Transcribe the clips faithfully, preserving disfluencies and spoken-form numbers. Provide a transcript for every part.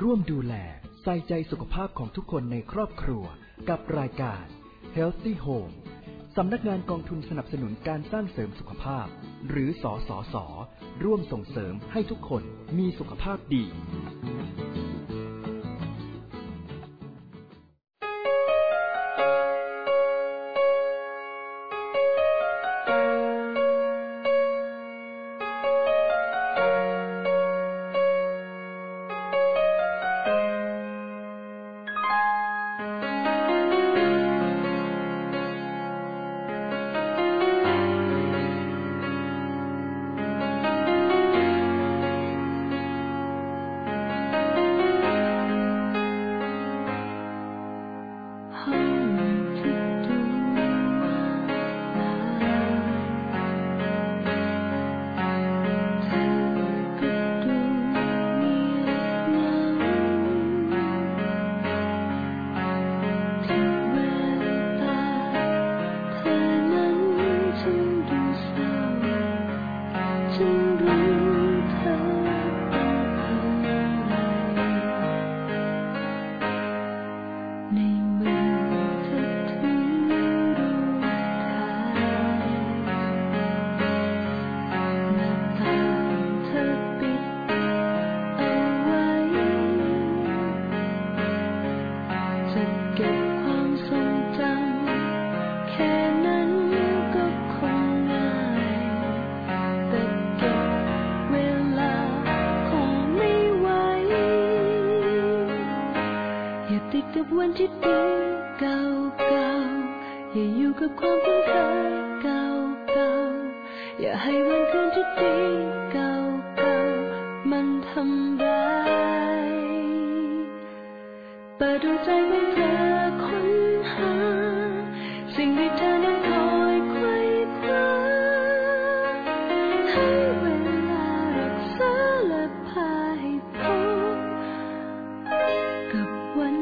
ร่วมดูแลใส่ใจสุขภาพของทุกคนในครอบครัวกับรายการ Healthy Home สำนักงานกองทุนสนับสนุนการสร้างเสริมสุขภาพหรือสสส.ร่วมส่งเสริมให้ทุกคนมีสุขภาพดีวันที่ดีเก่าๆอย่าอยู่กับความคุ้นเคยเก่าๆอย่าให้วันคืนที่ดีเก่าๆมันทำร้ายเปิดดวงใจไว้เพื่อค้นหาสิ่งที่เธอนั้นคอยไขว่คว้าให้เวลารักษาและพาให้พบกับวัน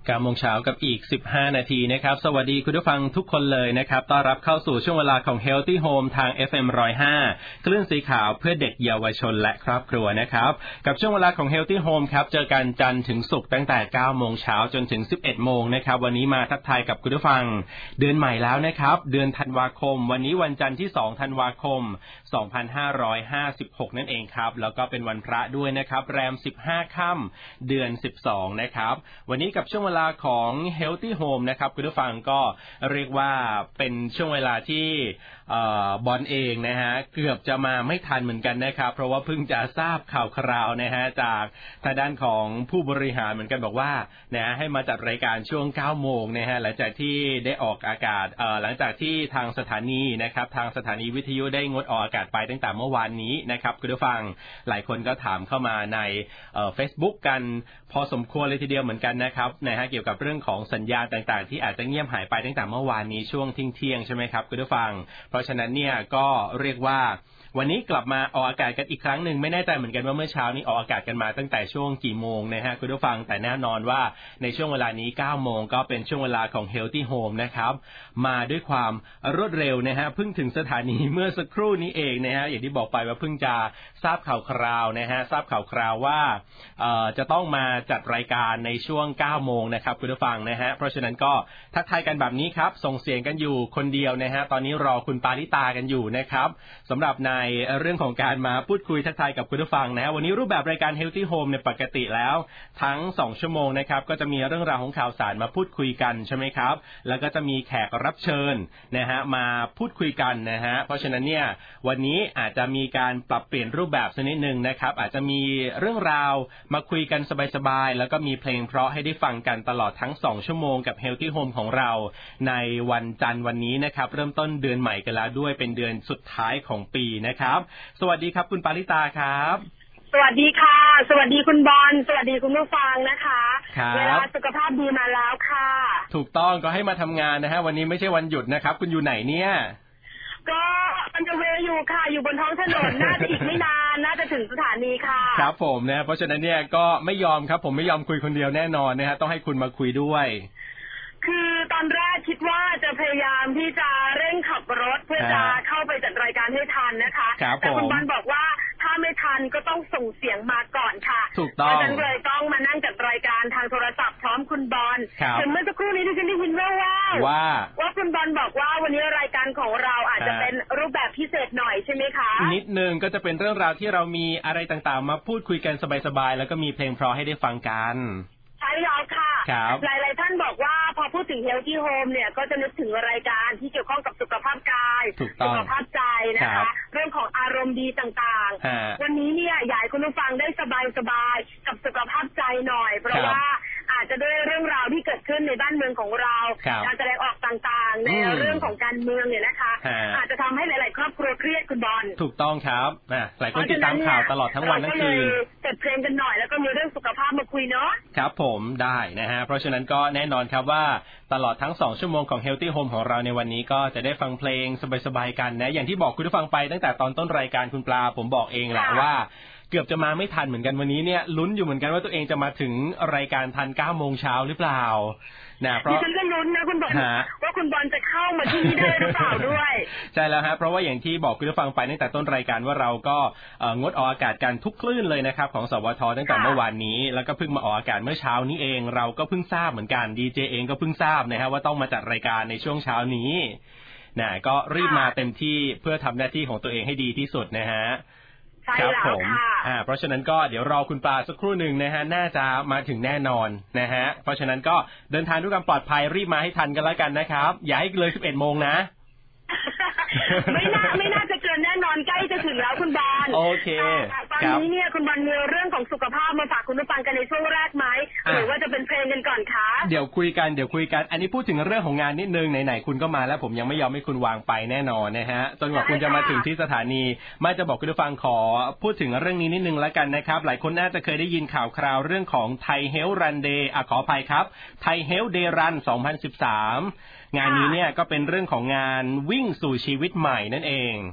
เก้าโมงเช้ากับอีกสิบห้านาทีนะครับสวัสดีคุณผู้ฟังทุกคนเลยนะครับต้อนรับเข้าสู่ช่วงเวลาของ Healthy Home ทาง เอฟ เอ็ม หนึ่งศูนย์ห้า คลื่นสีขาวเพื่อเด็กเยาวชนและครอบครัวนะครับกับช่วงเวลาของ Healthy Home ครับเจอกันจันทร์ถึงศุกร์ตั้งแต่ เก้าโมงเช้าจนถึง สิบเอ็ดโมงนะครับวันนี้มาทักทายกับคุณผู้ฟังเดือนใหม่แล้วนะครับเดือนธันวาคมวันนี้วันจันทร์ที่สองธันวาคมสองพันห้าร้อยห้าสิบหกนั่นเองครับแล้วก็เป็นวันพระด้วยนะครับแรมสิบห้าค่ำเดือนสิบสองนะครับวันนี้กับช่วงเวลาของ Healthy Home นะครับคุณผู้ฟังก็เรียกว่าเป็นช่วงเวลาที่บอลเองนะฮะเกือบจะมาไม่ทันเหมือนกันนะครับเพราะว่าเพิ่งจะทราบข่าวคราวนะฮะจากทางด้านของผู้บริหารเหมือนกันบอกว่านะให้มาจัดรายการช่วง เก้าโมงนะฮะหลังจากที่ได้ออกอากาศหลังจากที่ทางสถานีนะครับทางสถานีวิทยุได้งดออกอากาศไปตั้งแต่เมื่อวานนี้นะครับคุณผู้ฟังหลายคนก็ถามเข้ามาในเอ่อ Facebook กันพอสมควรเลยทีเดียวเหมือนกันนะครับนะฮะเกี่ยวกับเรื่องของสัญญาณต่างๆที่อาจจะเงียบหายไปตั้งแต่เมื่อวานนี้ช่วงเที่ยงๆใช่ไหมครับคุณผู้ฟังเพราะฉะนั้นเนี่ยก็เรียกว่าวันนี้กลับมาออกอากาศกันอีกครั้งหนึ่งไม่แน่ใจเหมือนกันว่าเมื่อเช้านี้ออกอากาศกันมาตั้งแต่ช่วงกี่โมงนะฮะคุณผู้ฟังแต่แน่นอนว่าในช่วงเวลานี้ เก้าโมงก็เป็นช่วงเวลาของ Healthy Home นะครับมาด้วยความรวดเร็วนะฮะเพิ่งถึงสถานีเมื่อสักครู่นี้เองนะฮะอย่างที่บอกไปว่าเพิ่งจะทราบข่าวคราวนะฮะทราบข่าวคราวว่าเอ่อจะต้องมาจัดรายการในช่วง เก้าโมงนะครับคุณผู้ฟังนะฮะเพราะฉะนั้นก็ทักทายกันแบบนี้ครับส่งเสียงกันอยู่คนเดียวนะฮะตอนนี้รอคุณปาริตากันอยู่นะครับสำหรับในเรื่องของการมาพูดคุยทักทายกับคุณผู้ฟังนะฮะวันนี้รูปแบบรายการ Healthy Home ในปกติแล้วทั้งสองชั่วโมงนะครับก็จะมีเรื่องราวของข่าวสารมาพูดคุยกันใช่ไหมครับแล้วก็จะมีแขกรับเชิญนะฮะมาพูดคุยกันนะฮะเพราะฉะนั้นเนี่ยวันนี้อาจจะมีการปรับเปลี่ยนรูปแบบสักนิดนึงนะครับอาจจะมีเรื่องราวมาคุยกันสบายๆแล้วก็มีเพลงเพราะให้ได้ฟังกันตลอดทั้งสองชั่วโมงกับ Healthy Home ของเราในวันจันทร์วันนี้นะครับเริ่มต้นเดือนใหม่กันแล้วด้วยเป็นเดือนสุดท้ายของปีนะครับสวัสดีครับคุณปาริตาครับสวัสดีค่ะสวัสดีคุณบอลสวัสดีคุณผู้ฟังนะคะเวลาสุขภาพดีมาแล้วค่ะถูกต้องก็ให้มาทำงานนะฮะวันนี้ไม่ใช่วันหยุดนะครับคุณอยู่ไหนเนี่ยก็มันจะเวอยู่ค่ะอยู่บนท้องถนน น่าจะอีกไม่นานน่าจะถึงสถานีค่ะครับผมนะเพราะฉะนั้นเนี่ยก็ไม่ยอมครับผมไม่ยอมคุยคนเดียวแน่นอนนะฮะต้องให้คุณมาคุยด้วยคือตอนแรกคิดว่าจะพยายามที่จะเร่งขับรถเพื่อจะเข้าไปจัดรายการให้ทันนะคะแต่คุณบอลบอกว่าถ้าไม่ทันก็ต้องส่งเสียงมาก่อนค่ะถูกต้องเพราะฉะนั้นเลยต้องมานั่งจัดรายการทางโทรศัพท์พร้อมคุณบอลถึงเมื่อสักครู่นี้ที่ฉันได้ยินแว่วๆว่าว่าคุณบอลบอกว่าวันนี้รายการของเราอาจจะเป็นรูปแบบพิเศษหน่อยใช่ไหมคะนิดนึงก็จะเป็นเรื่องราวที่เรามีอะไรต่างๆมาพูดคุยกันสบายๆแล้วก็มีเพลงเพราะให้ได้ฟังกันใช่แล้วค่ะหลายๆท่านบอกว่าพอพูดถึง Healthy Home เนี่ยก็จะนึกถึงรายการที่เกี่ยวข้องกับสุขภาพกายสุขภาพใจนะคะเรื่องของอารมณ์ดีต่างๆวันนี้เนี่ยอยากให้คุณผู้ฟังได้สบายๆกับสุขภาพใจหน่อยเพราะว่าอาจจะด้วยเรื่องราวที่เกิดขึ้นในบ้านเมืองของเราการแสดงออกต่างๆในเรื่องของการเมืองเนี่ยนะคะอาจจะทำให้หลายๆครอบครัวเครียดคุณบอลถูกต้องครับหลายคนติดตามข่าวตลอดทั้งวันทั้งคืนเปิดเพลงกันหน่อยแล้วก็มีเรื่องสุขภาพมาคุยเนาะครับผมได้นะฮะเพราะฉะนั้นก็แน่นอนครับว่าตลอดทั้งสองชั่วโมงของ Healthy Home ของเราในวันนี้ก็จะได้ฟังเพลงสบายๆกันนะอย่างที่บอกคุณผู้ฟังไปตั้งแต่ตอนต้นรายการคุณปลาผมบอกเองแหละว่าเกือบจะมาไม่ทันเหมือนกันวันนี้เนี่ยลุ้นอยู่เหมือนกันว่าตัวเองจะมาถึงรายการทัน เก้าโมงเช้าหรือเปล่านะเพราะฉันก็ลุ้นนะคุณบอลว่าคุณบอลจะเข้ามาที่นี่ได้หรือเปล่าด้วยใช่แล้วฮะเพราะว่าอย่างที่บอกคุณผู้ฟังไปตั้งแต่ต้นรายการว่าเราก็งดออกอากาศกันทุกคลื่นเลยนะครับของสวทตั้งแต่เมื่อวานนี้แล้วก็เพิ่งมาออกอากาศเมื่อเช้านี้เองเราก็เพิ่งทราบเหมือนกันดีเจเองก็เพิ่งทราบนะฮะว่าต้องมาจัดรายการในช่วงเช้านี้นะก็รีบมาเต็มที่เพื่อทำหน้าที่ของตัวเองให้ดีที่สุดนะฮะครับผมอ่าเพราะฉะนั้นก็เดี๋ยวรอคุณปลาสักครู่หนึ่งนะฮะน่าจะมาถึงแน่นอนนะฮะเพราะฉะนั้นก็เดินทางด้วยความปลอดภัยรีบมาให้ทันกันแล้วกันนะครับอย่าให้เลย สิบเอ็ดโมงนะไม่น่าไม่น่าจะเกินแน่นอนใกล้จะถึงแล้วคุณบอลโอเคตอนนี้เนี่ยคุณบอลมีเรื่องของสุขภาพมาฝากคุณผู้ฟังกันในช่วงแรกไหมหรือว่าจะเป็นเพลงกันก่อนคะเดี๋ยวคุยกันเดี๋ยวคุยกันอันนี้พูดถึงเรื่องของงานนิดนึงไหนๆคุณก็มาแล้วผมยังไม่ยอมให้คุณวางไปแน่นอนนะฮะจนกว่าคุณจะมาถึงที่สถานีไม่จะบอกคุณผู้ฟังขอพูดถึงเรื่องนี้นิดนึงแล้วกันนะครับหลายคนน่าจะเคยได้ยินข่าวคราวเรื่องของไทยเฮลท์รันเดย์อ่ะขออภัยครับไทยเฮลท์เดย์รันสองพันสิบสามงานนี้เนี่ยก็เป็นเรื่องของงานวิ่งสู่ชีวิตใหม่นั่นเอง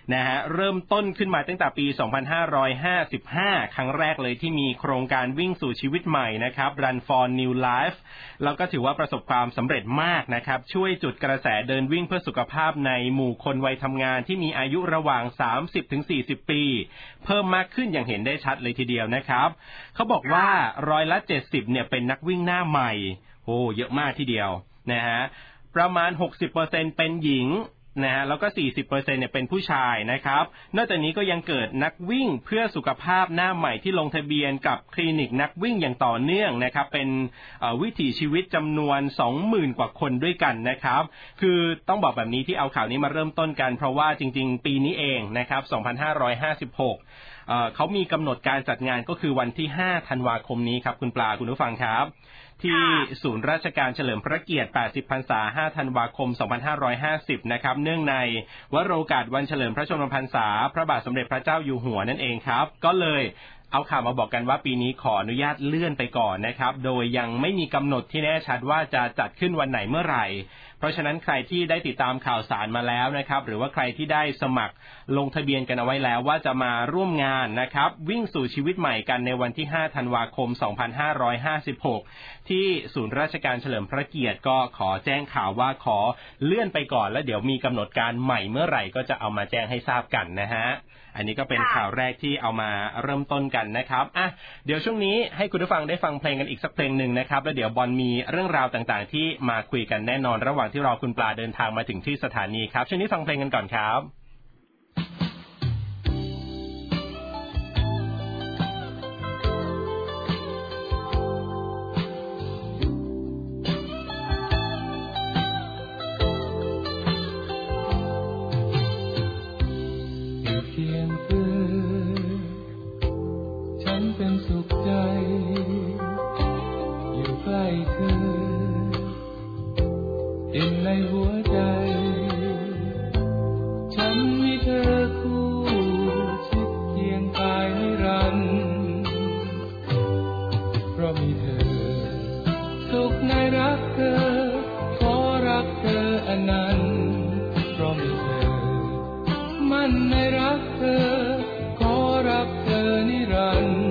นะฮะเริ่มต้นขึ้นมาตั้งแต่ปีสองพันห้าร้อยห้าสิบห้าครั้งแรกเลยที่มีโครงการวิ่งสู่ชีวิตใหม่นะครับ Run for New Life แล้วก็ถือว่าประสบความสำเร็จมากนะครับช่วยจุดกระแสเดินวิ่งเพื่อสุขภาพในหมู่คนวัยทำงานที่มีอายุระหว่าง สามสิบถึงสี่สิบ ปีเพิ่มมากขึ้นอย่างเห็นได้ชัดเลยทีเดียวนะครับเขาบอกว่าร้อยละเจ็ดสิบเนี่ยเป็นนักวิ่งหน้าใหม่โอ้เยอะมากทีเดียวนะฮะประมาณ หกสิบเปอร์เซ็นต์ เป็นหญิงนะฮะแล้วก็ สี่สิบเปอร์เซ็นต์ เนี่ยเป็นผู้ชายนะครับนอกจากนี้ก็ยังเกิดนักวิ่งเพื่อสุขภาพหน้าใหม่ที่ลงทะเบียนกับคลินิกนักวิ่งอย่างต่อเนื่องนะครับเป็นวิถีชีวิตจำนวน สองหมื่น กว่าคนด้วยกันนะครับคือต้องบอกแบบนี้ที่เอาข่าวนี้มาเริ่มต้นกันเพราะว่าจริงๆปีนี้เองนะครับสองพันห้าร้อยห้าสิบหกเอ่อเขามีกำหนดการจัดงานก็คือวันที่ห้าธันวาคมนี้ครับคุณปลาคุณผู้ฟังครับที่ศูนย์ราชการเฉลิมพระเกียรติแปดสิบพรรษาห้าธันวาคมสองพันห้าร้อยห้าสิบนะครับเนื่องในวโรกาสวันเฉลิมพระชนมพรรษาพระบาทสมเด็จพระเจ้าอยู่หัวนั่นเองครับก็เลยเอาข่าวมาบอกกันว่าปีนี้ขออนุญาตเลื่อนไปก่อนนะครับโดยยังไม่มีกำหนดที่แน่ชัดว่าจะจัดขึ้นวันไหนเมื่อไหร่เพราะฉะนั้นใครที่ได้ติดตามข่าวสารมาแล้วนะครับหรือว่าใครที่ได้สมัครลงทะเบียนกันเอาไว้แล้วว่าจะมาร่วมงานนะครับวิ่งสู่ชีวิตใหม่กันในวันที่ห้าธันวาคมสองพันห้าร้อยห้าสิบหกที่ศูนย์ราชการเฉลิมพระเกียรติก็ขอแจ้งข่าวว่าขอเลื่อนไปก่อนแล้วเดี๋ยวมีกำหนดการใหม่เมื่อไหร่ก็จะเอามาแจ้งให้ทราบกันนะฮะอันนี้ก็เป็นข่าวแรกที่เอามาเริ่มต้นกันนะครับอ่ะเดี๋ยวช่วงนี้ให้คุณผู้ฟังได้ฟังเพลงกันอีกสักเพลงหนึ่งนะครับแล้วเดี๋ยวบอลมีเรื่องราวต่างๆที่มาคุยกันแน่นอนระหว่างที่รอคุณปลาเดินทางมาถึงที่สถานีครับช่วงนี้ฟังเพลงกันก่อนครับเป็นสุขใจอยู่ใกล้เธออิ่มในหัวใจฉันมีเธอคู่ชิดเคียงกายนิรันดร์เพราะมีเธอสุขในรักเธอขอรักเธออนันต์เพราะมีเธอมั่นในรักเธอขอรักเธอนิรันดร์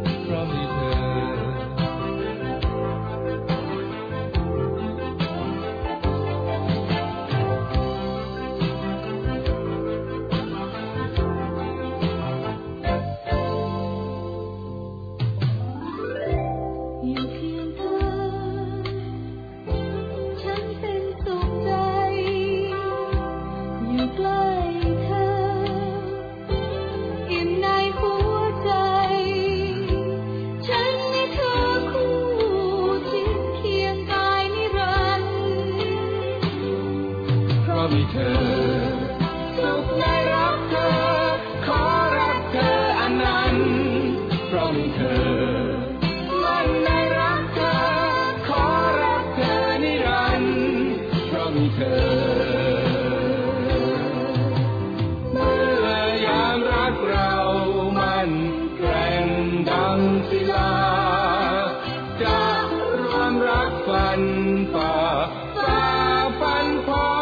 มีเธอสุขในรักเธอขอรักเธออนันต์เพราะมีเธอมั่นในรักเธอขอรักเธอนิรันดร์เพราะมีเธอเมื่อยามรักเรามันแกร่งดังศิลาจะรวมรักฝันฝ่าฝ่าฟันพอ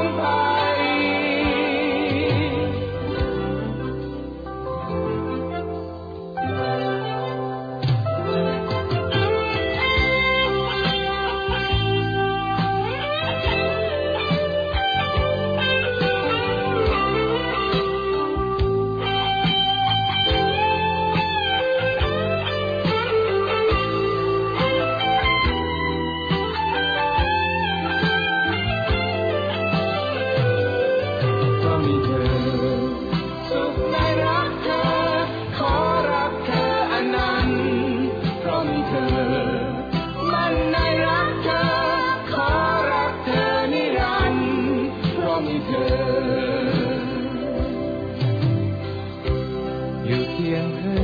อยู่เคียงเธอ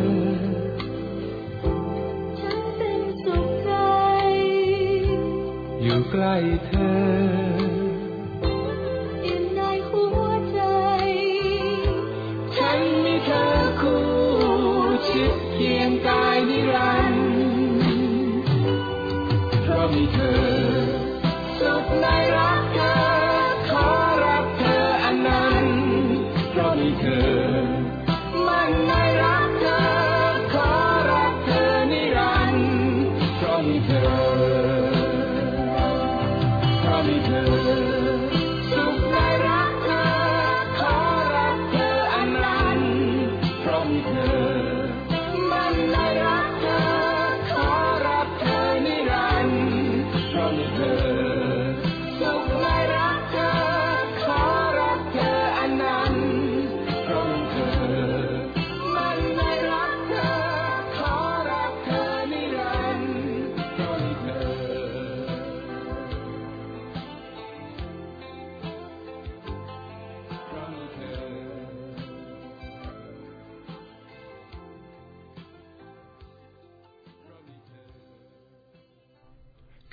ฉันเป็นสุขใจอยู่ใกล้เธออิ่มในหัวใจฉันมีเธอคู่ชิดเคียงกายนิรันดร์เพราะมีเธอสุขในรักเธอขอรักเธออนันต์เพราะมีเธ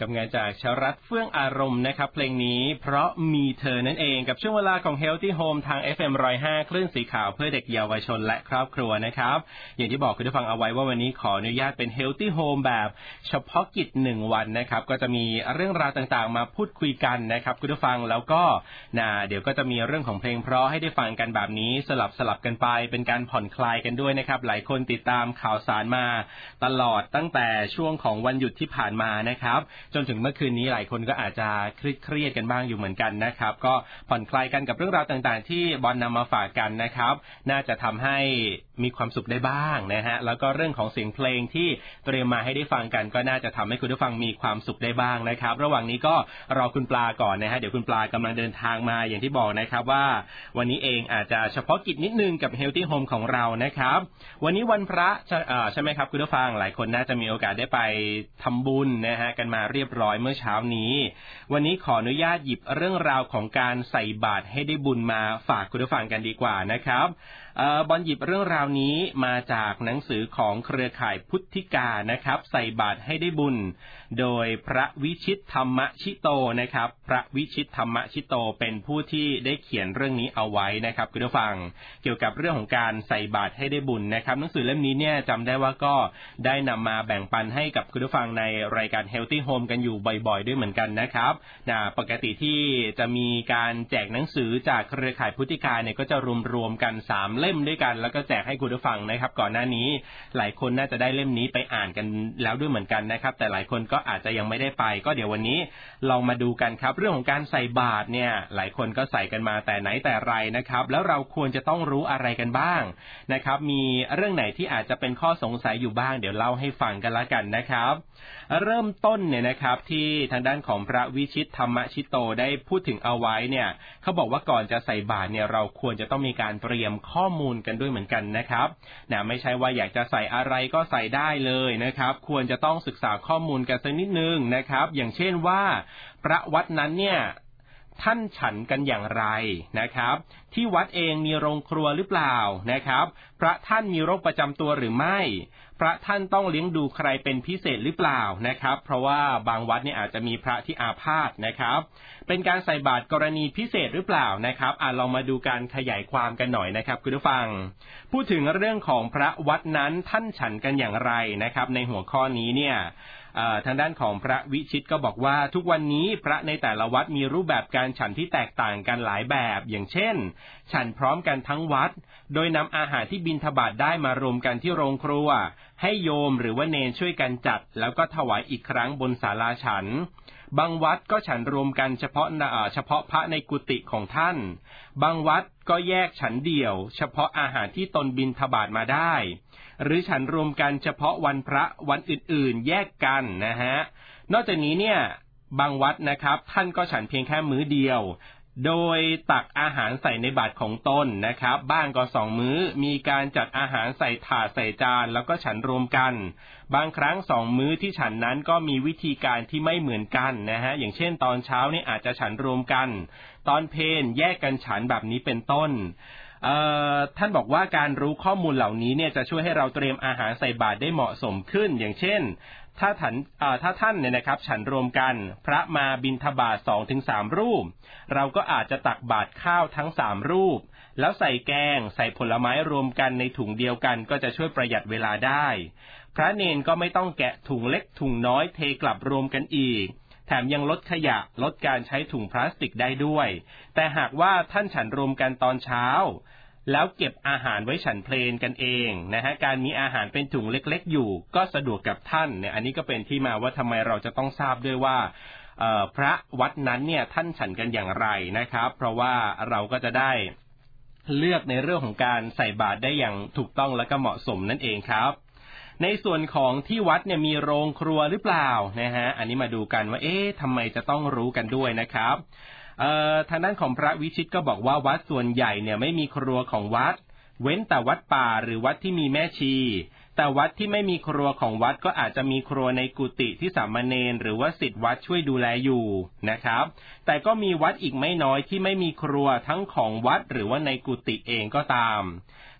กับงานจากชรัตน์เฟื่องอารมณ์นะครับเพลงนี้เพราะมีเธอนั่นเองกับช่วงเวลาของ Healthy Home ทาง เอฟ เอ็ม หนึ่งศูนย์ห้า คลื่นสีขาวเพื่อเด็กเยาวชนและครอบครัวนะครับอย่างที่บอกคุณผู้ฟังเอาไว้ว่าวันนี้ขออนุญาตเป็น Healthy Home แบบเฉพาะกิจหนึ่งวันนะครับก็จะมีเรื่องราวต่างๆมาพูดคุยกันนะครับคุณผู้ฟังแล้วก็นะเดี๋ยวก็จะมีเรื่องของเพลงเพราะให้ได้ฟังกันแบบนี้สลับสลับกันไปเป็นการผ่อนคลายกันด้วยนะครับหลายคนติดตามข่าวสารมาตลอดตั้งแต่ช่วงของวันหยุดที่ผ่านมานะครับจนถึงเมื่อคืนนี้หลายคนก็อาจจะเครียดๆกันบ้างอยู่เหมือนกันนะครับก็ผ่อนคลายกันกับเรื่องราวต่างๆที่บอลนำมาฝากกันนะครับน่าจะทำให้มีความสุขได้บ้างนะฮะแล้วก็เรื่องของเสียงเพลงที่เตรียมมาให้ได้ฟังกันก็น่าจะทำให้คุณผู้ฟังมีความสุขได้บ้างนะครับระหว่างนี้ก็รอคุณปลาก่อนนะฮะเดี๋ยวคุณปลากำลังเดินทางมาอย่างที่บอกนะครับว่าวันนี้เองอาจจะเฉพาะกิจนิดนึงกับ Healthy Home ของเรานะครับวันนี้วันพระใช่ไหมครับคุณผู้ฟังหลายคนน่าจะมีโอกาสได้ไปทำบุญนะฮะกันมาเรียบร้อยเมื่อเช้านี้วันนี้ขออนุญาตหยิบเรื่องราวของการใส่บาตรให้ได้บุญมาฝากคุณผู้ฟังกันดีกว่านะครับบอลหยิบเรื่องราวนี้มาจากหนังสือของเครือข่ายพุทธิกานะครับใส่บาตรให้ได้บุญโดยพระวิชิตธรรมชิโตนะครับพระวิชิตธรรมชิโตเป็นผู้ที่ได้เขียนเรื่องนี้เอาไว้นะครับคุณผู้ฟังเกี่ยวกับเรื่องของการใส่บาตรให้ได้บุญนะครับหนังสือเล่มนี้เนี่ยจำได้ว่าก็ได้นำมาแบ่งปันให้กับคุณผู้ฟังในรายการ Healthy Home กันอยู่บ่อยๆด้วยเหมือนกันนะครับนะปกติที่จะมีการแจกหนังสือจากเครือข่ายพุทธิกาเนี่ยก็จะรวมๆกันสามเล่มด้วยกันแล้วก็แจกให้คุณผู้ฟังนะครับก่อนหน้านี้หลายคนน่าจะได้เล่มนี้ไปอ่านกันแล้วด้วยเหมือนกันนะครับแต่หลายคนก็อาจจะยังไม่ได้ไปก็เดี๋ยววันนี้ลองมาดูกันครับเรื่องของการใส่บาตรเนี่ยหลายคนก็ใส่กันมาแต่ไหนแต่ไรนะครับแล้วเราควรจะต้องรู้อะไรกันบ้างนะครับมีเรื่องไหนที่อาจจะเป็นข้อสงสัยอยู่บ้างเดี๋ยวเล่าให้ฟังกันละกันนะครับเริ่มต้นเนี่ยนะครับที่ทางด้านของพระวิชิตธรรมชิโตได้พูดถึงเอาไว้เนี่ยเขาบอกว่าก่อนจะใส่บาตรเนี่ยเราควรจะต้องมีการเตรียมข้อมูลกันด้วยเหมือนกันนะครับนะไม่ใช่ว่าอยากจะใส่อะไรก็ใส่ได้เลยนะครับควรจะต้องศึกษาข้อมูลกันสักนิดนึงนะครับอย่างเช่นว่าพระวัดนั้นเนี่ยท่านฉันกันอย่างไรนะครับที่วัดเองมีโรงครัวหรือเปล่านะครับพระท่านมีโรคประจำตัวหรือไม่พระท่านต้องเลี้ยงดูใครเป็นพิเศษหรือเปล่านะครับเพราะว่าบางวัดเนี่ยอาจจะมีพระที่อาพาธนะครับเป็นการใส่บาตรกรณีพิเศษหรือเปล่านะครับอ่ะลองมาดูการขยายความกันหน่อยนะครับคุณผู้ฟังพูดถึงเรื่องของพระวัดนั้นท่านฉันกันอย่างไรนะครับในหัวข้อนี้เนี่ยทางด้านของพระวิชิตก็บอกว่าทุกวันนี้พระในแต่ละวัดมีรูปแบบการฉันที่แตกต่างกันหลายแบบอย่างเช่นฉันพร้อมกันทั้งวัดโดยนำอาหารที่บิณฑบาตได้มารวมกันที่โรงครัวให้โยมหรือว่าเณรช่วยกันจัดแล้วก็ถวายอีกครั้งบนศาลาฉันบางวัดก็ฉันรวมกันเฉพาะเฉพาะพระในกุฏิของท่านบางวัดก็แยกฉันเดี่ยวเฉพาะอาหารที่ตนบิณฑบาตมาได้หรือฉันรวมกันเฉพาะวันพระวันอื่นๆแยกกันนะฮะนอกจากนี้เนี่ยบางวัดนะครับท่านก็ฉันเพียงแค่มื้อเดียวโดยตักอาหารใส่ในบาตรของตนนะครับบ้างก็สองมื้อมีการจัดอาหารใส่ถาดใส่จานแล้วก็ฉันรวมกันบางครั้งสองมื้อที่ฉันนั้นก็มีวิธีการที่ไม่เหมือนกันนะฮะอย่างเช่นตอนเช้านี่อาจจะฉันรวมกันตอนเพลแยกกันฉันแบบนี้เป็นต้นเอ่อท่านบอกว่าการรู้ข้อมูลเหล่านี้เนี่ยจะช่วยให้เราเตรียมอาหารใส่บาตรได้เหมาะสมขึ้นอย่างเช่นถ้าท่านเอ่อถ้าท่านเนี่ยนะครับฉันรวมกันพระมาบิณฑบาต สองถึงสาม รูปเราก็อาจจะตักบาตรข้าวทั้งสามรูปแล้วใส่แกงใส่ผลไม้รวมกันในถุงเดียวกันก็จะช่วยประหยัดเวลาได้พระเนรก็ไม่ต้องแกะถุงเล็กถุงน้อยเทกลับรวมกันอีกแถมยังลดขยะลดการใช้ถุงพลาสติกได้ด้วยแต่หากว่าท่านฉันรวมกันตอนเช้าแล้วเก็บอาหารไว้ฉันเพลนกันเองนะฮะการมีอาหารเป็นถุงเล็กๆอยู่ก็สะดวกกับท่านเนี่ยอันนี้ก็เป็นที่มาว่าทำไมเราจะต้องทราบด้วยว่าพระวัดนั้นเนี่ยท่านฉันกันอย่างไรนะครับเพราะว่าเราก็จะได้เลือกในเรื่องของการใส่บาตรได้อย่างถูกต้องและก็เหมาะสมนั่นเองครับในส่วนของที่วัดเนี่ยมีโรงครัวหรือเปล่านะฮะอันนี้มาดูกันว่าเอ๊ะทำไมจะต้องรู้กันด้วยนะครับเอ่อทางด้านของพระวิชิตก็บอกว่าวัดส่วนใหญ่เนี่ยไม่มีครัวของวัดเว้นแต่วัดป่าหรือวัดที่มีแม่ชีแต่วัดที่ไม่มีครัวของวัดก็อาจจะมีครัวในกุฏิที่สามเณรหรือว่าศิษย์วัดช่วยดูแลอยู่นะครับแต่ก็มีวัดอีกไม่น้อยที่ไม่มีครัวทั้งของวัดหรือว่าในกุฏิเองก็ตาม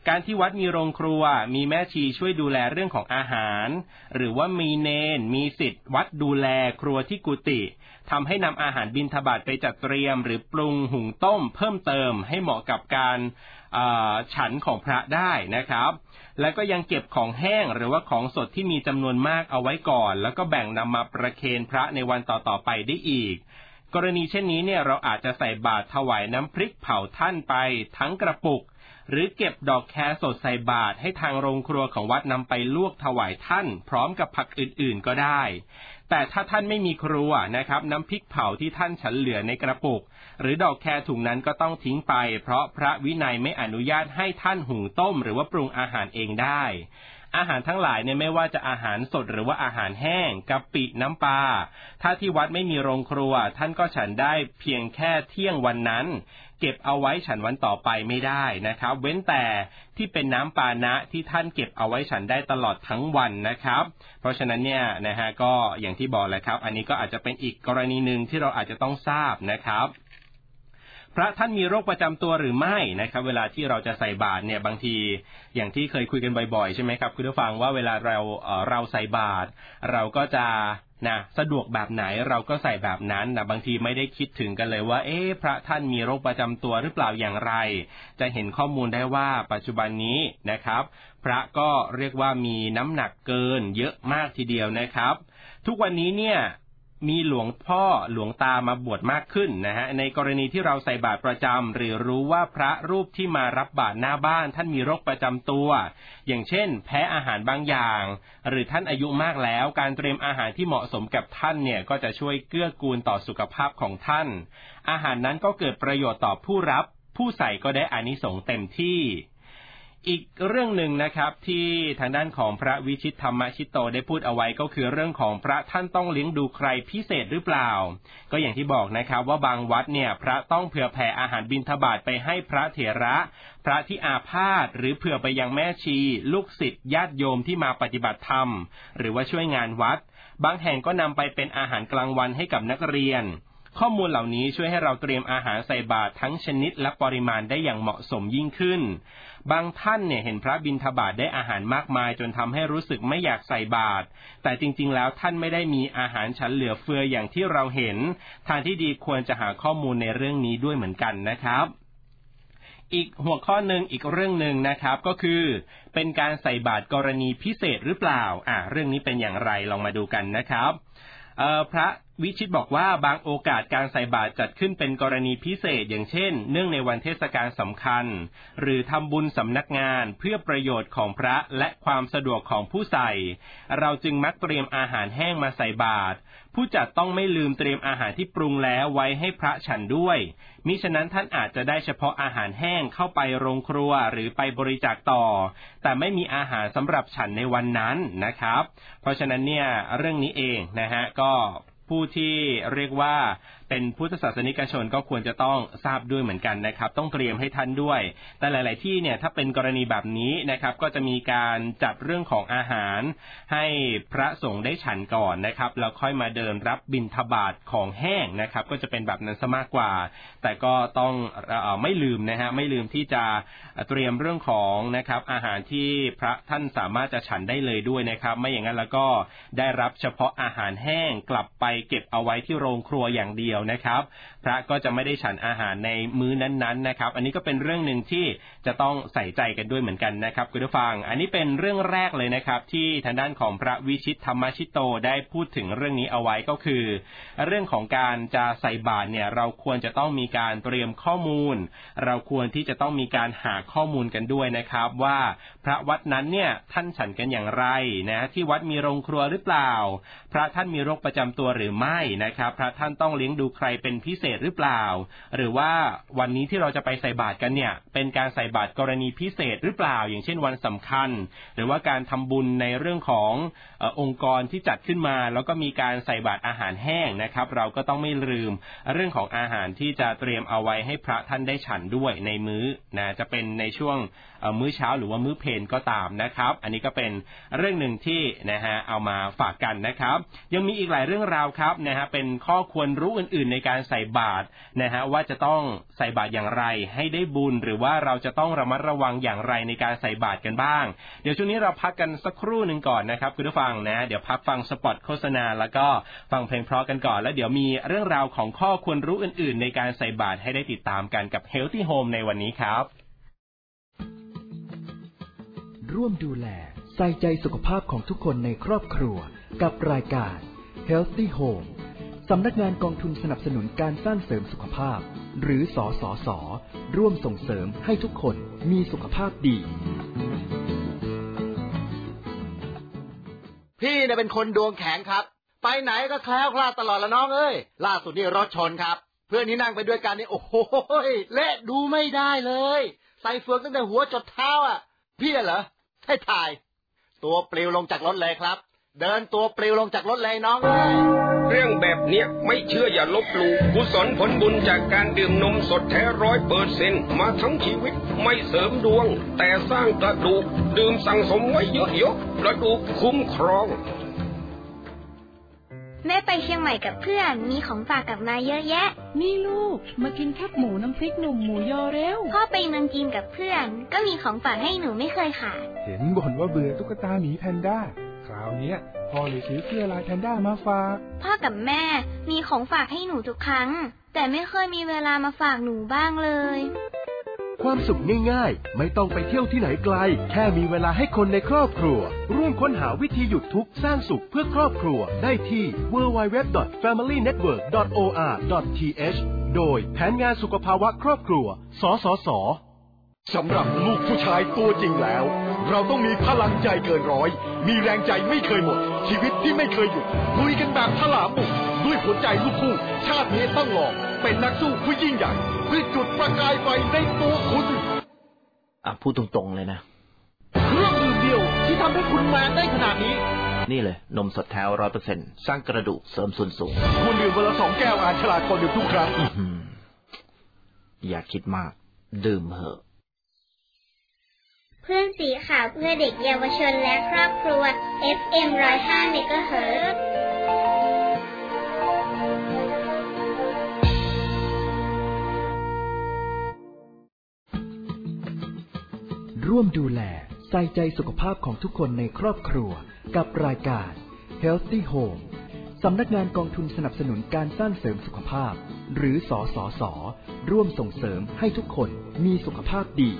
การที่วัดมีโรงครัวมีแม่ชีช่วยดูแลเรื่องของอาหารหรือว่ามีเณรมีศิษย์วัดดูแลครัวที่กุฏิทำให้นำอาหารบิณฑบาตไปจัดเตรียมหรือปรุงหุงต้มเพิ่มเติมให้เหมาะกับการฉันของพระได้นะครับแล้วก็ยังเก็บของแห้งหรือว่าของสดที่มีจำนวนมากเอาไว้ก่อนแล้วก็แบ่งนำมาประเคนพระในวันต่อๆไปได้อีกกรณีเช่นนี้เนี่ยเราอาจจะใส่บาตรถวายน้ำพริกเผาท่านไปทั้งกระปุกหรือเก็บดอกแคสดใส่บาตรให้ทางโรงครัวของวัดนำไปลวกถวายท่านพร้อมกับผักอื่นๆก็ได้แต่ถ้าท่านไม่มีครัวนะครับน้ำพริกเผาที่ท่านฉันเหลือในกระปุกหรือดอกแคถุงนั้นก็ต้องทิ้งไปเพราะพระวินัยไม่อนุญาตให้ท่านหุงต้มหรือว่าปรุงอาหารเองได้อาหารทั้งหลายเนี่ยไม่ว่าจะอาหารสดหรือว่าอาหารแห้งกะปิน้ำปลาถ้าที่วัดไม่มีโรงครัวท่านก็ฉันได้เพียงแค่เที่ยงวันนั้นเก็บเอาไว้ฉันวันต่อไปไม่ได้นะครับเว้นแต่ที่เป็นน้ำปานะที่ท่านเก็บเอาไว้ฉันได้ตลอดทั้งวันนะครับเพราะฉะนั้นเนี่ยนะฮะก็อย่างที่บอกแหละครับอันนี้ก็อาจจะเป็นอีกกรณีหนึ่งที่เราอาจจะต้องทราบนะครับพระท่านมีโรคประจำตัวหรือไม่นะครับเวลาที่เราจะใส่บาตรเนี่ยบางทีอย่างที่เคยคุยกันบ่อยๆใช่ไหมครับคุณผู้ฟังว่าเวลาเราเอ่อเราใส่บาตรเราก็จะนะสะดวกแบบไหนเราก็ใส่แบบนั้นนะบางทีไม่ได้คิดถึงกันเลยว่าเอ๊ะพระท่านมีโรคประจำตัวหรือเปล่าอย่างไรจะเห็นข้อมูลได้ว่าปัจจุบันนี้นะครับพระก็เรียกว่ามีน้ำหนักเกินเยอะมากทีเดียวนะครับทุกวันนี้เนี่ยมีหลวงพ่อหลวงตามาบวชมากขึ้นนะฮะในกรณีที่เราใส่บาตรประจำหรือรู้ว่าพระรูปที่มารับบาตรหน้าบ้านท่านมีโรคประจำตัวอย่างเช่นแพ้อาหารบางอย่างหรือท่านอายุมากแล้วการเตรียมอาหารที่เหมาะสมกับท่านเนี่ยก็จะช่วยเกื้อกูลต่อสุขภาพของท่านอาหารนั้นก็เกิดประโยชน์ต่อผู้รับผู้ใส่ก็ได้อานิสงส์เต็มที่อีกเรื่องหนึ่งนะครับที่ทางด้านของพระวิชิตธรรมชิตโตได้พูดเอาไว้ก็คือเรื่องของพระท่านต้องเลี้ยงดูใครพิเศษหรือเปล่าก็อย่างที่บอกนะครับว่าบางวัดเนี่ยพระต้องเผื่อแผ่อาหารบิณฑบาตไปให้พระเถระพระที่อาพาธหรือเผื่อไปยังแม่ชีลูกศิษย์ญาติโยมที่มาปฏิบัติธรรมหรือว่าช่วยงานวัดบางแห่งก็นำไปเป็นอาหารกลางวันให้กับนักเรียนข้อมูลเหล่านี้ช่วยให้เราเตรียมอาหารใส่บาตรทั้งชนิดและปริมาณได้อย่างเหมาะสมยิ่งขึ้นบางท่านเนี่ยเห็นพระบิณฑบาตได้อาหารมากมายจนทำให้รู้สึกไม่อยากใส่บาตรแต่จริงๆแล้วท่านไม่ได้มีอาหารฉันเหลือเฟืออย่างที่เราเห็นทางที่ดีควรจะหาข้อมูลในเรื่องนี้ด้วยเหมือนกันนะครับอีกหัวข้อหนึ่งอีกเรื่องหนึ่งนะครับก็คือเป็นการใส่บาตรกรณีพิเศษหรือเปล่าอ่ะเรื่องนี้เป็นอย่างไรลองมาดูกันนะครับเอ่อพระวิชิตบอกว่าบางโอกาสการใส่บาตรจัดขึ้นเป็นกรณีพิเศษอย่างเช่นเนื่องในวันเทศกาลสำคัญหรือทำบุญสำนักงานเพื่อประโยชน์ของพระและความสะดวกของผู้ใส่เราจึงมักเตรียมอาหารแห้งมาใส่บาตรผู้จัดต้องไม่ลืมเตรียมอาหารที่ปรุงแล้วไว้ให้พระฉันด้วยมิฉะนั้นท่านอาจจะได้เฉพาะอาหารแห้งเข้าไปโรงครัวหรือไปบริจาคต่อแต่ไม่มีอาหารสำหรับฉันในวันนั้นนะครับเพราะฉะนั้นเนี่ยเรื่องนี้เองนะฮะก็ผู้ที่เรียกว่าเป็นพุทธศาสนิกชนก็ควรจะต้องทราบด้วยเหมือนกันนะครับต้องเตรียมให้ท่านด้วยแต่หลายๆที่เนี่ยถ้าเป็นกรณีแบบนี้นะครับก็จะมีการจัดเรื่องของอาหารให้พระสงฆ์ได้ฉันก่อนนะครับแล้วค่อยมาเดินรับบิณฑบาตของแห้งนะครับก็จะเป็นแบบนั้นซะมากกว่าแต่ก็ต้องเอ่อไม่ลืมนะฮะไม่ลืมที่จะเตรียมเรื่องของนะครับอาหารที่พระท่านสามารถจะฉันได้เลยด้วยนะครับไม่อย่างนั้นแล้วก็ได้รับเฉพาะอาหารแห้งกลับไปเก็บเอาไว้ที่โรงครัวอย่างเดียวนะครับพระก็จะไม่ได้ฉันอาหารในมื้อนั้นๆนะครับอันนี้ก็เป็นเรื่องหนึ่งที่จะต้องใส่ใจกันด้วยเหมือนกันนะครับคุณผู้ฟังอันนี้เป็นเรื่องแรกเลยนะครับที่ทางด้านของพระวิชิตธรรมชิตโตได้พูดถึงเรื่องนี้เอาไว้ก็คือเรื่องของการจะใส่บาตรเนี่ยเราควรจะต้องมีการเตรียมข้อมูลเราควรที่จะต้องมีการหาข้อมูลกันด้วยนะครับว่าพระวัดนั้นเนี่ยท่านฉันกันอย่างไรนะที่วัดมีโรงครัวหรือเปล่าพระท่านมีโรคประจำตัวหรือไม่นะครับพระท่านต้องเลี้ยงดูใครเป็นพิเศษหรือเปล่าหรือว่าวันนี้ที่เราจะไปใส่บาตรกันเนี่ยเป็นการใส่บาตรกรณีพิเศษหรือเปล่าอย่างเช่นวันสำคัญหรือว่าการทำบุญในเรื่องของเอ่อองค์กรที่จัดขึ้นมาแล้วก็มีการใส่บาตรอาหารแห้งนะครับเราก็ต้องไม่ลืมเรื่องของอาหารที่จะเตรียมเอาไว้ให้พระท่านได้ฉันด้วยในมื้อนะจะเป็นในช่วงมื้อเช้าหรือว่ามื้อเพลก็ตามนะครับอันนี้ก็เป็นเรื่องหนึ่งที่นะฮะเอามาฝากกันนะครับยังมีอีกหลายเรื่องราวครับนะฮะเป็นข้อควรรู้อื่นๆในการใส่บาตรนะฮะว่าจะต้องใส่บาตรอย่างไรให้ได้บุญหรือว่าเราจะต้องระมัดระวังอย่างไรในการใส่บาตรกันบ้างเดี๋ยวช่วงนี้เราพักกันสักครู่หนึ่งก่อนนะครับคุณผู้ฟังนะเดี๋ยวพักฟังสปอตโฆษณาแล้วก็ฟังเพลงเพราะกันก่อนแล้วเดี๋ยวมีเรื่องราวของข้อควรรู้อื่นๆในการใส่บาตรให้ได้ติดตามกันกับ Healthy Home ในวันนี้ครับร่วมดูแลใส่ใจสุขภาพของทุกคนในครอบครัวกับรายการ Healthy Home สำนักงานกองทุนสนับสนุนการสร้างเสริมสุขภาพหรือสสส.ร่วมส่งเสริมให้ทุกคนมีสุขภาพดีพี่เนี่ยเป็นคนดวงแข็งครับไปไหนก็แคล้วคลาดตลอดละน้องเอ้ยล่าสุดนี่รถชนครับเพื่อนที่นั่งไปด้วยกันนี่โอ้โหเละดูไม่ได้เลยใส่เฟือกตั้งแต่หัวจดเท้าอ่ะพี่เหรอให้ถ่ายตัวปลิวลงจากรถเลยครับเดินตัวปลิวลงจากรถเลยน้องเอ้ยเรื่องแบบเนี้ยไม่เชื่ออย่าลบหลู่กุศลผลบุญจากการดื่มนมสดแท้ร้อยเปอร์เซ็นต์มาทั้งชีวิตไม่เสริมดวงแต่สร้างกระดูกดื่มสั่งสมไว้เยอะๆกระดูกคุ้มครองแม่ไปเชียงใหม่กับเพื่อนมีของฝากกลับมาเยอะแยะนี่ลูกมากินแคบหมูน้ำพริกหนุ่มหมูยอเร็วพ่อไปเมืองจีนกับเพื่อนก็มีของฝากให้หนูไม่เคยขาดเห็นบ่นว่าเบื่อตุ๊กตาหมีแพนด้าคราวนี้พ่อเลยซื้อเสื้อลายแพนด้ามาฝากพ่อกับแม่มีของฝากให้หนูทุกครั้งแต่ไม่เคยมีเวลามาฝากหนูบ้างเลยความสุขง่ายๆไม่ต้องไปเที่ยวที่ไหนไกลแค่มีเวลาให้คนในครอบครัวร่วมค้นหาวิธีหยุดทุกข์สร้างสุขเพื่อครอบครัวได้ที่ ดับเบิลยู ดับเบิลยู ดับเบิลยู ดอท แฟมิลี่เน็ตเวิร์ก ดอท โอ อาร์ ดอท ที เอช โดยแผนงานสุขภาวะครอบครัวสสส.สำหรับลูกผู้ชายตัวจริงแล้วเราต้องมีพลังใจเกินร้อยมีแรงใจไม่เคยหมดชีวิตที่ไม่เคยหยุดลุยกันแบบถลาบุกด้วยหัวใจลูกคู่ชาตินี้ต้องลองเป็นนักสู้ผู้ยิ่งใหญ่เพื่อจุดประกายไฟในตัวคุณอ่ะพูดตรงๆเลยนะเครื่องดื่มเดียวที่ทำให้คุณแมนได้ขนาดนี้นี่เลยนมสดแท้ ร้อยเปอร์เซ็นต์ สร้างกระดูกเสริมส่วนสูงคุณดื่มวันละสองแก้วอ่านฉลากก่อนดื่มทุกครั้งอย่าคิดมากดื่มเหอะเพื่อนสีขาวเพื่อเด็กเยาวชนและครอบครัว เอฟ เอ็ม หนึ่งร้อยห้า เมกะเฮิรตซ์ร่วมดูแลใส่ใจสุขภาพของทุกคนในครอบครัวกับรายการ Healthy Home สำนักงานกองทุนสนับสนุนการสร้างเสริมสุขภาพหรือสสส.ร่วมส่งเสริมให้ทุกคนมีสุขภาพดี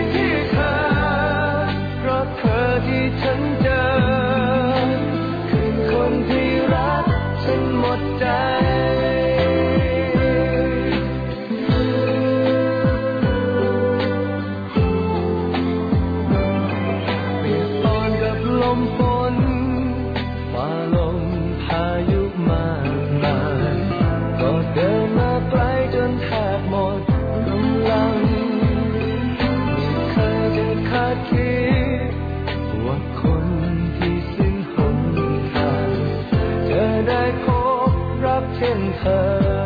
คคาดคิดว่าคนที่สิ้นหนทางจะได้พบรักเช่นเธอ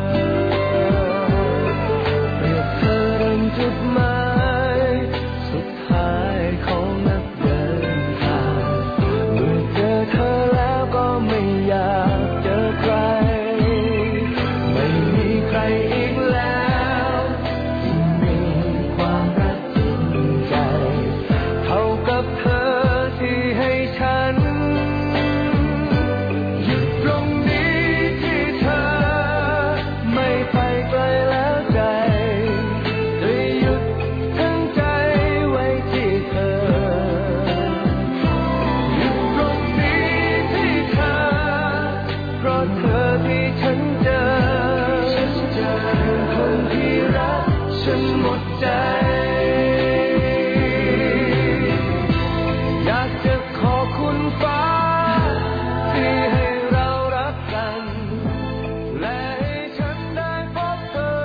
เปรียบเธอดังจุดหมายสุดท้ายของนักเดินทางเมื่อเจอเธอแล้วก็ไม่อยากเจอใครไม่มีใครอีกแล้วที่มีความรักจริงใจเท่ากับเธอที่ให้ฉันหยุดตรงนี้ที่เธอไม่ไปไกลแล้วใจจะหยุดทั้งใจไว้ที่เธอหยุดตรงนี้ที่เธอเพราะเธอที่ฉันเจอคือคนที่รักฉันหมดใจอยากจะขอบคุณฟ้าที่ให้เรารักกันและให้ฉันได้พบเธอ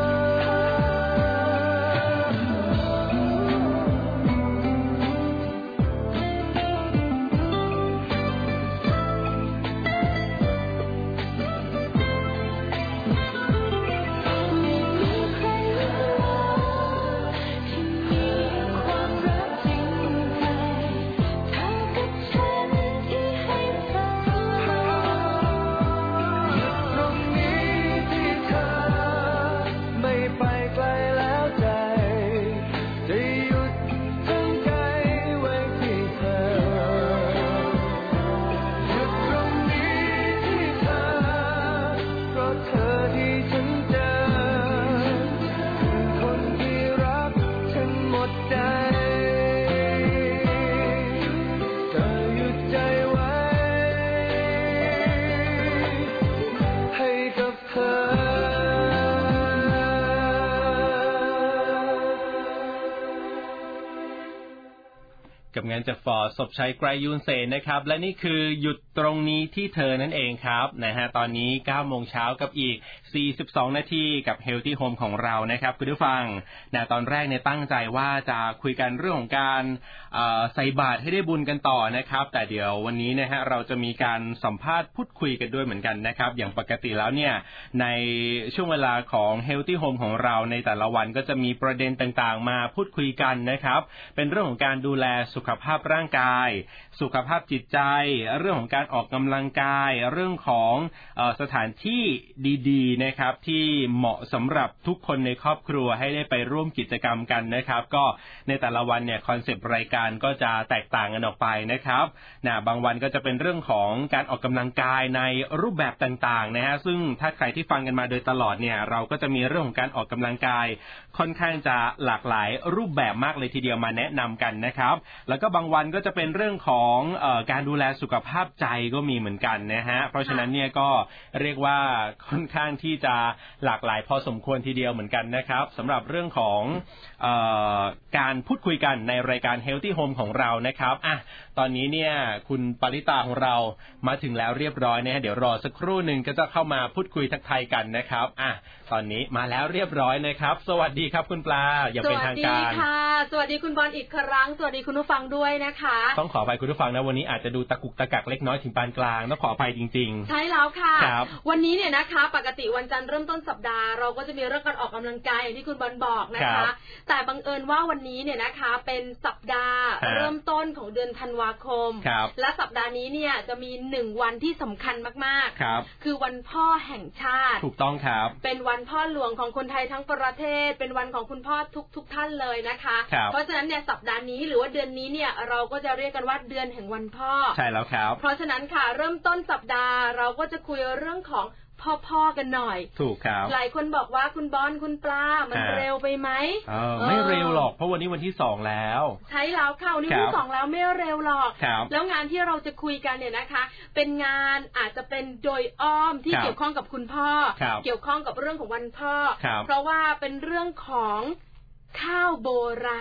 ตรงนี้ที่เธอไม่ไปไกลแล้วใจจะหยุดทั้งใจไว้ที่เธอหยุดตรงนี้ที่เธอเพราะเธอที่ฉันเจอคือคนที่รักฉันหมดใจเธอหยุดใจไว้ให้กับเธอกับงานจากฟอร์ดศพชัยไกรยูนเสนนะครับและนี่คือหยุดตรงนี้ที่เธอนั่นเองครับนะฮะตอนนี้เก้าโมงเช้ากับอีกสี่สิบสองนาทีกับ Healthy Home ของเรานะครับคุณผู้ฟังนะตอนแรกเนี่ยตั้งใจว่าจะคุยกันเรื่องของการใส่บาตรให้ได้บุญกันต่อนะครับแต่เดี๋ยววันนี้นะฮะเราจะมีการสัมภาษณ์พูดคุยกันด้วยเหมือนกันนะครับอย่างปกติแล้วเนี่ยในช่วงเวลาของ Healthy Home ของเราในแต่ละวันก็จะมีประเด็นต่างๆมาพูดคุยกันนะครับเป็นเรื่องของการดูแลสุขภาพร่างกายสุขภาพจิตใจเรื่องของการออกกำลังกายเรื่องของเอ่อสถานที่ดีๆนะครับที่เหมาะสำหรับทุกคนในครอบครัวให้ได้ไปร่วมกิจกรรมกันนะครับก็ในแต่ละวันเนี่ยคอนเซปต์รายการก็จะแตกต่างกันออกไปนะครับนะบางวันก็จะเป็นเรื่องของการออกกำลังกายในรูปแบบต่างๆนะฮะซึ่งถ้าใครที่ฟังกันมาโดยตลอดเนี่ยเราก็จะมีเรื่องของการออกกำลังกายค่อนข้างจะหลากหลายรูปแบบมากเลยทีเดียวมาแนะนำกันนะครับแล้วก็บางวันก็จะเป็นเรื่องของเอ่อการดูแลสุขภาพใจก็มีเหมือนกันนะฮะเพราะฉะนั้นเนี่ยก็เรียกว่าค่อนข้างที่จะหลากหลายพอสมควรทีเดียวเหมือนกันนะครับสำหรับเรื่องของเอ่อการพูดคุยกันในรายการ Healthy Home ของเรานะครับอ่ะตอนนี้เนี่ยคุณปริตาของเรามาถึงแล้วเรียบร้อยนะฮะเดี๋ยวรอสักครู่นึงก็จะเข้ามาพูดคุยทักทายกันนะครับอ่ะตอนนี้มาแล้วเรียบร้อยนะครับสวัสดีครับคุณปลาอย่างเป็นทางการสวัสดีค่ะสวัสดีคุณบอลอีกครั้งสวัสดีคุณผู้ฟังด้วยนะคะต้องขออภัยคุณผู้ฟังนะวันนี้อาจจะดูตะกุกตะกักเล็กน้อยถึงปานกลางต้องขออภัยจริงๆใช่แล้วค่ะวันนี้เนี่ยนะคะปกติวันจันทร์เริ่มต้นสัปดาห์เราก็จะมีเรื่องการออกกำลังกายอย่างที่คุณบอลบอกนะคะแต่บังเอิญว่าวันนี้เนี่ยนะคะเป็นสัปดาห์เริ่มต้นของเดือนธันวาคมและสัปดาห์นี้เนี่ยจะมีหนึ่งวันที่สำคัญมากๆคือวันพ่อแห่งชาติถูกต้องครับเป็นวันพ่อหลวงของคนไทยทั้งประเทศเป็นวันของคุณพ่อทุกทุกท่านเลยนะคะเพราะฉะนั้นเนี่ยสัปดาห์นี้หรือว่าเดือนนี้เนี่ยเราก็จะเรียกกันว่าเดือนแห่งวันพ่อใช่แล้วครับเพราะฉะนั้นค่ะเริ่มต้นสัปดาห์เราก็จะคุยเรื่องของพ่อๆกันหน่อยถูกครับหลายคนบอกว่าคุณบอลคุณปลามันเร็วไปไหมเออไม่เร็วหรอกเพราะวันนี้วันที่สองแล้วใช่แล้วค่ะวันนี้วันที่สองแล้วไม่เร็วหรอกแล้วงานที่เราจะคุยกันเนี่ยนะคะเป็นงานอาจจะเป็นโดยอ้อมที่เกี่ยวข้องกับคุณพ่อเกี่ยวข้องกับเรื่องของวันพ่อเพราะว่าเป็นเรื่องของข้าวโบราณ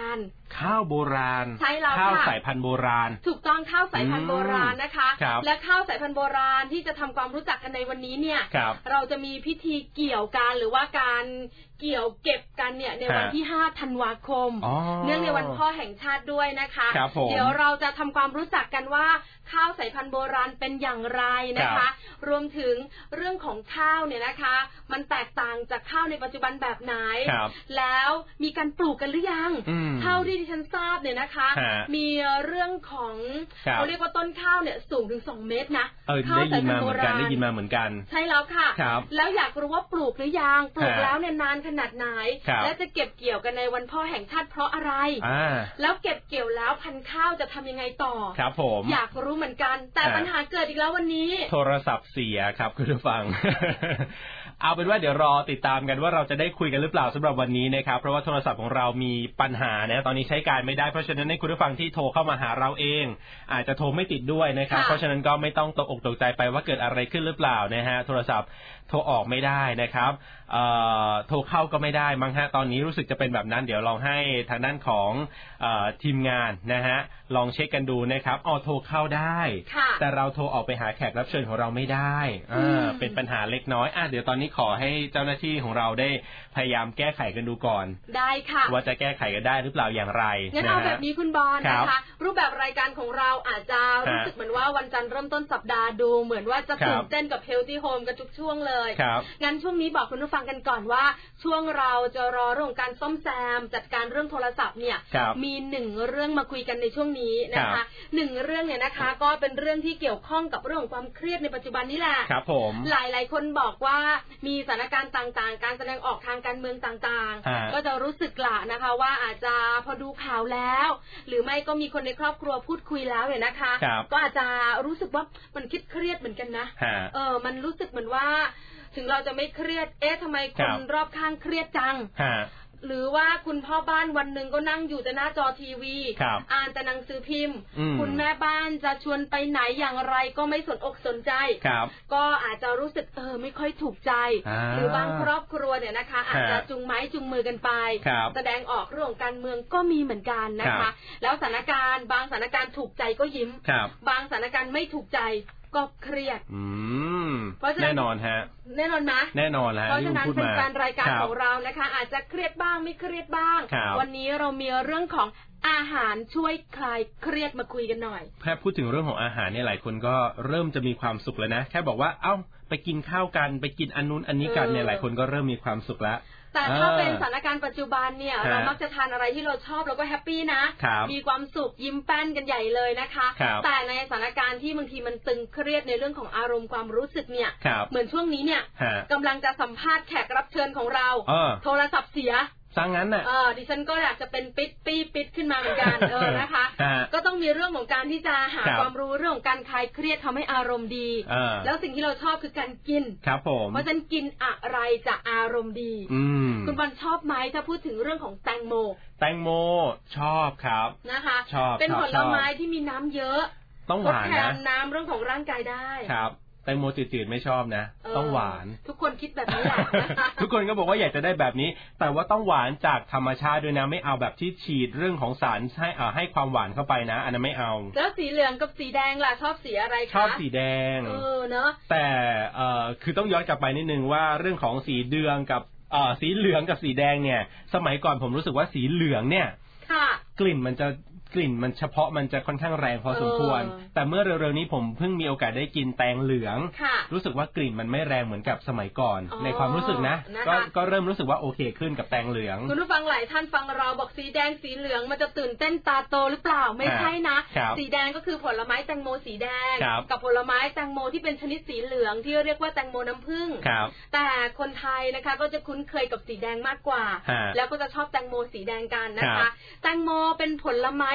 ข้าวโบราณใช่แล้วค่ะข้าวสายพันธุ์โบราณถูกต้องข้าวสายพันธุ์โบราณนะคะและข้าวสายพันธุ์โบราณที่จะทำความรู้จักกันในวันนี้เนี่ยรเราจะมีพิธีเกี่ยวกันหรือว่าการเกี่ยวเก็บกันเนี่ยในวันที่ห้าธันวาคมเนื่องในวันพ่อแห่งชาติด้วยนะคะเดี๋ยวเราจะทำความรู้จักกันว่าข้าวสายพันธุ์โบราณเป็นอย่างไรนะคะรวมถึงเรื่องของข้าวเนี่ยนะคะมันแตกต่างจากข้าวในปัจจุบันแบบไหนแล้วมีการปลูกกันหรือยังเท่าที่ดิฉันทราบเนี่ยนะคะมีเรื่องของเขาเรียกว่าต้นข้าวเนี่ยสูงถึงสองเมตรนะข้าวสายพันธุ์โบราณได้ยินมาเหมือนกันใช่แล้วค่ะแล้วอยากรู้ว่าปลูกหรือยังปลูกแล้วเนี่ยนานขนาดไหนและจะเก็บเกี่ยวกันในวันพ่อแห่งชาติเพราะอะไรแล้วเก็บเกี่ยวแล้วพันธุ์ข้าวจะทำยังไงต่อครับผมอยากรู้เหมือนกันแต่ปัญหาเกิดอีกแล้ววันนี้โทรศัพท์เสียครับคุณผู้ฟัง เอาเป็นว่าเดี๋ยวรอติดตามกันว่าเราจะได้คุยกันหรือเปล่าสำหรับวันนี้นะครับเพราะว่าโทรศัพท์ของเรามีปัญหานะตอนนี้ใช้การไม่ได้เพราะฉะนั้นให้คุณผู้ฟังที่โทรเข้ามาหาเราเองอาจจะโทรไม่ติดด้วยนะครับเพราะฉะนั้นก็ไม่ต้องตกอกตกใจไปว่าเกิดอะไรขึ้นหรือเปล่านะฮะโทรศัพท์โทรออกไม่ได้นะครับเอ่อโทรเข้าก็ไม่ได้มั้งฮะตอนนี้รู้สึกจะเป็นแบบนั้นเดี๋ยวลองให้ทางด้านของเอ่อทีมงานนะฮะลองเช็คกันดูนะครับอ๋อโทรเข้าได้แต่เราโทรออกไปหาแขกรับเชิญของเราไม่ได้อ่าเป็นปัญหาเล็กน้อยอ่ะเดี๋ยวตอนนี้ขอให้เจ้าหน้าที่ของเราได้พยายามแก้ไขกันดูก่อนได้ค่ะว่าจะแก้ไขกันได้หรือเปล่าอย่างไรงั้นเอาแบบนี้คุณบอลนะคะรูปแบบรายการของเราอาจจะรู้สึกเหมือนว่าวันจันทร์เริ่มต้นสัปดาห์ดูเหมือนว่าจะตื่นเต้นกับ Healthy Home กันทุกช่วงเลยงั้นช่วงนี้บอกคุณผู้ฟังกันก่อนว่าช่วงเราจะรอเรื่องการซ่อมแซมจัดการเรื่องโทรศัพท์เนี่ยมีหนึ่งเรื่องมาคุยกันในช่วงนี้นะคะหนึ่งเรื่องเนี่ยนะคะก็เป็นเรื่องที่เกี่ยวข้องกับเรื่องของความเครียดในปัจจุบันนี่แหละครับผมหลายๆคนบอกว่ามีสถานการณ์ต่างๆการแสดงออกทางการเมืองต่างๆก็จะรู้สึกละนะคะว่าอาจจะพอดูข่าวแล้วหรือไม่ก็มีคนในครอบครัวพูดคุยแล้วเนี่ยนะคะก็อาจจะรู้สึกว่ามันคิดเครียดเหมือนกันนะเออมันรู้สึกเหมือนว่าถึงเราจะไม่เครียดเอ๊ะทำไมคนรอบข้างเครียดจังหรือว่าคุณพ่อบ้านวันหนึ่งก็นั่งอยู่แต่หน้าจอทีวีอ่านแต่หนังสือพิมพ์คุณแม่บ้านจะชวนไปไหนอย่างไรก็ไม่สนอกสนใจก็อาจจะรู้สึกเออไม่ค่อยถูกใจหรือบางครอบครัวเนี่ยนะคะอาจจะจุงไม้จุงมือกันไปแสดงออกเรื่องการเมืองก็มีเหมือนกันนะคะแล้วสถานการณ์บางสถานการณ์ถูกใจก็ยิ้มบางสถานการณ์ไม่ถูกใจก็เครียดอืมแน่นอนฮะแน่นอนไหมแน่นอนแล้วเพราะฉะนั้นเป็นการรายการของเรานะคะอาจจะเครียดบ้างไม่เครียดบ้างวันนี้เรามีเรื่องของอาหารช่วยคลายเครียดมาคุยกันหน่อยแค่พูดถึงเรื่องของอาหารเนี่ยหลายคนก็เริ่มจะมีความสุขแล้วนะแค่บอกว่าเอ้าไปกินข้าวกันไปกินอันนู้นอันนี้กันเนี่ยหลายคนก็เริ่มมีความสุขแล้วแต่ถ้าเป็นสถานการณ์ปัจจุบันเนี่ยเรามักจะทานอะไรที่เราชอบเราก็แฮปปี้นะมีความสุขยิ้มแป้นกันใหญ่เลยนะคะแต่ในสถานการณ์ที่บางทีมันตึงเครียดในเรื่องของอารมณ์ความรู้สึกเนี่ยเหมือนช่วงนี้เนี่ยกำลังจะสัมภาษณ์แขกรับเชิญของเราโทรศัพท์เสียซังงั้นน่ะเออดิฉันก็อยากจะเป็นปิดปี้ปิดขึ้นมาเหมือนกันเออนะคะก็ต้องมีเรื่องของการที่จะหาความรู้เรื่องของการคลายเครียดทำให้อารมณ์ดีแล้วสิ่งที่เราชอบคือการกินครับผมเพราะฉะนั้นกินอะไรจะอารมณ์ดีคุณบอลชอบไหมถ้าพูดถึงเรื่องของแตงโมแตงโมชอบครับนะคะชอบเป็นผลไม้ที่มีน้ำเยอะต้องหวานนะทดแทนน้ำเรื่องของร่างกายได้ครับแตงโมจืดๆไม่ชอบนะต้องหวานทุกคนคิดแบบนี้แหละทุกคนก็บอกว่าอยากจะได้แบบนี้แต่ว่าต้องหวานจากธรรมชาติด้วยนะไม่เอาแบบที่ฉีดเรื่องของสารให้อ่าให้ความหวานเข้าไปนะอันนั้นไม่เอาแล้วสีเหลืองกับสีแดงล่ะชอบสีอะไรคะชอบสีแดงเออเนาะแต่เอ่อคือต้องย้อนกลับไปนิดนึงว่าเรื่องของสีเดืองกับเอ่อสีเหลืองกับสีแดงเนี่ยสมัยก่อนผมรู้สึกว่าสีเหลืองเนี่ยกลิ่นมันจะกลิ่นมันเฉพาะมันจะค่อนข้างแรงพอสมควรแต่เมื่อเร็วๆนี้ผมเพิ่งมีโอกาสได้กินแตงเหลืองรู้สึกว่ากลิ่นมันไม่แรงเหมือนกับสมัยก่อนในความรู้สึกนะก็ก็เริ่มรู้สึกว่าโอเคขึ้นกับแตงเหลืองคุณผู้ฟังหลายท่านฟังเราบอกสีแดงสีเหลืองมันจะตื่นเต้นตาโตหรือเปล่าไม่ใช่นะสีแดงก็คือผลไม้แตงโมสีแดงกับผลไม้แตงโมที่เป็นชนิดสีเหลืองที่เรียกว่าแตงโมน้ำผึ้งแต่คนไทยนะคะก็จะคุ้นเคยกับสีแดงมากกว่าแล้วก็จะชอบแตงโมสีแดงกันนะคะแตงโมเป็นผลไม้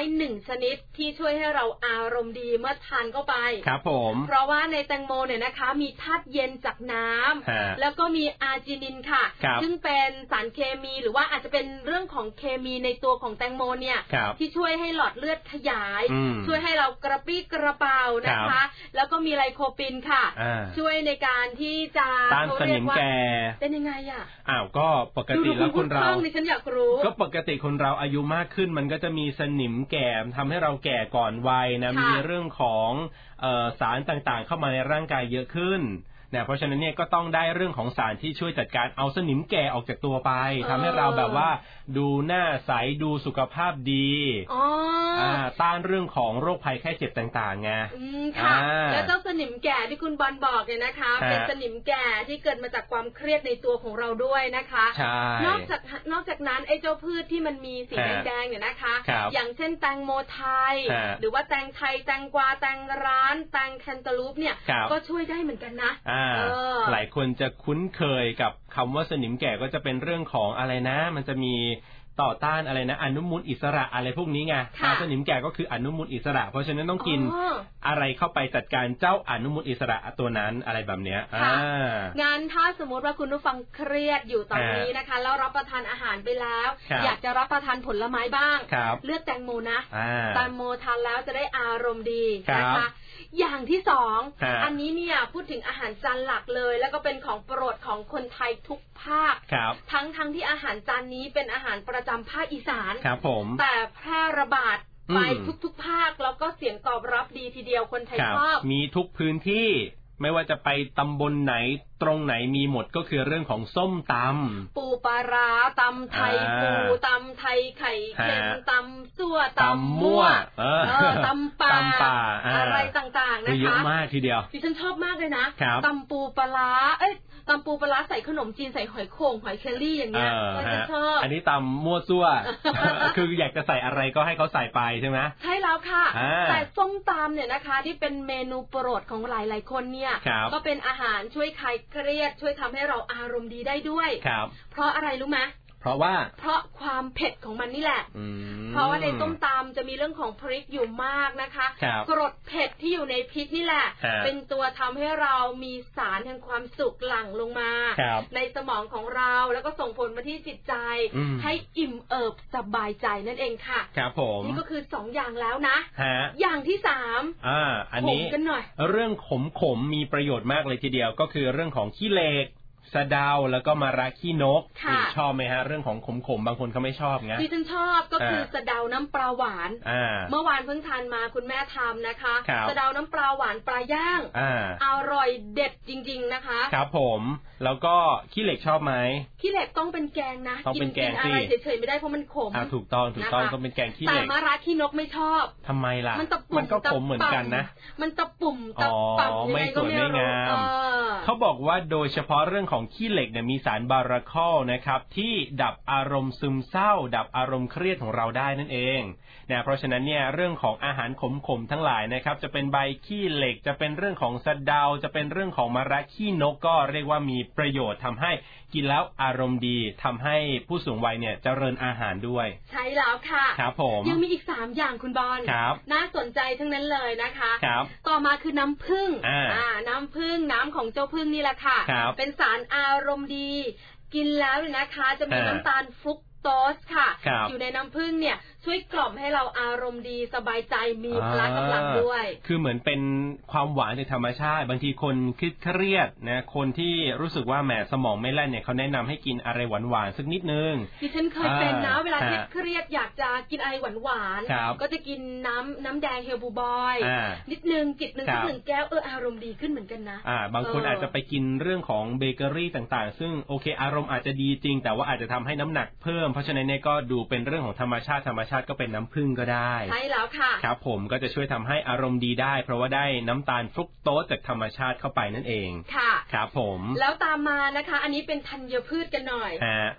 หนึ่งชนิดที่ช่วยให้เราอารมณ์ดีเมื่อทานเข้าไปครับผมเพราะว่าในแตงโมเนี่ยนะคะมีธาตุเย็นจากน้ำแล้วก็มีอาร์จินินค่ะซึ่งเป็นสารเคมีหรือว่าอาจจะเป็นเรื่องของเคมีในตัวของแตงโมเนี่ยที่ช่วยให้หลอดเลือดขยายช่วยให้เรากระปรี้กระเปร่านะคะแล้วก็มีไลโคปินค่ะช่วยในการที่จะต้านสนิมแก่เป็นยังไงอ่ะอ้าวก็ปกติแล้วคนเราดิฉันอยากรู้ก็ปกติคนเราอายุมากขึ้นมันก็จะมีสนิมแก่ทำให้เราแก่ก่อนวัยนะมีเรื่องของเอ่อสารต่างๆเข้ามาในร่างกายเยอะขึ้นนะเพราะฉะนั้นเนี่ยก็ต้องได้เรื่องของสารที่ช่วยจัดการเอาสนิมแก่ออกจากตัวไปทำให้เราแบบว่าดูหน้าใสดูสุขภาพดีอ๋ออ่าต้านเรื่องของโรคภัยไข้เจ็บต่างๆไงอืมค่ะแล้วเจ้าสนิมแก่ที่คุณบอลบอกเนี่ยนะคะเป็นสนิมแก่ที่เกิดมาจากความเครียดในตัวของเราด้วยนะคะใช่นอกจากนอกจากนั้นไอ้เจ้าพืชที่มันมีสีแดงๆเนี่ยนะคะอย่างเช่นแตงโมไทยหรือว่าแตงไทยแตงกวาแตงร้านแตงแคนตาลูปเนี่ยก็ช่วยได้เหมือนกันนะหลายคนจะคุ้นเคยกับคำว่าสนิมแก่ก็จะเป็นเรื่องของอะไรนะมันจะมีต่อต้านอะไรนะอนุมูลอิสระอะไรพวกนี้ไงสนิมแก่ก็คืออนุมูลอิสระเพราะฉะนั้นต้องกินอะไรเข้าไปจัดการเจ้าอนุมูลอิสระตัวนั้นอะไรแบบเนี้ยงานถ้าสมมติว่าคุณผู้ฟังเครียดอยู่ตอนนี้นะคะแล้วรับประทานอาหารไปแล้วอยากจะรับประทานผลไม้บ้างเลือกแตงโมนะแตงโมทานแล้วจะได้อารมณ์ดีนะคะอย่างที่สองอันนี้เนี่ยพูดถึงอาหารจานหลักเลยแล้วก็เป็นของโปรดของคนไทยทุกภาคทั้งทั้งที่อาหารจานนี้เป็นอาหารประจำภาคอีสานแต่แพร่ระบาดไปทุกๆภาคแล้วก็เสียงตอบรับดีทีเดียวคนไทยชอบมีทุกพื้นที่ไม่ว่าจะไปตำบลไหนตรงไหนมีหมดก็คือเรื่องของส้มตำปูปลาร้าตำไทยปูตำไทยไข่เค็มตำซั่วตำมั่วตำป่าอะไรต่างๆนะคะเยอะมากทีเดียวดิฉันชอบมากเลยนะตำปูปลาร้าเอ้ยตำปูปลาใส่ขนมจีนใส่หอยโข่งหอยเชอรี่อย่างเงี้ยก็จะชอบอันนี้ตำมั่วซั่ว คืออยากจะใส่อะไรก็ให้เขาใส่ไปใช่ไหมใช่แล้วค่ะแต่ส้มตำเนี่ยนะคะที่เป็นเมนูโปรดของหลายๆคนเนี่ยก็เป็นอาหารช่วยคลายเครียดช่วยทำให้เราอารมณ์ดีได้ด้วยเพราะอะไรรู้ไหมเพราะว่าเพราะความเผ็ดของมันนี่แหละเพราะว่าในส้มตำจะมีเรื่องของพริกอยู่มากนะคะกรดเผ็ดที่อยู่ในพริกนี่แหละเป็นตัวทำให้เรามีสารแห่งความสุขหลั่งลงมาในสมองของเราแล้วก็ส่งผลมาที่จิตใจให้อิ่มเอิบสบายใจนั่นเองค่ะครับผมนี่ก็คือสองอย่างแล้วนะอย่างที่สามอ่าอันนี้กันหน่อยเรื่องขมขมมีประโยชน์มากเลยทีเดียวก็คือเรื่องของขี้เหล็กสะเดาแล้วก็มะระขี้นกชอบไหมฮะเรื่องของขมๆบางคนเขาไม่ชอบไงดิฉันชอบก็คือสะเดาน้ำปลาหวานเมื่อวานเพิ่งทานมาคุณแม่ทำนะคะสะเดาน้ำปลาหวานปลาย่างอร่อยเด็ดจริงๆนะคะครับผมแล้วก็ขี้เหล็กชอบไหมขี้เหล็กต้องเป็นแกงนะกินกินอะไรเฉยๆไม่ได้เพราะมันขมถูกต้องถูกต้องต้องเป็นแกงขี้เหล็กแต่มะระขี้นกไม่ชอบทำไมล่ะมันตะปุ่มมันก็ขมเหมือนกันนะมันตะปุ่มตะปั่มยังไงก็ไม่รู้เขาบอกว่าโดยเฉพาะเรื่องของขี้เหล็กเนี่ยมีสารบาราคอลนะครับที่ดับอารมณ์ซึมเศร้าดับอารมณ์เครียดของเราได้นั่นเองนะเพราะฉะนั้นเนี่ยเรื่องของอาหารขมๆทั้งหลายนะครับจะเป็นใบขี้เหล็กจะเป็นเรื่องของสะเดาจะเป็นเรื่องของมะระขี้นกก็เรียกว่ามีประโยชน์ทำให้กินแล้วอารมณ์ดีทำให้ผู้สูงวัยเนี่ยเจริญอาหารด้วยใช่แล้วค่ะครับผมยังมีอีกสามอย่างคุณบอลน่าสนใจทั้งนั้นเลยนะคะครับต่อมาคือน้ำผึ้งอ่าน้ำผึ้งน้ำของเจ้าผึ้งนี่แหละค่ะเป็นสารอารมณ์ดีกินแล้วเนี่ยนะคะจะมีน้ำตาลฟรุกโตสค่ะอยู่ในน้ำผึ้งเนี่ยช่วยกล่อมให้เราอารมณ์ดีสบายใจมีพละกำลังด้วยคือเหมือนเป็นความหวานในธรรมชาติบางทีคนคิดเครียดนะคนที่รู้สึกว่าแหมสมองไม่แล่นเนี่ยเขาแนะนำให้กินอะไรหวานๆสักนิดนึงดิฉันเคยเป็นนะเวลาคิดเครียดอยากจะกินอะไรหวานๆก็จะกินน้ำน้ำแดงเฮลบูบอยนิดนึงจิบนึงสักหนึ่งแก้วเอออารมณ์ดีขึ้นเหมือนกันนะอ่าบางคนอาจจะไปกินเรื่องของเบเกอรี่ต่างๆซึ่งโอเคอารมณ์อาจจะดีจริงแต่ว่าอาจจะทำให้น้ำหนักเพิ่มเพราะฉะนั้นเนี่ยก็ดูเป็นเรื่องของธรรมชาติธรรมชาติก็เป็นน้ำผึ้งก็ได้ใช่แล้วค่ะครับผมก็จะช่วยทำให้อารมณ์ดีได้เพราะว่าได้น้ำตาลฟรุกโตสจากธรรมชาติเข้าไปนั่นเองค่ะครับผมแล้วตามมานะคะอันนี้เป็นธัญพืชกันหน่อยฮะ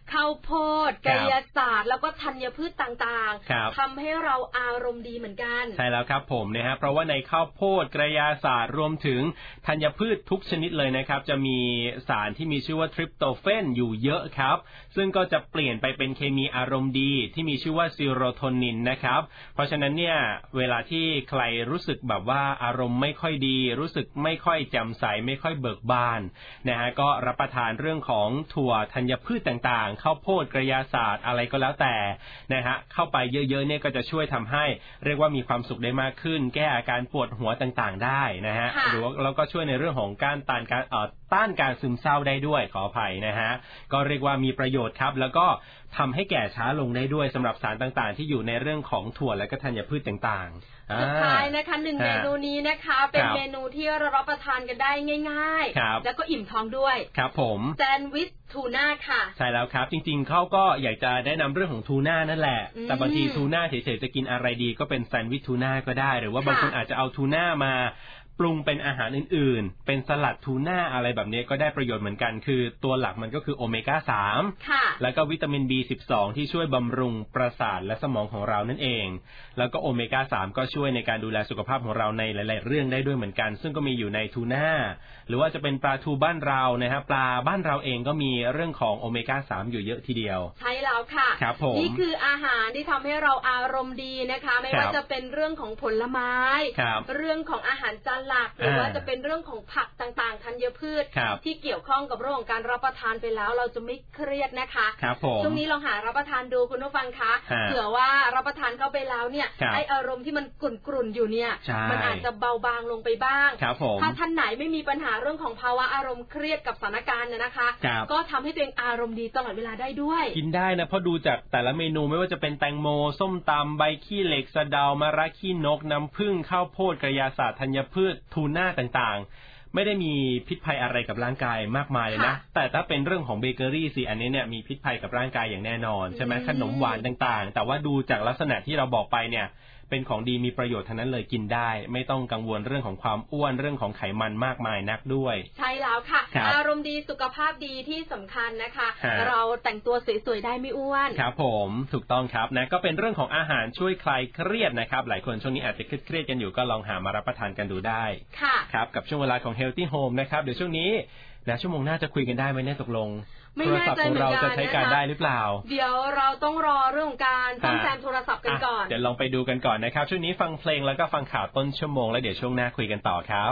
ข้าวโพดกายศาสตร์แล้วก็ธัญพืชต่างๆทำให้เราอารมณ์ดีเหมือนกันใช่แล้วครับผมนะฮะเพราะว่าในข้าวโพดกายศาสตร์รวมถึงธัญพืชทุกชนิดเลยนะครับจะมีสารที่มีชื่อว่าทริปโตเฟนอยู่เยอะครับซึ่งก็จะเปลี่ยนไปเป็นเคมีอารมณ์ดีที่มีชื่อว่าซีโรโทนินนะครับเพราะฉะนั้นเนี่ยเวลาที่ใครรู้สึกแบบว่าอารมณ์ไม่ค่อยดีรู้สึกไม่ค่อยแจ่มใสไม่ค่อยเบิกบานนะฮะก็รับประทานเรื่องของถั่วธัญพืชต่างๆข้าวโพดกระยาศาสตร์อะไรก็แล้วแต่นะฮะเข้าไปเยอะๆเนี่ยก็จะช่วยทำให้เรียกว่ามีความสุขได้มากขึ้นแก้อาการปวดหัวต่างๆได้นะฮะหรือว่าแล้วก็ช่วยในเรื่องของการต้านการเอ่อต้านการซึมเศร้าได้ด้วยขออภัยนะฮะก็เรียกว่ามีประโยชน์ครับแล้วก็ทำให้แก่ช้าลงได้ด้วยสำหรับสารต่างๆที่อยู่ในเรื่องของถั่วและก็ธัญพืชต่างๆสุดท้ายนะคะหนึ่งเมนูนี้นะคะเป็นเมนูที่เรารับประทานกันได้ง่ายๆแล้วก็อิ่มท้องด้วยครับผมแซนด์วิชทูน่าค่ะใช่แล้วครับจริงๆเขาก็อยากจะแนะนำเรื่องของทูน่านั่นแหละแต่บางทีทูน่าเฉยๆจะกินอะไรดีก็เป็นแซนด์วิชทูน่าก็ได้หรือว่าบางคนอาจจะเอาทูน่ามาปรุงเป็นอาหารอื่นๆเป็นสลัดทูน่าอะไรแบบนี้ก็ได้ประโยชน์เหมือนกันคือตัวหลักมันก็คือโอเมก้าสามค่ะแล้วก็วิตามิน บี สิบสอง ที่ช่วยบำรุงประสาทและสมองของเรานั่นเองแล้วก็โอเมก้าสามก็ช่วยในการดูแลสุขภาพของเราในหลายๆเรื่องได้ด้วยเหมือนกันซึ่งก็มีอยู่ในทูน่าหรือว่าจะเป็นปลาทูบ้านเรานะฮะปลาบ้านเราเองก็มีเรื่องของโอเมก้าสามอยู่เยอะทีเดียวใช่แล้วค่ะครับผมนี่คืออาหารที่ทำให้เราอารมณ์ดีนะคะไม่ว่าจะเป็นเรื่องของผลไม้เรื่องของอาหารจานหลักหรือว่าจะเป็นเรื่องของผักต่างๆธัญพืชที่เกี่ยวข้องกับเรื่องของการรับประทานไปแล้วเราจะไม่เครียดนะคะช่วงนี้ลองหารับประทานดูคุณผู้ฟังคะเผื่อว่ารับประทานเข้าไปแล้วเนี่ยไออารมณ์ที่มันกรุ่นๆอยู่เนี่ยมันอาจจะเบาบางลงไปบ้างถ้าท่านไหนไม่มีปัญหาเรื่องของภาวะอารมณ์เครียดกับสถานการณ์เนี่ยนะคะก็ทำให้ตัวเองอารมณ์ดีตลอดเวลาได้ด้วยกินได้นะเพราะดูจากแต่ละเมนูไม่ว่าจะเป็นแตงโมส้มตำใบขี้เหล็กสะเดามะระขี้นกน้ำผึ้งข้าวโพดกระยาศาสตร์ธัญพืชทูน่าต่างๆไม่ได้มีพิษภัยอะไรกับร่างกายมากมายเลยนะแต่ถ้าเป็นเรื่องของเบเกอรี่สิอันนี้เนี่ยมีพิษภัยกับร่างกายอย่างแน่นอนใช่ไหมขนมหวานต่างๆแต่ว่าดูจากลักษณะที่เราบอกไปเนี่ยเป็นของดีมีประโยชน์ทั้งนั้นเลยกินได้ไม่ต้องกังวลเรื่องของความอ้วนเรื่องของไขมันมากมายนักด้วยใช่แล้วค่ะอารมณ์ดีสุขภาพดีที่สำคัญนะคะเราแต่งตัวสวยๆได้ไม่อ้วนครับผมถูกต้องครับนะก็เป็นเรื่องของอาหารช่วยคลายเครียดนะครับหลายคนช่วงนี้อาจจะเครียดๆกันอยู่ก็ลองหามารับประทานกันดูได้ค่ะครับกับช่วงเวลาของ Healthy Home นะครับเดี๋ยวช่วงนี้นะชั่วโมงหน้าจะคุยกันได้ไหมเนี่ยตกลงโทรศัพท์ของเราจะใช้การได้หรือเปล่าเดี๋ยวเราต้องรอเรื่องของการซ่อมแซมโทรศัพท์กันก่อนเดี๋ยวลองไปดูกันก่อนนะครับช่วงนี้ฟังเพลงแล้วก็ฟังข่าวต้นชั่วโมงแล้วเดี๋ยวช่วงหน้าคุยกันต่อครับ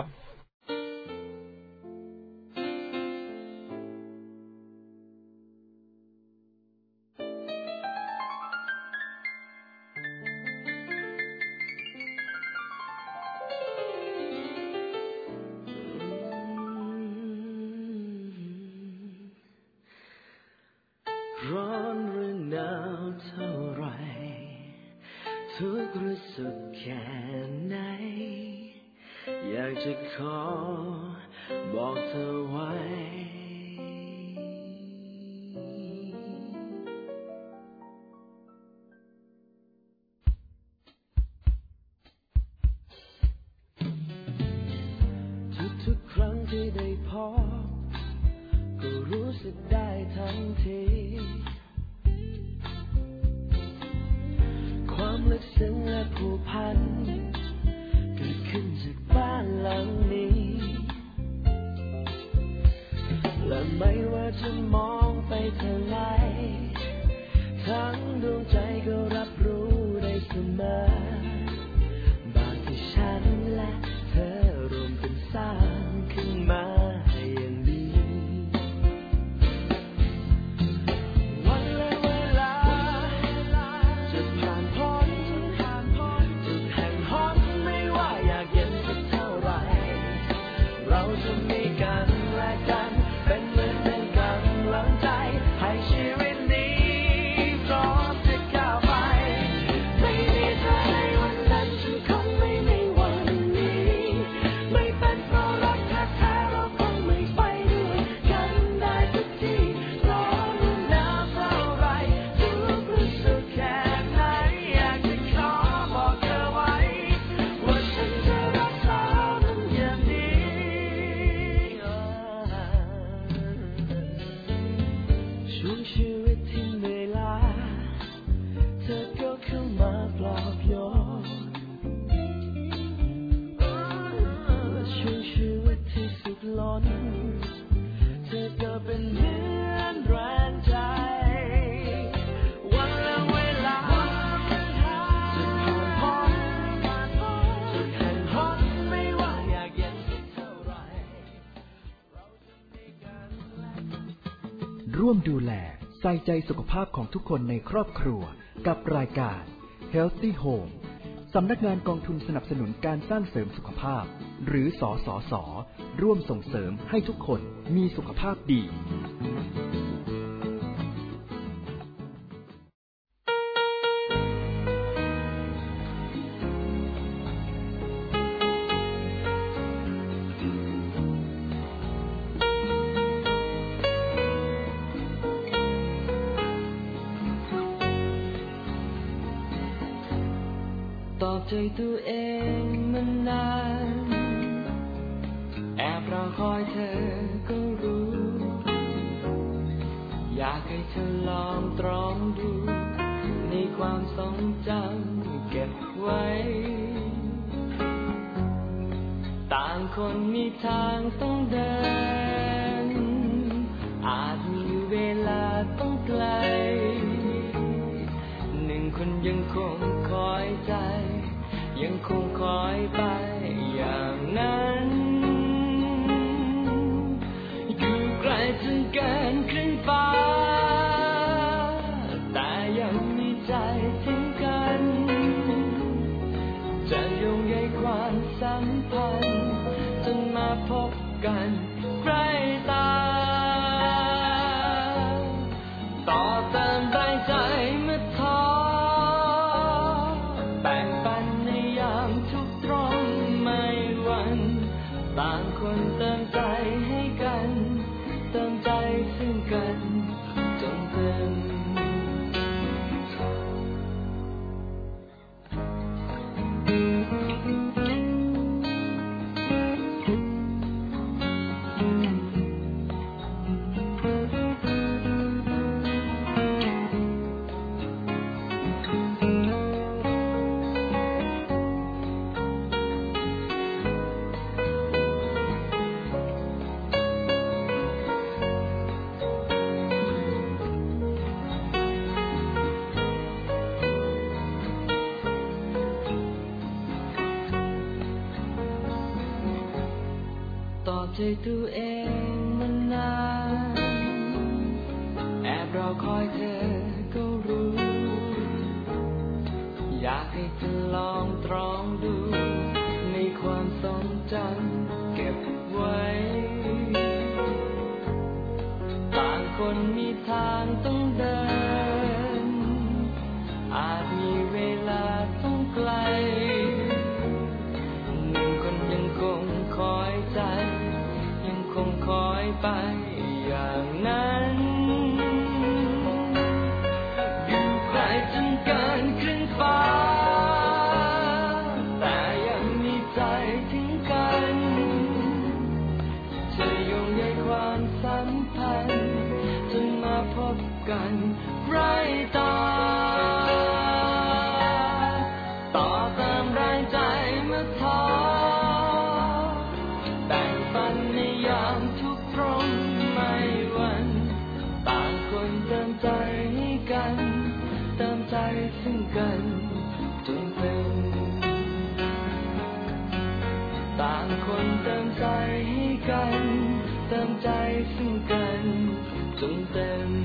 ร้อนหรือหนาวเท่าไรทุกข์รู้สึกแค่ไหนอยากจะขอบอกเธอไว้ทุกๆครั้งที่ได้พบก็รู้สึกได้ทันทีความลึกซึ้งและผูกพันเกิดขึ้นจากบ้านหลังนี้และไม่ว่าจะมองไปทางไหนทั้งดวงใจก็รับรู้ได้เสมอบางที่ฉันและเธอรวมกันสร้างขึ้นมาอย่างดีวร่วมดูแลใส่ใจสุขภาพของทุกคนในครอบครัวกับรายการ Healthy Home สำนักงานกองทุนสนับสนุนการสร้างเสริมสุขภาพหรือสสส.ร่วมส่งเสริมให้ทุกคนมีสุขภาพดีใจตัวเองมานานแอบรอคอยเธอก็รู้อยากให้เธอลองตรองดูในความทรงจำเก็บไว้ต่างคนมีทางต้องเดินอาจมีเวลาต้องไกลหนึ่งคนยังคงคอยใจยังคงคอยไปอย่างนั้นอยู่ไกลจนเกินครึ่งฟ้าแต่ยังมีใจถึงกันจะโยงใยความสัมพันธ์จนมาพบกันใกล้ตาต่อเติมแรงใจเมื่อท้อต่างคนเติมใจให้กันเติมใจซึ่งกันจนเต็มใจตัวเองมานานแอบรอคอยเธอก็รู้อยากให้เธอลองตรองดูในความทรงจำเก็บไว้ต่างคนมีทางต้องเดินอาจมีเวลาต้องไกลหนึ่งคนยังคงคอยใจคงคอยไปอย่างนั้นอยู่ไกลจนเกินครึ่งฟ้าแต่ยังมีใจถึงกันจะโยงใยความสัมพันธ์จนมาพบกันใกล้ตาต่อเติมแรงใจเมื่อท้อซึ่งกันจนเต็มต่างคนเติมใจให้กันเติมใจซึ่งกันจนเต็ม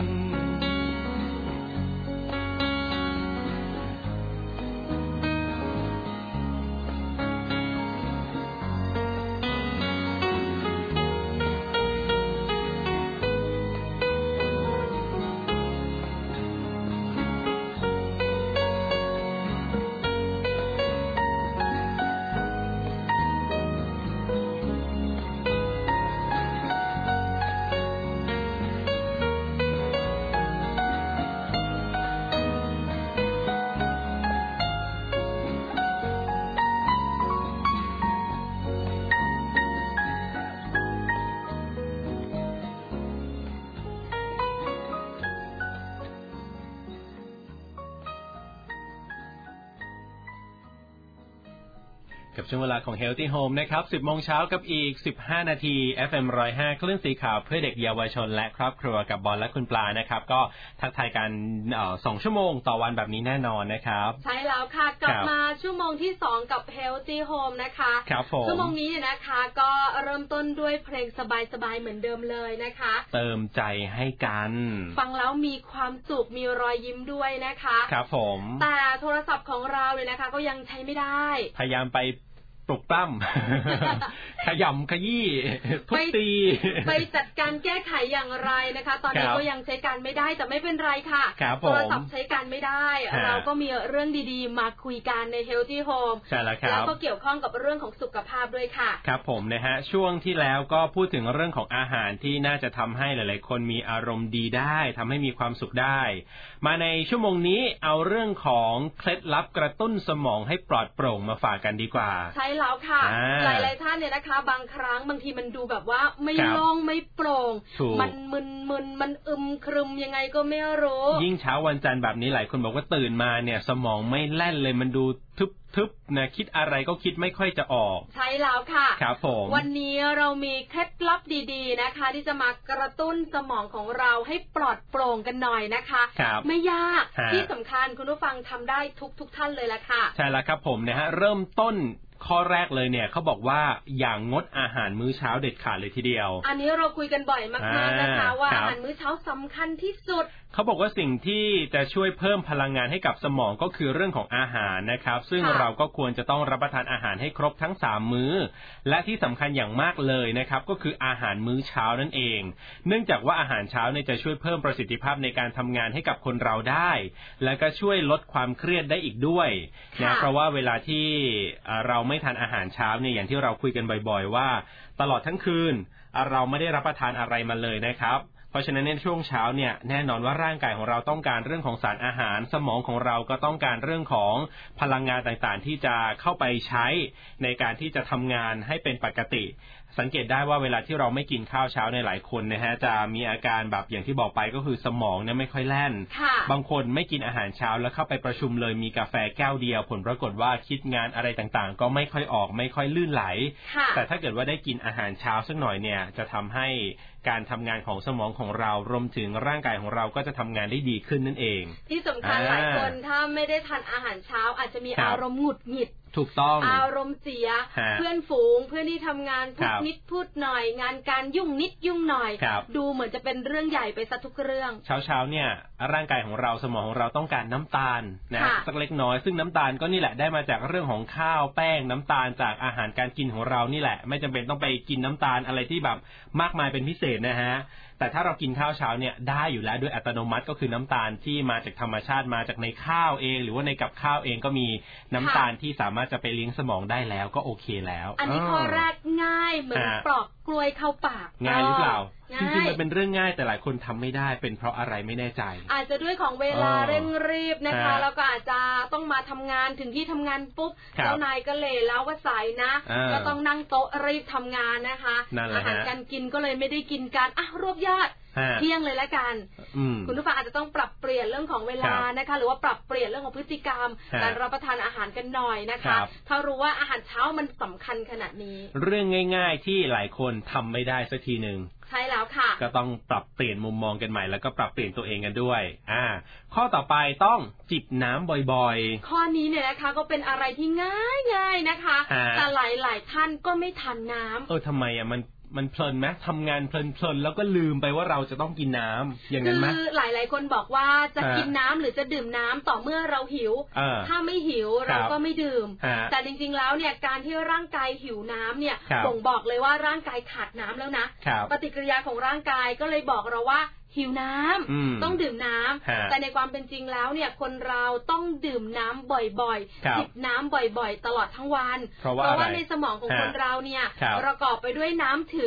กับช่วงเวลาของ Healthy Home นะครับ สิบโมงเช้ากับอีกสิบห้านาที เอฟ เอ็ม หนึ่งศูนย์ห้า คลื่นสีขาวเพื่อเด็กเยาวชนและครอบครัวกับบอลและคุณปลานะครับก็ทักทายกันเอ่อสองชั่วโมงต่อวันแบบนี้แน่นอนนะครับใช่แล้วค่ะกลับมาชั่วโมงที่สองกับ Healthy Home นะคะครับผมชั่วโมงนี้เนี่ยนะคะก็เริ่มต้นด้วยเพลงสบายๆเหมือนเดิมเลยนะคะเติมใจให้กันฟังแล้วมีความสุขมีรอยยิ้มด้วยนะคะครับผมแต่โทรศัพท์ของเราเลยนะคะก็ยังใช้ไม่ได้พยายามไปปลุกปล้ำ ขยำขยี้ทุบตีไปจัดการแก้ไขอย่างไรนะคะตอนนี้ก็ยังใช้การไม่ได้แต่ไม่เป็นไรค่ะโทรศัพท์ใช้การไม่ได้เราก็มีเรื่องดีๆมาคุยกันใน Healthy Home ใช่แล้วครับแล้วก็เกี่ยวข้องกับเรื่องของสุขภาพด้วยค่ะครับผมนะฮะช่วงที่แล้วก็พูดถึงเรื่องของอาหารที่น่าจะทำให้หลายๆคนมีอารมณ์ดีได้ทำให้มีความสุขได้มาในชั่วโมงนี้เอาเรื่องของเคล็ดลับกระตุ้นสมองให้ปลอดโปร่งมาฝากกันดีกว่าใช่แล้วค่ะหลายๆท่านเนี่ยนะคะบางครั้งบางทีมันดูแบบว่าไม่โล่งไม่โปร่งมันมึนๆมันอึมครึมยังไงก็ไม่รู้ยิ่งเช้าวันจันทร์แบบนี้หลายคนบอกว่าตื่นมาเนี่ยสมองไม่แล่นเลยมันดูทึบๆนะคิดอะไรก็คิดไม่ค่อยจะออกใช่แล้วค่ะครับผมวันนี้เรามีเคล็ดลับดีๆนะคะที่จะมากระตุ้นสมองของเราให้ปลอดโปร่งกันหน่อยนะคะไม่ยากที่สำคัญคุณผู้ฟังทำได้ทุกๆท่านเลยละค่ะใช่แล้วครับผมนะฮะเริ่มต้นข้อแรกเลยเนี่ยเขาบอกว่าอย่างงดอาหารมื้อเช้าเด็ดขาดเลยทีเดียวอันนี้เราคุยกันบ่อยมากๆนะคะว่าอาหารมื้อเช้าสำคัญที่สุดเขาบอกว่าสิ่งที่จะช่วยเพิ่มพลังงานให้กับสมองก็คือเรื่องของอาหารนะครับซึ่งเราก็ควรจะต้องรับประทานอาหารให้ครบทั้งสามมื้อและที่สำคัญอย่างมากเลยนะครับก็คืออาหารมื้อเช้านั่นเองเนื่องจากว่าอาหารเช้าเนี่ยจะช่วยเพิ่มประสิทธิภาพในการทำงานให้กับคนเราได้และก็ช่วยลดความเครียดได้อีกด้วยนะเพราะว่าเวลาที่เราไม่ทานอาหารเช้าเนี่ยอย่างที่เราคุยกันบ่อยๆว่าตลอดทั้งคืนเราไม่ได้รับประทานอะไรมาเลยนะครับเพราะฉะนั้นในช่วงเช้าเนี่ยแน่นอนว่าร่างกายของเราต้องการเรื่องของสารอาหารสมองของเราก็ต้องการเรื่องของพลังงานต่างๆที่จะเข้าไปใช้ในการที่จะทำงานให้เป็นปกติสังเกตได้ว่าเวลาที่เราไม่กินข้าวเช้าในหลายคนนะฮะจะมีอาการแบบอย่างที่บอกไปก็คือสมองเนี่ยไม่ค่อยแล่นบางคนไม่กินอาหารเช้าแล้วเข้าไปประชุมเลยมีกาแฟแก้วเดียวผลปรากฏว่าคิดงานอะไรต่างๆก็ไม่ค่อยออกไม่ค่อยลื่นไหลแต่ถ้าเกิดว่าได้กินอาหารเช้าสักหน่อยเนี่ยจะทำให้การทำงานของสมองของเรารวมถึงร่างกายของเราก็จะทำงานได้ดีขึ้นนั่นเองที่สำคัญหลายคนถ้าไม่ได้ทานอาหารเช้าอาจจะมีอารมณ์หงุดหงิดถูกต้องอารมณ์เสียเพื่อนฝูงเพื่อนที่ทำงานพูดนิดพูดหน่อยงานการยุ่งนิดยุ่งหน่อยดูเหมือนจะเป็นเรื่องใหญ่ไปซะทุกเรื่องเช้าเช้าเนี่ยร่างกายของเราสมองของเราต้องการน้ำตาลนะสักเล็กน้อยซึ่งน้ำตาลก็นี่แหละได้มาจากเรื่องของข้าวแป้งน้ำตาลจากอาหารการกินของเรานี่แหละไม่จำเป็นต้องไปกินน้ำตาลอะไรที่แบบมากมายเป็นพิเศษนะฮะแต่ถ้าเรากินข้าวเช้าเนี่ยได้อยู่แล้วด้วยอัตโนมัติก็คือน้ำตาลที่มาจากธรรมชาติมาจากในข้าวเองหรือว่าในกับข้าวเองก็มีน้ำตาลที่สามารถจะไปเลี้ยงสมองได้แล้วก็โอเคแล้วอันนี้ข้อแรกง่ายเหมือนปลอกกล้วยเข้าปากง่ายหรือเปล่าจริงๆมันเป็นเรื่องง่ายแต่หลายคนทำไม่ได้เป็นเพราะอะไรไม่แน่ใจอาจจะด้วยของเวลาเร่งรีบนะคะแล้วก็อาจจะต้องมาทำงานถึงที่ทำงานปุ๊บเจ้านายก็เลยแล้วว่าสายนะก็ต้องนั่งโต๊ะรีบทำงานนะคะอาหารการกินก็เลยไม่ได้กินกันอ่ะรวบยอดเที่ยงเลยละกันคุณผู้ฟังอาจจะต้องปรับเปลี่ยนเรื่องของเวลานะคะหรือว่าปรับเปลี่ยนเรื่องของพฤติกรรมการรับประทานอาหารกันหน่อยนะคะถ้ารู้ว่าอาหารเช้ามันสำคัญขนาดนี้เรื่องง่ายๆที่หลายคนทำไม่ได้สักทีนึงใช่แล้วค่ะก็ต้องปรับเปลี่ยนมุมมองกันใหม่แล้วก็ปรับเปลี่ยนตัวเองกันด้วยอ่าข้อต่อไปต้องจิบน้ำบ่อยๆข้อนี้เนี่ยนะคะก็เป็นอะไรที่ง่ายๆนะคะแต่หลายๆท่านก็ไม่ทานน้ำเออทำไมอ่ะมันมันเพลินไหมทำงานเพลินๆแล้วก็ลืมไปว่าเราจะต้องกินน้ำอย่างนั้นไหมคือหลายๆคนบอกว่าจะกินน้ำหรือจะดื่มน้ำต่อเมื่อเราหิวถ้าไม่หิวเราก็ไม่ดื่มแต่จริงๆแล้วเนี่ยการที่ร่างกายหิวน้ำเนี่ยบ่งบอกเลยว่าร่างกายขาดน้ำแล้วนะปฏิกิริยาของร่างกายก็เลยบอกเราว่าหิวน้ำต้องดื่มน้ำแต่ในความเป็นจริงแล้วเนี่ยคนเราต้องดื่มน้ำบ่อยๆจิบน้ำบ่อยๆตลอดทั้งวันเพราะว่าในสมองของคนเราเนี่ยประกอบไปด้วยน้ำถึง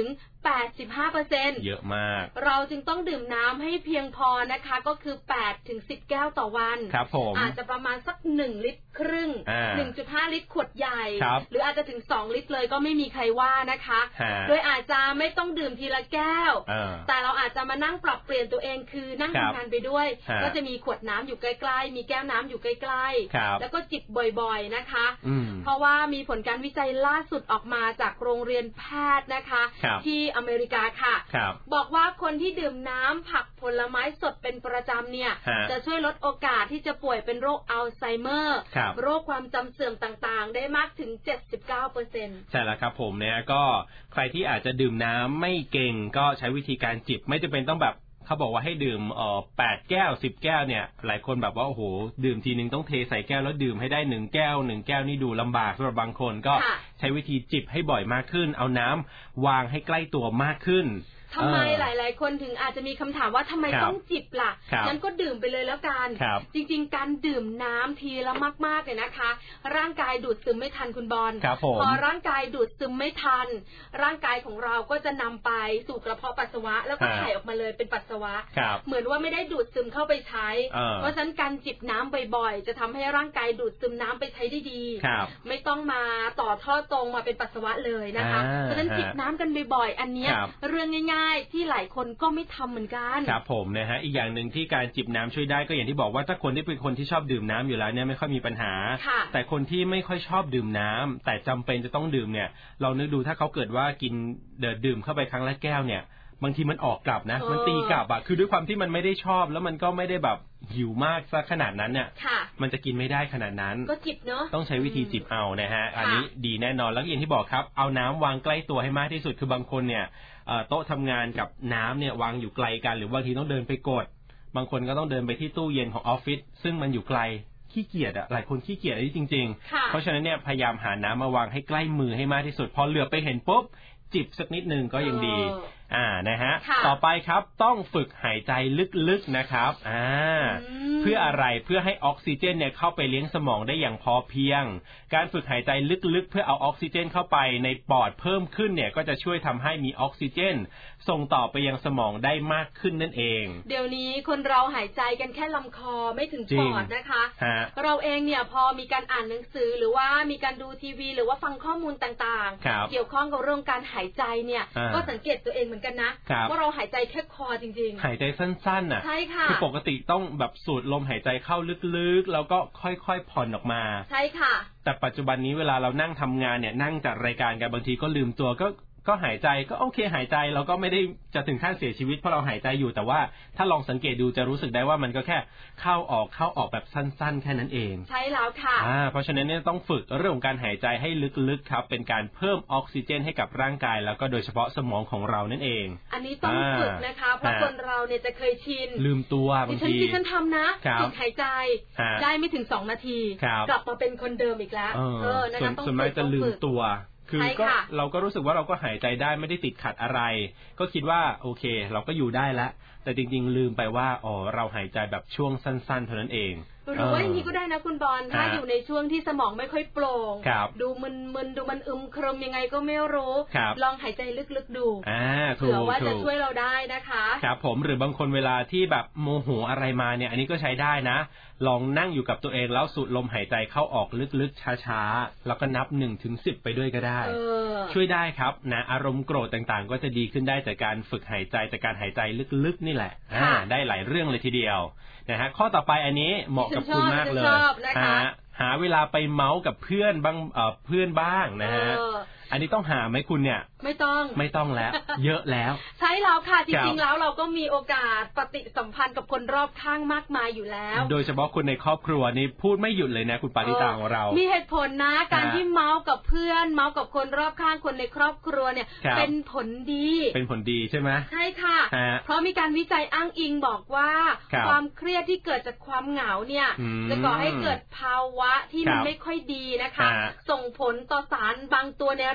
แปดสิบห้าเปอร์เซ็นต์เยอะมากเราจึงต้องดื่มน้ำให้เพียงพอนะคะก็คือ แปดถึงสิบ แก้วต่อวันครับผมอาจจะประมาณสักหนึ่งลิตรครึ่ง หนึ่งจุดห้า ลิตรขวดใหญ่หรืออาจจะถึงสองลิตรเลยก็ไม่มีใครว่านะคะโดยอาจจะไม่ต้องดื่มทีละแก้วแต่เราอาจจะมานั่งปรับเปลี่ยนตัวเองคือนั่งทำงานไปด้วยก็จะมีขวดน้ำอยู่ใกล้ๆมีแก้วน้ำอยู่ใกล้ๆแล้วก็จิบบ่อยๆนะคะเพราะว่ามีผลการวิจัยล่าสุดออกมาจากโรงเรียนแพทย์นะคะที่อเมริกาค่ะบอกว่าคนที่ดื่มน้ำผักผลไม้สดเป็นประจำเนี่ยจะช่วยลดโอกาสที่จะป่วยเป็นโรคอัลไซเมอร์โรคความจำเสื่อมต่างๆได้มากถึง เจ็ดสิบเก้าเปอร์เซ็นต์ใช่แล้วครับผมเนี่ยก็ใครที่อาจจะดื่มน้ำไม่เก่งก็ใช้วิธีการจิบไม่จำเป็นต้องแบบเขาบอกว่าให้ดื่มเอ่อแปดแก้วสิบแก้วเนี่ยหลายคนแบบว่าโอ้โหดื่มทีนึงต้องเทใส่แก้วแล้วดื่มให้ได้หนึ่งแก้วหนึ่งแก้วนี่ดูลำบากสำหรับบางคนก็ใช้วิธีจิบให้บ่อยมากขึ้นเอาน้ำวางให้ใกล้ตัวมากขึ้นทำไมหลายๆคนถึงอาจจะมีคำถามว่าทำไมต้องจิบล่ะงั้นก็ดื่มไปเลยแล้วกันจริงๆการดื่มน้ำทีละมากๆเลยนะคะร่างกายดูดซึมไม่ทันคุณบอลพอร่างกายดูดซึมไม่ทันร่างกายของเราก็จะนำไปสู่กระเพาะปัสสาวะแล้วก็ถ่ายออกมาเลยเป็นปัสสาวะเหมือนว่าไม่ได้ดูดซึมเข้าไปใช้เพราะฉะนั้นการจิบน้ำบ่อยๆจะทำให้ร่างกายดูดซึมน้ำไปใช้ได้ดีไม่ต้องมาต่อท่อตรงมาเป็นปัสสาวะเลยนะคะเพราะฉะนั้นจิบน้ำกันบ่อยๆอันนี้เรื่องง่ายที่หลายคนก็ไม่ทำเหมือนกันครับผมนะฮะอีกอย่างหนึ่งที่การจิบน้ำช่วยได้ก็อย่างที่บอกว่าถ้าคนที่เป็นคนที่ชอบดื่มน้ำอยู่แล้วเนี่ยไม่ค่อยมีปัญหาแต่คนที่ไม่ค่อยชอบดื่มน้ำแต่จำเป็นจะต้องดื่มเนี่ยเรานึกดูถ้าเขาเกิดว่ากินเดือดดื่มเข้าไปครั้งละแก้วเนี่ยบางทีมันออกกลับนะมันตีกลับอ่ะคือด้วยความที่มันไม่ได้ชอบแล้วมันก็ไม่ได้แบบหิวมากซะขนาดนั้นเนี่ยมันจะกินไม่ได้ขนาดนั้นก็จิบเนาะต้องใช้วิธีจิบเอานะฮะอันนี้ดีแน่นอนแล้วอย่างที่บอกครับเอาน้ำวางใกล้ตัวให้มากที่สุดคือบางคนเนี่ยโต๊ะทำงานกับน้ำเนี่ยวางอยู่ไกลกันหรือบางทีต้องเดินไปกดบางคนก็ต้องเดินไปที่ตู้เย็นของออฟฟิศซึ่งมันอยู่ไกลขี้เกียจอ่ะหลายคนขี้เกียจอันนี้จริงๆเพราะฉะนั้นเนี่ยพยายามหาน้ำมาวางให้ใกล้มือให้มากที่สุดพอเหลือไปเห็นปุ๊บจิบสักนิดนึงก็ยังดีอ่านะฮะต่อไปครับต้องฝึกหายใจลึกๆนะครับอ่าเพื่ออะไรเพื่อให้ออกซิเจนเนี่ยเข้าไปเลี้ยงสมองได้อย่างพอเพียงการฝึกหายใจลึกๆเพื่อเอาออกซิเจนเข้าไปในปอดเพิ่มขึ้นเนี่ยก็จะช่วยทำให้มีออกซิเจนส่งต่อไปยังสมองได้มากขึ้นนั่นเองเดี๋ยวนี้คนเราหายใจกันแค่ลำคอไม่ถึงปอดนะคะเราเองเนี่ยพอมีการอ่านหนังสือหรือว่ามีการดูทีวีหรือว่าฟังข้อมูลต่างๆเกี่ยวข้องกับเรื่องการหายใจเนี่ยก็สังเกตตัวเองเหมือนกันนะว่าเราหายใจแค่คอจริงๆหายใจสั้นๆน่ะใช่ค่ะคือปกติต้องแบบสูดลมหายใจเข้าลึกๆแล้วก็ค่อยๆผ่อนออกมาใช่ค่ะแต่ปัจจุบันนี้เวลาเรานั่งทำงานเนี่ยนั่งจัดรายการกันบางทีก็ลืมตัวก็ก็หายใจก็โอเคหายใจเราก็ไม่ได้จะถึงขั้นเสียชีวิตเพราะเราหายใจอยู่แต่ว่าถ้าลองสังเกตดูจะรู้สึกได้ว่ามันก็แค่เข้าออกเข้าออกแบบสั้นๆแค่นั้นเองใช่แล้วค่ะอ่าเพราะฉะนั้นเนี่ยต้องฝึกเรื่องของการหายใจให้ลึกๆครับเป็นการเพิ่มออกซิเจนให้กับร่างกายแล้วก็โดยเฉพาะสมองของเรานั่นเองอันนี้ต้องฝึกนะคะเพราะคนเราเนี่ยจะเคยชินลืมตัวบางทีที่ฉันทำนะฝึกหายใจได้ไม่ถึงสองนาทีกลับมาเป็นคนเดิมอีกแล้วเออนะคะต้องฝึกจะลืมตัวคือก็เราก็รู้สึกว่าเราก็หายใจได้ไม่ได้ติดขัดอะไรก็คิดว่าโอเคเราก็อยู่ได้แล้วแต่จริงๆลืมไปว่าอ๋อเราหายใจแบบช่วงสั้นๆเท่านั้นเองหรือว่าอย่างนี้ก็ได้นะคุณบอลถ้าอยู่ในช่วงที่สมองไม่ค่อยโปร่งดูมึนๆดูมันอึมครึมยังไงก็ไม่รู้ลองหายใจลึกๆดูเผื่อว่าจะช่วยเราได้นะคะครับผมหรือบางคนเวลาที่แบบโมโหอะไรมาเนี่ยอันนี้ก็ใช้ได้นะลองนั่งอยู่กับตัวเองแล้วสูดลมหายใจเข้าออกลึกๆช้าๆแล้วก็นับหนึ่งถึงสิบไปด้วยก็ได้ช่วยได้ครับนะอารมณ์โกรธต่างๆก็จะดีขึ้นได้จากการฝึกหายใจจากการหายใจลึกๆนี่แหละได้หลายเรื่องเลยทีเดียวนะฮะข้อต่อไปอันนี้เหมาะกับคุณมากเลยหาหาเวลาไปเมาส์กับเพื่อนบ้างเอ่อเพื่อนบ้างนะฮะอันนี้ต้องหาไหมคุณเนี่ยไม่ต้องไม่ต้องแล้วเยอะแล้วใช่แล้วค่ะจริงๆแล้วเราก็มีโอกาสปฏิสัมพันธ์กับคนรอบข้างมากมายอยู่แล้วโดยเฉพาะคนในครอบครัวนี่พูดไม่หยุดเลยนะคุณปาริตาของเรามีเหตุผลนะการที่เมาส์กับเพื่อนเมาส์กับคนรอบข้างคนในครอบครัวเนี่ยเป็นผลดีเป็นผลดีใช่ไหมใช่ค่ะเพราะมีการวิจัยอ้างอิงบอกว่าความเครียดที่เกิดจากความเหงาเนี่ยจะก่อให้เกิดภาวะที่มันไม่ค่อยดีนะคะส่งผลต่อสารบางตัวใน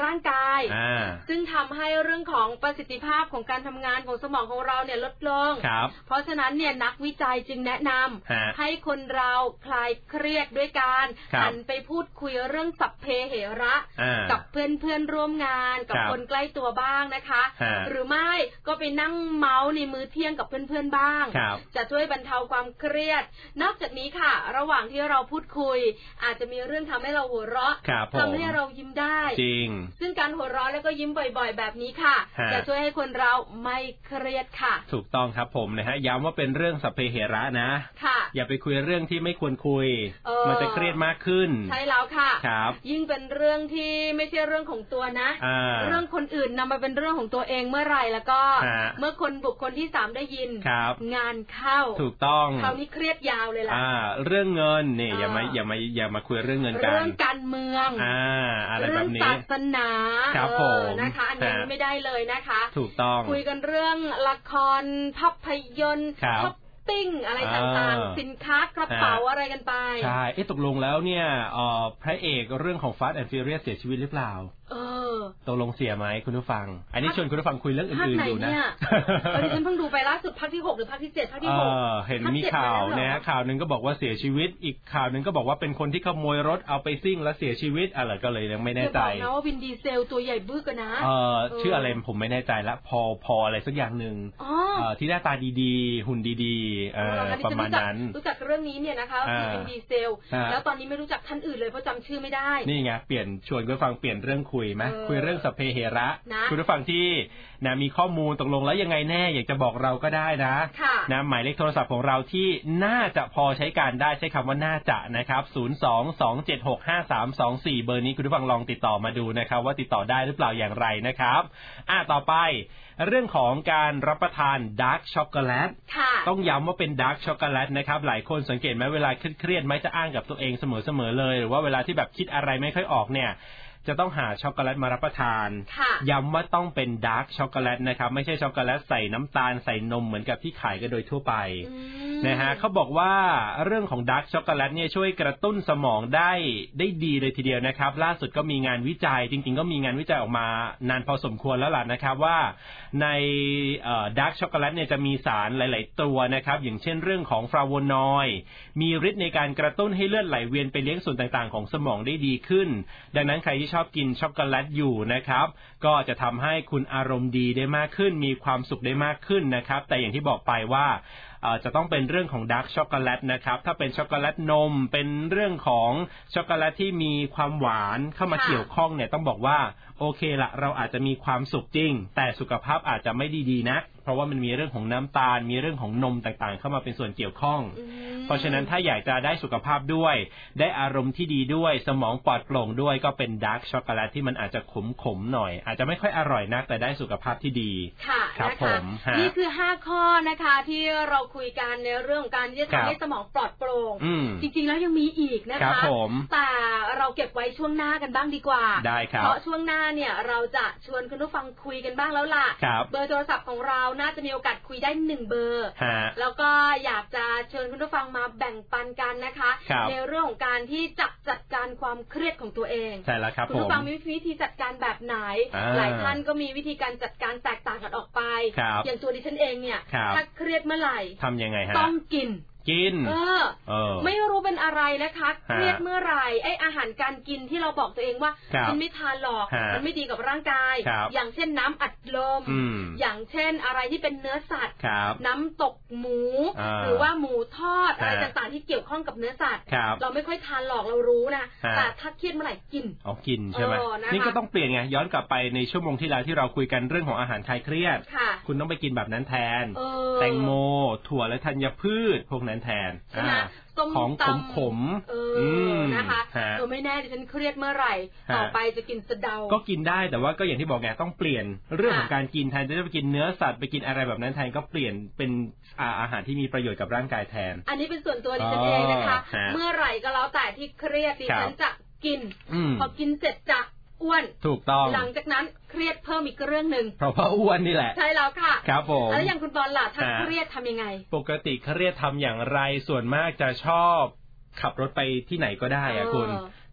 ร่างกายซึ่งทำให้เรื่องของประสิทธิภาพของการทำงานของสมองของเราเนี่ยลดลงเพราะฉะนั้นเนี่ยนักวิจัยจึงแนะนำให้คนเราคลายเครียดด้วยการหันไปพูดคุยเรื่องสัพเพเหระกับเพื่อนเพื่อนร่วมงานกับคนใกล้ตัวบ้างนะคะหรือไม่ก็ไปนั่งเมาส์ในมื้อเที่ยงกับเพื่อนๆบ้างจะช่วยบรรเทาความเครียดนอกจากนี้ค่ะระหว่างที่เราพูดคุยอาจจะมีเรื่องทำให้เราหัวเราะทำให้เรายิ้มได้จริงซึ่งการหัวเราะแล้วก็ยิ้มบ่อยๆแบบนี้ค่ะจะช่วยให้คนเราไม่เครียดค่ะถูกต้องครับผมนะฮะย้ำว่าเป็นเรื่องสัพเพเหระนะอย่าไปคุยเรื่องที่ไม่ควรคุยมันจะเครียดมากขึ้นใช่แล้วค่ะยิ่งเป็นเรื่องที่ไม่ใช่เรื่องของตัวนะเรื่องคนอื่นนำมาเป็นเรื่องของตัวเองเมื่อไหร่แล้วก็เมื่อคนบุคคลที่สามได้ยินงานเข้าถูกต้องคราวนี้เครียดยาวเลยล่ะเรื่องเงินนี่อย่ามาอย่ามาอย่ามาคุยเรื่องเงินกันเรื่องการเมืองอ่าอะไรแบบนี้เรื่องศาสนาครับผมนะคะอันนี้ไม่ได้เลยนะคะถูกต้องคุยกันเรื่องละครภาพยนตร์ช้อปปิ้งอะไรต่างๆสินค้ากระเป๋าอะไรกันไปใช่เอ๊ะตกลงแล้วเนี่ยพระเอกเรื่องของ Fast and Furious เสียชีวิตหรือเปล่าเออตกลงเสียไหมคุณผู้ฟังอันนี้ชวนคุณผู้ฟังคุยเรื่องอื่นๆอยู่นะตอนนี้ฉันเพิ่งดูไปล่าสุดภาคที่หกหรือภาคที่เจ็ดภาคที่หกเห็นมีข่าวนะข่าวนึงก็บอกว่าเสียชีวิตอีกข่าวนึงก็บอกว่าเป็นคนที่ขโมยรถเอาไปซิ่งแล้วเสียชีวิตอะไรก็เลยยังไม่แน่ใจจะบอกนะว่าวินดีเซลตัวใหญ่บึ้กกันนะเออชื่ออะไรผมไม่แน่ใจละพอพออะไรสักอย่างนึงที่หน้าตาดีๆหุ่นดีๆประมาณนั้นรู้จักเรื่องนี้เนี่ยนะคะคือวินดีเซลแล้วตอนนี้ไม่รู้จักท่านอื่นเลยเพราะจำชื่อไม่ได้นี่ไงเปลี่ยนชวนคุณผู้ฟังเปลี่ยนเรื่องคุยไหมคุยเรื่องสัพเพเหระคุณผู้ฟังที่นะมีข้อมูลตกลงแล้วยังไงแน่อยากจะบอกเราก็ได้นะนะหมายเลขโทรศัพท์ของเราที่น่าจะพอใช้การได้ใช้คำว่าน่าจะนะครับศูนย์ สอง สอง เจ็ด หก ห้า สาม สอง สี่เบอร์นี้คุณผู้ฟังลองติดต่อมาดูนะครับว่าติดต่อได้หรือเปล่าอย่างไรนะครับอ่ะต่อไปเรื่องของการรับประทานดาร์กช็อกโกแลตต้องย้ำว่าเป็นดาร์กช็อกโกแลตนะครับหลายคนสังเกตไหมเวลาเครียดๆไม่จะอ้างกับตัวเองเสมอๆเลยหรือว่าเวลาที่แบบคิดอะไรไม่ค่อยออกเนี่ยจะต้องหาช็อกโกแลตมารับประทานย้ำว่าต้องเป็นดาร์กช็อกโกแลตนะครับไม่ใช่ช็อกโกแลตใส่น้ำตาลใส่นมเหมือนกับที่ขายกันโดยทั่วไปนะฮะเขาบอกว่าเรื่องของดาร์กช็อกโกแลตเนี่ยช่วยกระตุ้นสมองได้ได้ดีเลยทีเดียวนะครับล่าสุดก็มีงานวิจัยจริงๆก็มีงานวิจัยออกมานานพอสมควรแล้วล่ะนะครับว่าในดาร์กช็อกโกแลตเนี่ยจะมีสารหลายๆตัวนะครับอย่างเช่นเรื่องของฟลาโวนอยด์มีฤทธิ์ในการกระตุ้นให้เลือดไหลเวียนไปเลี้ยงส่วนต่างๆของสมองได้ดีขึ้นดังนั้นใครที่ชอบกินช็อกโกแลตอยู่นะครับก็จะทำให้คุณอารมณ์ดีได้มากขึ้นมีความสุขได้มากขึ้นนะครับแต่อย่างที่บอกไปว่าจะต้องเป็นเรื่องของดาร์กช็อกโกแลตนะครับถ้าเป็นช็อกโกแลตนมเป็นเรื่องของช็อกโกแลตที่มีความหวานเข้ามาเกี่ยวข้องเนี่ยต้องบอกว่าโอเคละเราอาจจะมีความสุขจริงแต่สุขภาพอาจจะไม่ดีๆนะเพราะว่ามันมีเรื่องของน้ำตาลมีเรื่องของนมต่างๆเข้ามาเป็นส่วนเกี่ยวข้องเพราะฉะนั้นถ้าอยากจะได้สุขภาพด้วยได้อารมณ์ที่ดีด้วยสมองปลอดโปร่งด้วยก็เป็นดาร์กช็อกโกแลตที่มันอาจจะขมๆหน่อยอาจจะไม่ค่อยอร่อยนักแต่ได้สุขภาพที่ดีค่ะครับผมนี่คือห้าข้อนะคะที่เราคุยกันในเรื่องของการที่จะทำให้สมองปลอดโปร่งจริงๆแล้วยังมีอีกนะคะแต่เราเก็บไว้ช่วงหน้ากันบ้างดีกว่าได้ครับเพราะช่วงหน้าเนี่ยเราจะชวนคุณผู้ฟังคุยกันบ้างแล้วล่ะเบอร์โทรศัพท์ของเราน่าจะมีโอกาสคุยได้หนึ่งเบอร์แล้วก็อยากจะเชิญคุณผู้ฟังมาแบ่งปันกันนะคะในเรื่องของการที่จัดจัดการความเครียดของตัวเองใช่แล้วครับคุณผู้ฟังมีวิธีจัดการแบบไหนหลายท่านก็มีวิธีการจัดการแตกต่างกันออกไปอย่างตัวดิฉันเองเนี่ยถ้าเครียดเมื่อไหร่ทำยังไงฮะต้องกินกินเออเออไม่รู้เป็นอะไรนะคะเครียดเมื่อไหร่ไอ้อาหารการกินที่เราบอกตัวเองว่าฉันไม่ทานหรอกมันไม่ดีกับร่างกายอย่างเช่นน้ำอัดลมอย่างเช่นอะไรที่เป็นเนื้อสัตว์น้ำตกหมูหรือว่าหมูทอดอะไรต่างๆที่เกี่ยวข้องกับเนื้อสัตว์เราไม่ค่อยทานหรอกเรารู้นะแต่ถ้าเครียดเมื่อไหร่กินอ๋อกินใช่ไหมนี่ก็ต้องเปลี่ยนไงย้อนกลับไปในชั่วโมงที่แล้วที่เราคุยกันเรื่องของอาหารคลายเครียดคุณต้องไปกินแบบนั้นแทนแตงโมถั่วและธัญพืชพวกนั้นแทนของขมขมเออนะคะเออไม่แน่ดิฉันเครียดเมื่อไหร่ต่อไปจะกินสะเดาก็กินได้แต่ว่าก็อย่างที่บอกไงต้องเปลี่ยนเรื่องของการกินแทนจะไปกินเนื้อสัตว์ไปกินอะไรแบบนั้นแทนก็เปลี่ยนเป็นอาหารที่มีประโยชน์กับร่างกายแทนอันนี้เป็นส่วนตัวดิฉันเองนะคะเมื่อไหร่ก็แล้วแต่ที่เครียดดิฉันจะกินพอกินเสร็จจะอ้วนถูกต้องหลังจากนั้นเครียดเพิ่มอีกเรื่องนึงเพราะว่าอ้วนนี่แหละใช่แล้วค่ะครับผมแล้วอย่างคุณบอลล่ะถ้าเครียดทำยังไงปกติเครียดทำอย่างไรส่วนมากจะชอบขับรถไปที่ไหนก็ได้อะคุณ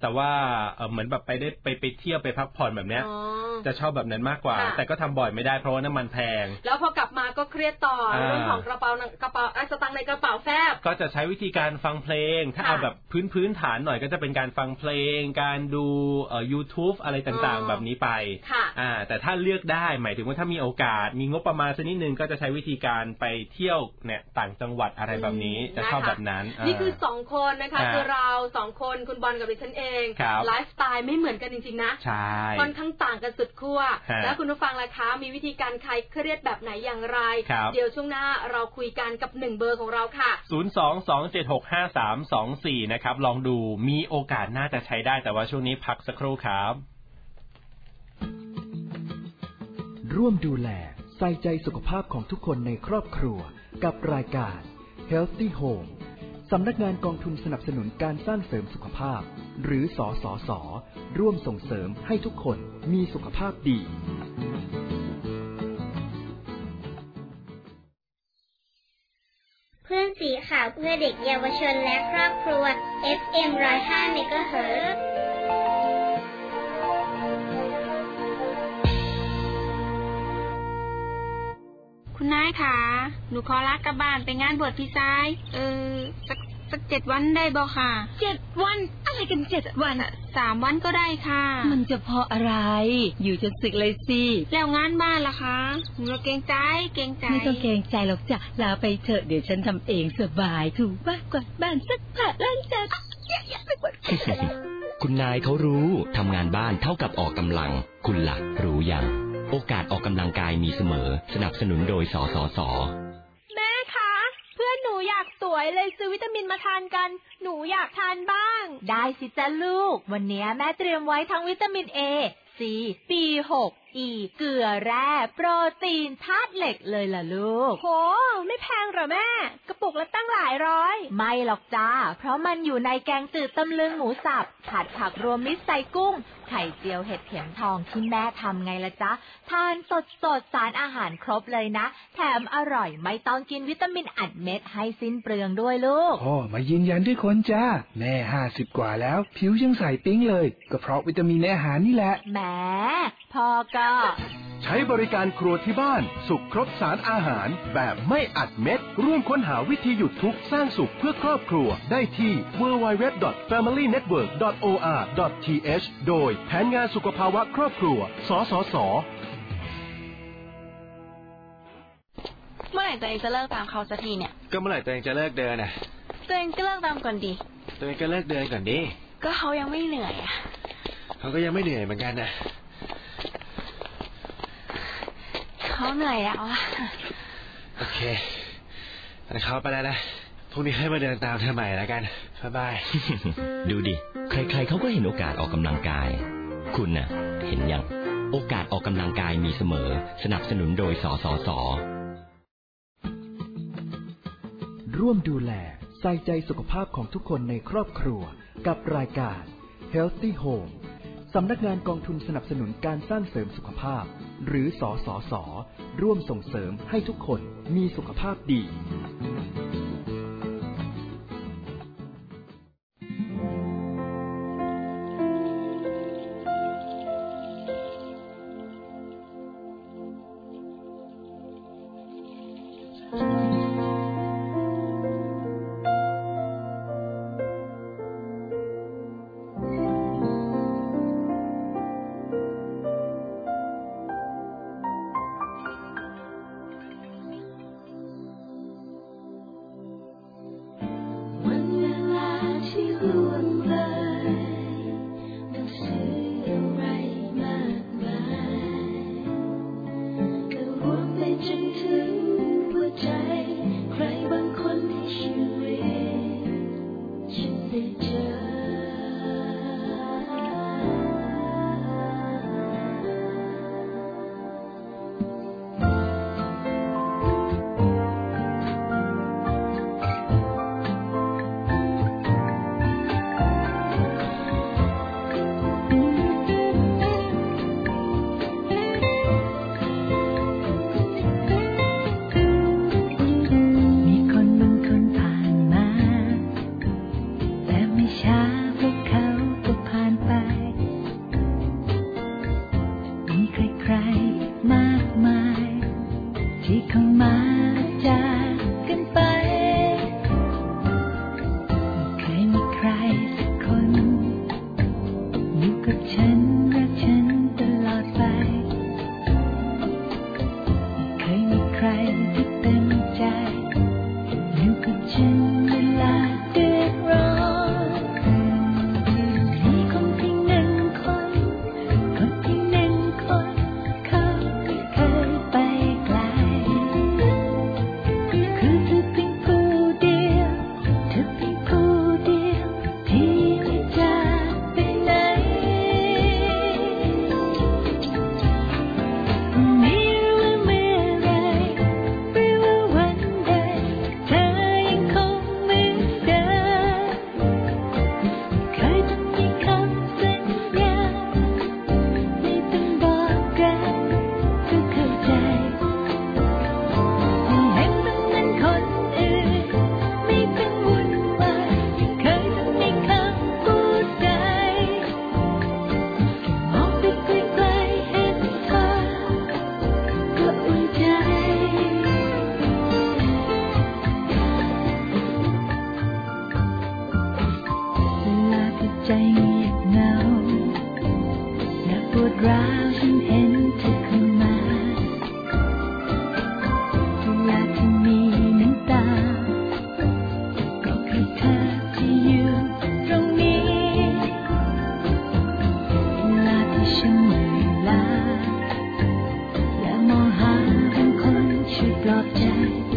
แต่ว่าเหมือนแบบไปได้ไปไปเที่ยวไปพักผ่อนแบบเนี้ยจะชอบแบบนั้นมากกว่าแต่ก็ทำบ่อยไม่ได้เพราะว่าน้ำมันแพงแล้วพอกลับมาก็เครียดต่อเรื่องของกระเป๋ากระเป๋าสตางค์ในกระเป๋าแฟบก็จะใช้วิธีการฟังเพลงถ้าเอาแบบพื้นพื้นฐานหน่อยก็จะเป็นการฟังเพลงการดูเอ่อ YouTube อะไรต่างๆแบบนี้ไปอ่าแต่ถ้าเลือกได้หมายถึงว่าถ้ามีโอกาสมีงบประมาณสักนิดนึงก็จะใช้วิธีการไปเที่ยวเนี่ยต่างจังหวัดอะไรแบบนี้จะชอบแบบนั้นนี่คือสองคนนะคะคือเราสองคนคุณบอลกับดิฉันเองไลฟ์สไตล์ไม่เหมือนกันจริงๆนะใช่ค่อนข้างต่างกันสุดขั้วแล้วคุณผู้ฟังล่ะคะมีวิธีการคลายเครียดแบบไหนอย่างไรเดี๋ยวช่วงหน้าเราคุยกันกับหนึ่งเบอร์ของเราค่ะศูนย์ สอง สอง เจ็ด หก ห้า สาม สอง สี่นะครับลองดูมีโอกาสน่าจะใช้ได้แต่ว่าช่วงนี้พักสักครู่ครับร่วมดูแลใส่ใจสุขภาพของทุกคนในครอบครัวกับรายการ Healthy Home สำนักงานกองทุนสนับสนุนการสร้างเสริมสุขภาพหรือสสส.ร่วมส่งเสริมให้ทุกคนมีสุขภาพดีเพื่อนสีขาวเพื่อเด็กเยาวชนและครอบครัว เอฟ เอ็ม หนึ่งร้อยห้า เมกะเฮิรตซ์คุณนายคะหนูขอลากลับบ้านไปงานบวชพี่ชายเออสักสักเจ็ดวันได้บ่ค่ะเจ็ดวันอะไรกันเจ็ดวันอะสามวันก็ได้ค่ะมันจะพออะไรอยู่จนสึกเลยสิแล้วงานบ้านล่ะคะหนูเกรงใจเกรงใจไม่ต้องเกรงใจหรอกจ้ะลาไปเถอะเดี๋ยวฉันทำเองสบายถูกบ้านกวาดบ้านซักผ้าล้างจานคุณนายเขารู้ทำงานบ้านเท่ากับออกกำลังคุณล่ะรู้ยังโอกาสออกกำลังกายมีเสมอสนับสนุนโดยสสส. แม่คะเพื่อนหนูอยากสวยเลยซื้อวิตามินมาทานกันหนูอยากทานบ้างได้สิจ้าลูกวันนี้แม่เตรียมไว้ทั้งวิตามิน A C บี หก E เกลือแร่โปรตีนธาตุเหล็กเลยล่ะลูกโหไม่แพงหรอแม่กระปุกละตั้งหลายร้อยไม่หรอกจ้าเพราะมันอยู่ในแกงจืดตำลึงหมูสับผัดผักรวมมิตรใส่กุ้งไข่เจียวเห็ดเข็มทองที่แม่ทำไงล่ะจ๊ะทานสดสดสารอาหารครบเลยนะแถมอร่อยไม่ต้องกินวิตามินอัดเม็ดให้สิ้นเปลืองด้วยลูกพ่อมายืนยันด้วยคนจ้าแม่ห้าสิบกว่าแล้วผิวยังใสปิ๊งเลยก็เพราะวิตามินในอาหารนี่แหละแหมพ่อก็ใช้บริการครัวที่บ้านสุขครบสารอาหารแบบไม่อัดเม็ดร่วมค้นหาวิธีหยุดทุกข์สร้างสุขเพื่อครอบครัวได้ที่ ดับเบิลยู ดับเบิลยู ดับเบิลยู ดอท แฟมิลี่เน็ตเวิร์ก ดอท โอ อาร์ ดอท ที เอช โดยแผนงานสุขภาวะครอบครัวสสส. เมื่อไหร่ตัวเองจะเลิกตามเขาสักทีเนี่ยก็เมื่อไหร่ตัวเองจะเลิกเดินน่ะตัวเองก็เลิกตามก่อนดิตัวเองก็เลิกเดินก่อนดิก็เขายังไม่เหนื่อยอ่ะเขาก็ยังไม่เหนื่อยเหมือนกันนะเขาเหนื่อยแล้วอ่ะโอเคแต่เขาไปแล้วนะพรุ่งนี้ให้มาเดินตามเธอใหม่แล้วกันบ๊ายบายดูดิใครๆเขาก็เห็นโอกาสออกกำลังกายคุณน่ะเห็นยังโอกาสออกกำลังกายมีเสมอสนับสนุนโดยสสส. ร่วมดูแลใส่ใจสุขภาพของทุกคนในครอบครัวกับรายการ Healthy Home สำนักงานกองทุนสนับสนุนการสร้างเสริมสุขภาพหรือสสส.ร่วมส่งเสริมให้ทุกคนมีสุขภาพดีฉันเหนื่อยล้าและมองหาบางคนช่วยปลอบใจ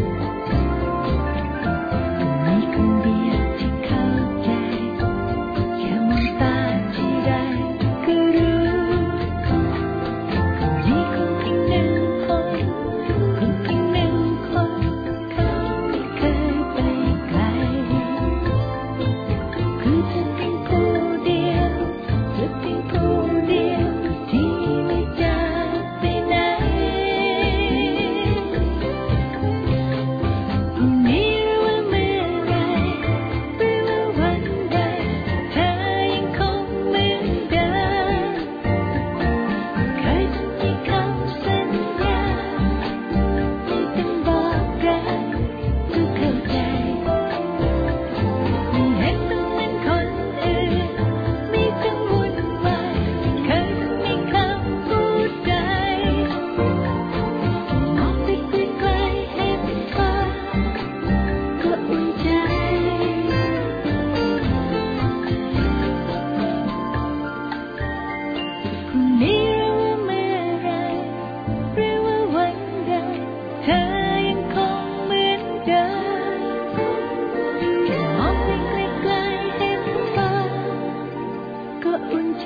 มีคนเดียวที่เข้าใจแค่มองตาที่ใดก็รู้มีคนเพียงหนึ่งคนคนเพียงหนึ่งคนเขาไม่เคยไปไกลคือเธอเพียงผู้เดียวเธอเพียงผู้เดียวที่ไม่จากไปไหนพรุ่งนี้หรือว่าเมื่อไรหรือว่าวันใดเธอยังคงเหมือนเดิมเคยจะมีคำสัญญาไม่ต้องบอกรักก็เข้าใจไม่เห็นต้องเหมือนคนอื่นไม่ต้องวุ่นวายเคยจะมีคำพูดใดมองไปไกลๆเห็นฟ้าก็อุ่นใจพรุ่งนี้หรือว่าเมื่อไรหรือว่าวันใดเธอยังคงเหมือนเดิมแค่มองไปไกลๆเห็นฟ้าก็อุ่นใจ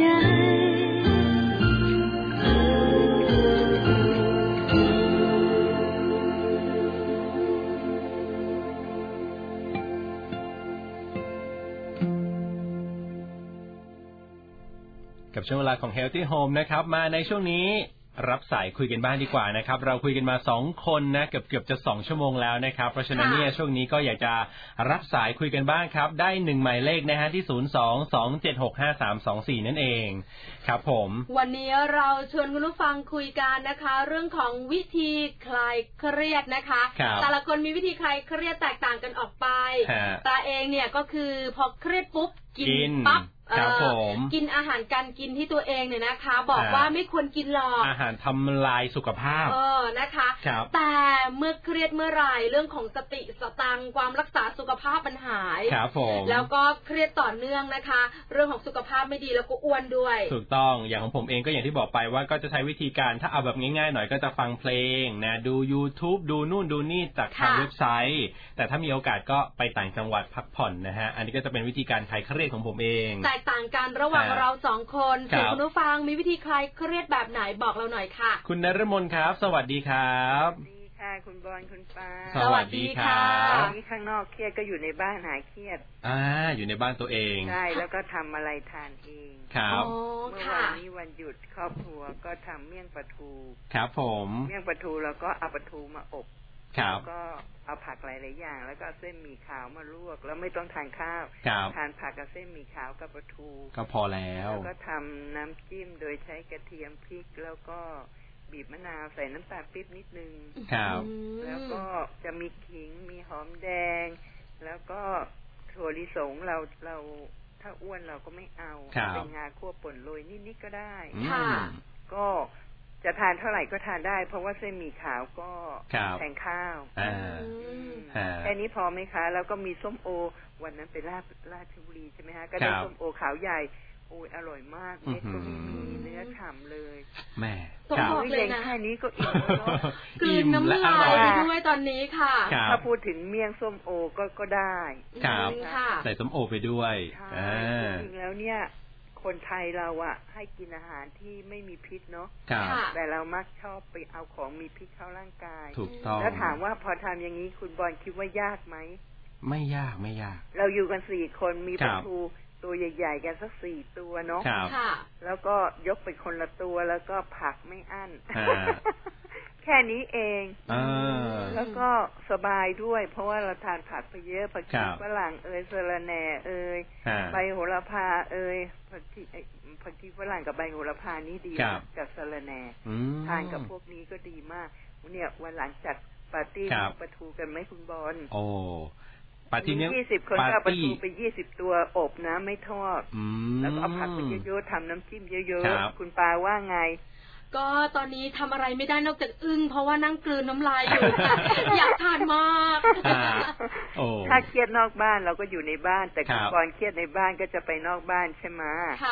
กับช่วงเวลาของ Healthy Home นะครับมาในช่วงนี้รับสายคุยกันบ้างดีกว่านะครับเราคุยกันมาสองคนนะเกือบเกือบจะสองชั่วโมงแล้วนะครับเพราะฉะนั้นเนี่ยช่วงนี้ก็อยากจะรับสายคุยกันบ้างครับได้หนึ่งหมายเลขนะฮะที่ศูนย์ สอง สอง เจ็ด หก ห้า สาม สอง สี่นั่นเองครับผมวันนี้เราชวนคุณผู้ฟังคุยกันนะคะเรื่องของวิธีคลายเครียดนะคะแต่ละคนมีวิธีคลายเครียดแตกต่างกันออกไปตาเองเนี่ยก็คือพอเครียดปุ๊บกินปั๊บกินอาหารการกินที่ตัวเองเนี่ยนะคะบอกว่าไม่ควรกินหรอกอาหารทำลายสุขภาพเออนะคะแต่เมื่อเครียดเมื่อไหร่เรื่องของสติสตังความรักษาสุขภาพมันหายแล้วก็เครียดต่อเนื่องนะคะเรื่องของสุขภาพไม่ดีแล้วก็อ้วนด้วยถูกต้องอย่างของผมเองก็อย่างที่บอกไปว่าก็จะใช้วิธีการถ้าเอาแบบง่ายๆหน่อยก็จะฟังเพลงนะดู YouTube ดูนู่นดูนี่จากทางเว็บไซต์แต่ถ้ามีโอกาสก็ไปต่างจังหวัดพักผ่อนนะฮะอันนี้ก็จะเป็นวิธีการคลายเครียดของผมเองแตกต่างกันระหว่างเราสองคนส่วนคุณผู้ฟังมีวิธีคลายเครียดแบบไหนบอกเราหน่อยค่ะคุณนฤมลครับสวัสดีครับสวัสดีค่ะคุณบอลคุณปาสวัสดีค่ะนี่ข้างนอกเครียดก็อยู่ในบ้านหายเครียดอ่าอยู่ในบ้านตัวเองใช่แล้วก็ทำอะไรทานเองครับเมื่อวันนี้วันหยุดครอบครัวก็ทำเมี่ยงปลาทูครับผมเมี่ยงปลาทูแล้วก็เอาปลาทูมาอบแล้วก็เอาผักหลายๆอย่างแล้วก็เส้นหมี่ขาวมาลวกแล้วไม่ต้องทานข้าวทานผักกับเส้นหมี่ขาวกับปลาทูก็พอแล้วแล้วก็ทำน้ำจิ้มโดยใช้กระเทียมพริกแล้วก็บีบมะนาวใส่น้ำตาลปี๊บนิดนึงครับแล้วก็จะมีขิงมีหอมแดงแล้วก็ถั่วลิสงเราเราถ้าอ้วนเราก็ไม่เอาเป็นงาคั่วป่นโรยนิดๆก็ได้ก็จะทานเท่าไหร่ก็ทานได้เพราะว่าเส้นหมี่ขาวก็แทนข้าวแค่นี้พอไหมคะแล้วก็มีส้มโอวันนั้นไปราชราชบุรีใช่ไหมฮะก็ได้ส้มโอขาวใหญ่โอ้ยอร่อยมากเม็ดก็ไม่มีเนื้อฉ่ำเลยแม่ต้องบอกเลยนะแค่นี้ก็อิ่มแล้วกลืนน้ำลายด้วยตอนนี้ค่ะถ้าพูดถึงเมี่ยงส้มโอก็ก็ได้ครับใส่ส้มโอไปด้วยจริงแล้วเนี่ยคนไทยเราอะให้กินอาหารที่ไม่มีพิษเนาะแต่เรามักชอบไปเอาของมีพิษเข้าร่างกายถูกต้องแล้วถามว่าพอทำอย่างนี้คุณบอลคิดว่ายากไหมไม่ยากไม่ยากเราอยู่กันสี่คนมีปลาทูตัวใหญ่ๆกันสักสี่ตัวเนาะแล้วก็ยกไปคนละตัวแล้วก็ผักไม่อั้นแค่นี้เองแล้วก็สบายด้วยเพราะว่าเราทานผักไปเยอะผักชีฝรั่งเอยสะระแหน่เอยใบโหระพาเอยผักชีผักชีฝรั่งกับใบโหระพานี่ดีกับสะระแหน่ทานกับพวกนี้ก็ดีมากเนี่ยวันหลังจัดปาร์ตี้ปลาทูกันไหมคุณบอลโอ้ปาร์ตี้นี้ยี่สิบคนก็ปลาทูไปยี่สิบตัวอบนะไม่ทอดแล้วก็เอาผักไปเยอะๆทำน้ำจิ้มเยอะๆคุณปาว่าไงก็ตอนนี้ทำอะไรไม่ได้นอกจากอึ้งเพราะว่านั่งกลืนน้ำลายอยู่อยากทานมากถ้าเครียดนอกบ้านเราก็อยู่ในบ้านแต่คุณบอลเครียดในบ้านก็จะไปนอกบ้านใช่ไหมค่ะ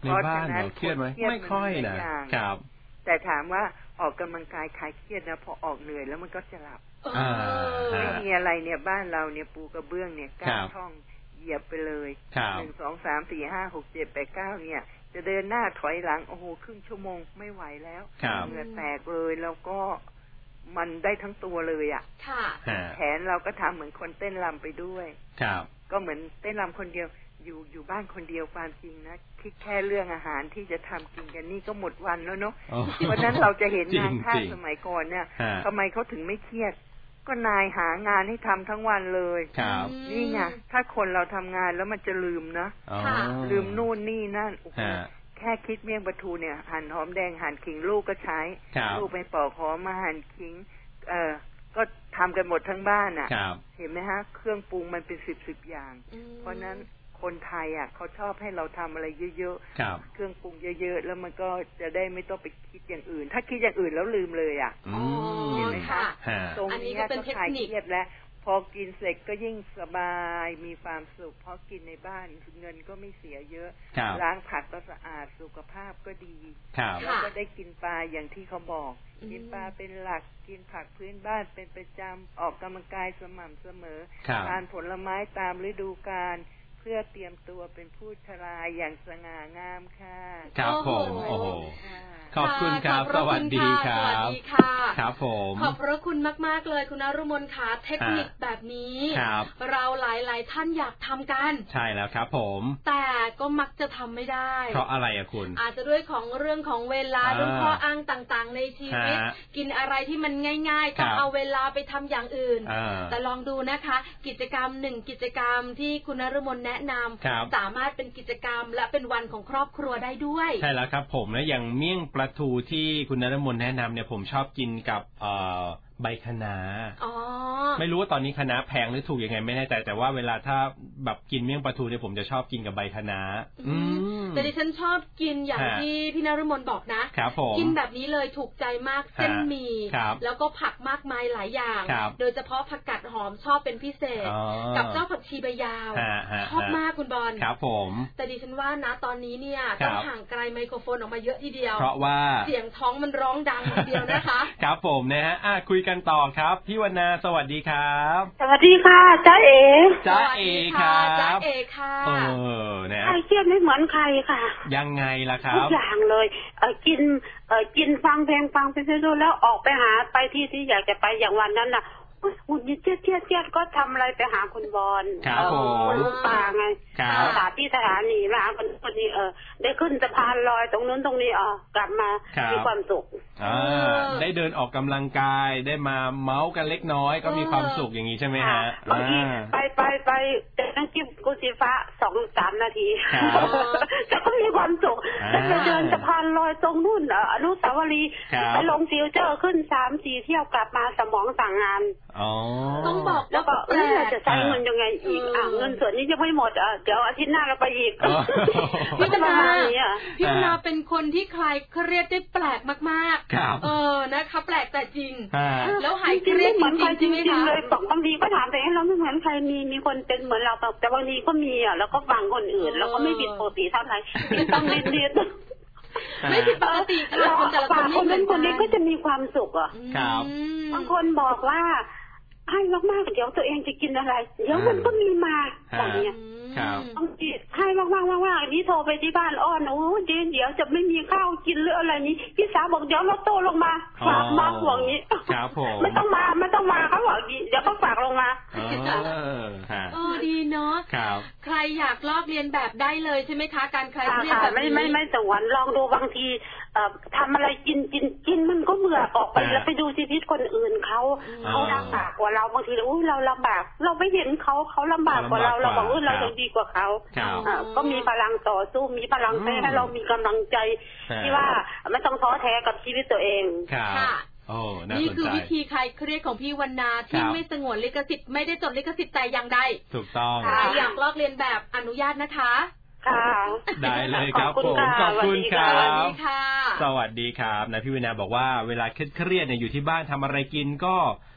ในบ้านเราเครียดไหมไม่ค่อยนะครับแต่ถามว่าออกกำลังกายคลายเครียดนะพอออกเหนื่อยแล้วมันก็จะหลับไม่มีอะไรเนี่ยบ้านเราเนี่ยปูกระเบื้องเนี่ยก้าวช่องเหยียบไปเลยหนึ่งสองสามสี่ห้าหกเจ็ดแปดเก้าเนี่ยจะเดินหน้าถอยหลังโอ้โหครึ่งชั่วโมงไม่ไหวแล้วเหงื่อแตกเลยแล้วก็มันได้ทั้งตัวเลยอ่ะแขนเราก็ทำเหมือนคนเต้นรำไปด้วยก็เหมือนเต้นรำคนเดียวอยู่อยู่บ้านคนเดียวความจริงนะคิดแค่เรื่องอาหารที่จะทำกินกันนี่ก็หมดวันแล้วเนาะเพราะนั้นเราจะเห็นงานข้าสมัยก่อนเนี่ยทำไมเขาถึงไม่เครียดก็นายหางานให้ทำทั้งวันเลยนี่ไงถ้าคนเราทำงานแล้วมันจะลืมนะลืมนู่นนี่นั่นโอ้โหแค่คิดเมี่ยงปลาทูเนี่ยหั่นหอมแดงหั่นขิงลูกก็ใช้ลูกไปปอกหอมมาหั่นขิงเออก็ทำกันหมดทั้งบ้านอ่ะเห็นไหมฮะเครื่องปรุงมันเป็นสิบสิบอย่างเพราะนั้นคนไทยอ่ะเขาชอบให้เราทำอะไรเยอะๆเครื่องปรุงเยอะๆแล้วมันก็จะได้ไม่ต้องไปคิดอย่างอื่นถ้าคิดอย่างอื่นแล้วลืมเลยอ่ะเห็นไหมคะตรงนี้ก็คลายเครียดแล้วพอกินเสร็จก็ยิ่งสบายมีความสุขเพราะกินในบ้านเงินก็ไม่เสียเยอะล้างผักก็สะอาดสุขภาพก็ดีแล้วก็ได้กินปลาอย่างที่เขาบอกกินปลาเป็นหลักกินผักพื้นบ้านเป็นประจำออกกำลังกายสม่ำเสมอทานผลไม้ตามฤดูกาลเพื่อเตรียมตัวเป็นผู้ชราอย่างสง่างามค่ะครับผมโอ้โหขอบคุณครับสวัสดีครับสวัสดีค่ะครับผมขอบพระคุณมากๆเลยคุณนฤมลค่ะเทคนิคแบบนี้เราหลายๆท่านอยากทำกันใช่แล้วครับผมแต่ก็มักจะทำไม่ได้เพราะอะไรอะคุณอาจจะด้วยของเรื่องของเวลาด้วยข้ออ้างต่างๆในชีวิตกินอะไรที่มันง่ายๆต้องเอาเวลาไปทำอย่างอื่นแต่ลองดูนะคะกิจกรรมหนึ่งกิจกรรมที่คุณนฤมลแนะนำสามารถเป็นกิจกรรมและเป็นวันของครอบครัวได้ด้วยใช่แล้วครับผมและอย่างเมี่ยงปลาทูที่คุณนฤมลแนะนำเนี่ยผมชอบกินกับเอ่อใบคะน้าไม่รู้ว่าตอนนี้คะน้าแพงหรือถูกยังไงไม่แน่ใจแต่ว่าเวลาถ้าแบบกินเมี่ยงปลาทูเนี่ยผมจะชอบกินกับใบคะน้าแต่ดิฉันชอบกินอย่างที่พี่นฤมลบอกนะกินแบบนี้เลยถูกใจมากเส้นหมี่แล้วก็ผักมากมายหลายอย่างโดยเฉพาะผักกาดหอมชอบเป็นพิเศษกับเจ้าผักชีใบยาวชอบมากคุณบอลครับผมแต่ดิฉันว่านะตอนนี้เนี่ยต้องห่างไกลไมโครโฟนออกมาเยอะทีเดียวเพราะว่าเสียงท้องมันร้องดังทีเดียวนะคะครับผมนะฮะคุยกันต่อครับพี่วรรณาสวัสดีครับสวัสดีค่ะจ้าเอ๋จ้าเอ๋ครับจ้าเอ๋ค่ะเออนะใครเครียดไม่เหมือนใครค่ะยังไงล่ะครับทุกอย่างเลยเออกินเออกินฟังเพลงฟังไปเรื่อยๆแล้วออกไปหาไปที่ที่อยากจะไปอย่างวันนั้นน่ะหุ่นเจี๊ยดเจี๊ยดเจี๊ยดก็ทำอะไรไปหาคุณบอลครับผมลูกปลาไงสาที่สถานีมาหาคนคนนี้เออได้ขึ้นสะพานลอยตรงนู้นตรงนี้อ๋อกลับมามีความสุขอ่าได้เดินออกกำลังกายได้มาเมาส์กันเล็กน้อยก็มีความสุขอย่างนี้ใช่ไหมฮะบางทีไปไปไปจะนั่งกินกุศิฟ้าสองสามนาทีจะก็มีความสุขจะเดินสะพานลอยตรงนู้นอนุสาวรีย์ไปลงฟิวเจอร์ขึ้นสามสี่เที่ยวกลับมาสมองสั่งงานต้องบอกแล้วก็เออจะใช้เงินยังไงอีกอ่ะเงินส่วนนี้ยังไม่หมดอ่ะเดี๋ยวอาทิตย์หน้าเราไปอีกพี่วรรณาพี่วรรณาเป็นคนที่คลายเครียดได้แปลกมากๆเออนะคะแปลกแต่จริงแล้วหายเครียดจริงจริงเลยบอกบางทีก็ถามแต่เราไม่เหมือนใครมีมีคนเป็นเหมือนเราแต่บางทีก็มีอ่ะแล้วก็ฟังคนอื่นแล้วก็ไม่ผิดปกติเท่าไหร่ต้องเรียนไม่ผิดปกติเราแต่ละคนคนนั้นคนนี้ก็จะมีความสุขอ่ะบางคนบอกว่าให้มากๆเดี๋ยวตัวเองจะกินอะไรเดี๋ยวมันก็มีมาอย่างเงี้ยบางทีให้มากๆมากๆนี้โทรไปที่บ้านอ้อนโอ้เดี๋ยวเดี๋ยวจะไม่มีข้าวกินหรืออะไรนี้พี่สาวบอกเดี๋ยวเราโตลงมาฝากมาห่วงนี้ไม่ต้องมาไม่ต้องมาเขาบอกเดี๋ยวก็ฝากลงมาเออดีเนาะใครอยากลอกเรียนแบบได้เลยใช่ไหมคะการใครเรียนแบบไม่ไม่ไม่สวรรค์ลองดูบางทีทำอะไรกินกินกินมันก็เบื่อออกไปแล้วไปดูชีวิตคนอื่นเขาเขาลำบากกว่าเราบางทีเราเราลำบากเราไม่เห็นเขาเขาลำบากกว่าเราเราบอกว่าเรายังดีกว่าเขาก็มีพลังต่อสู้มีพลังให้เรามีกำลังใจที่ว่าไม่ต้องท้อแท้กับชีวิตตัวเองค่ะนี่คือวิธีคลายเครียดของพี่วรรณาที่ไม่สงวนลิขสิทธิ์ไม่ได้จดลิขสิทธิ์แต่อย่างใดถูกต้องอยากลอกเรียนแบบอนุญาตนะคะได้เลยครับผมขอบคุณครับสวัสดีครับนายพี่วรรณาบอกว่าเวลาเครียดเนี่ยอยู่ที่บ้านทำอะไรกินก็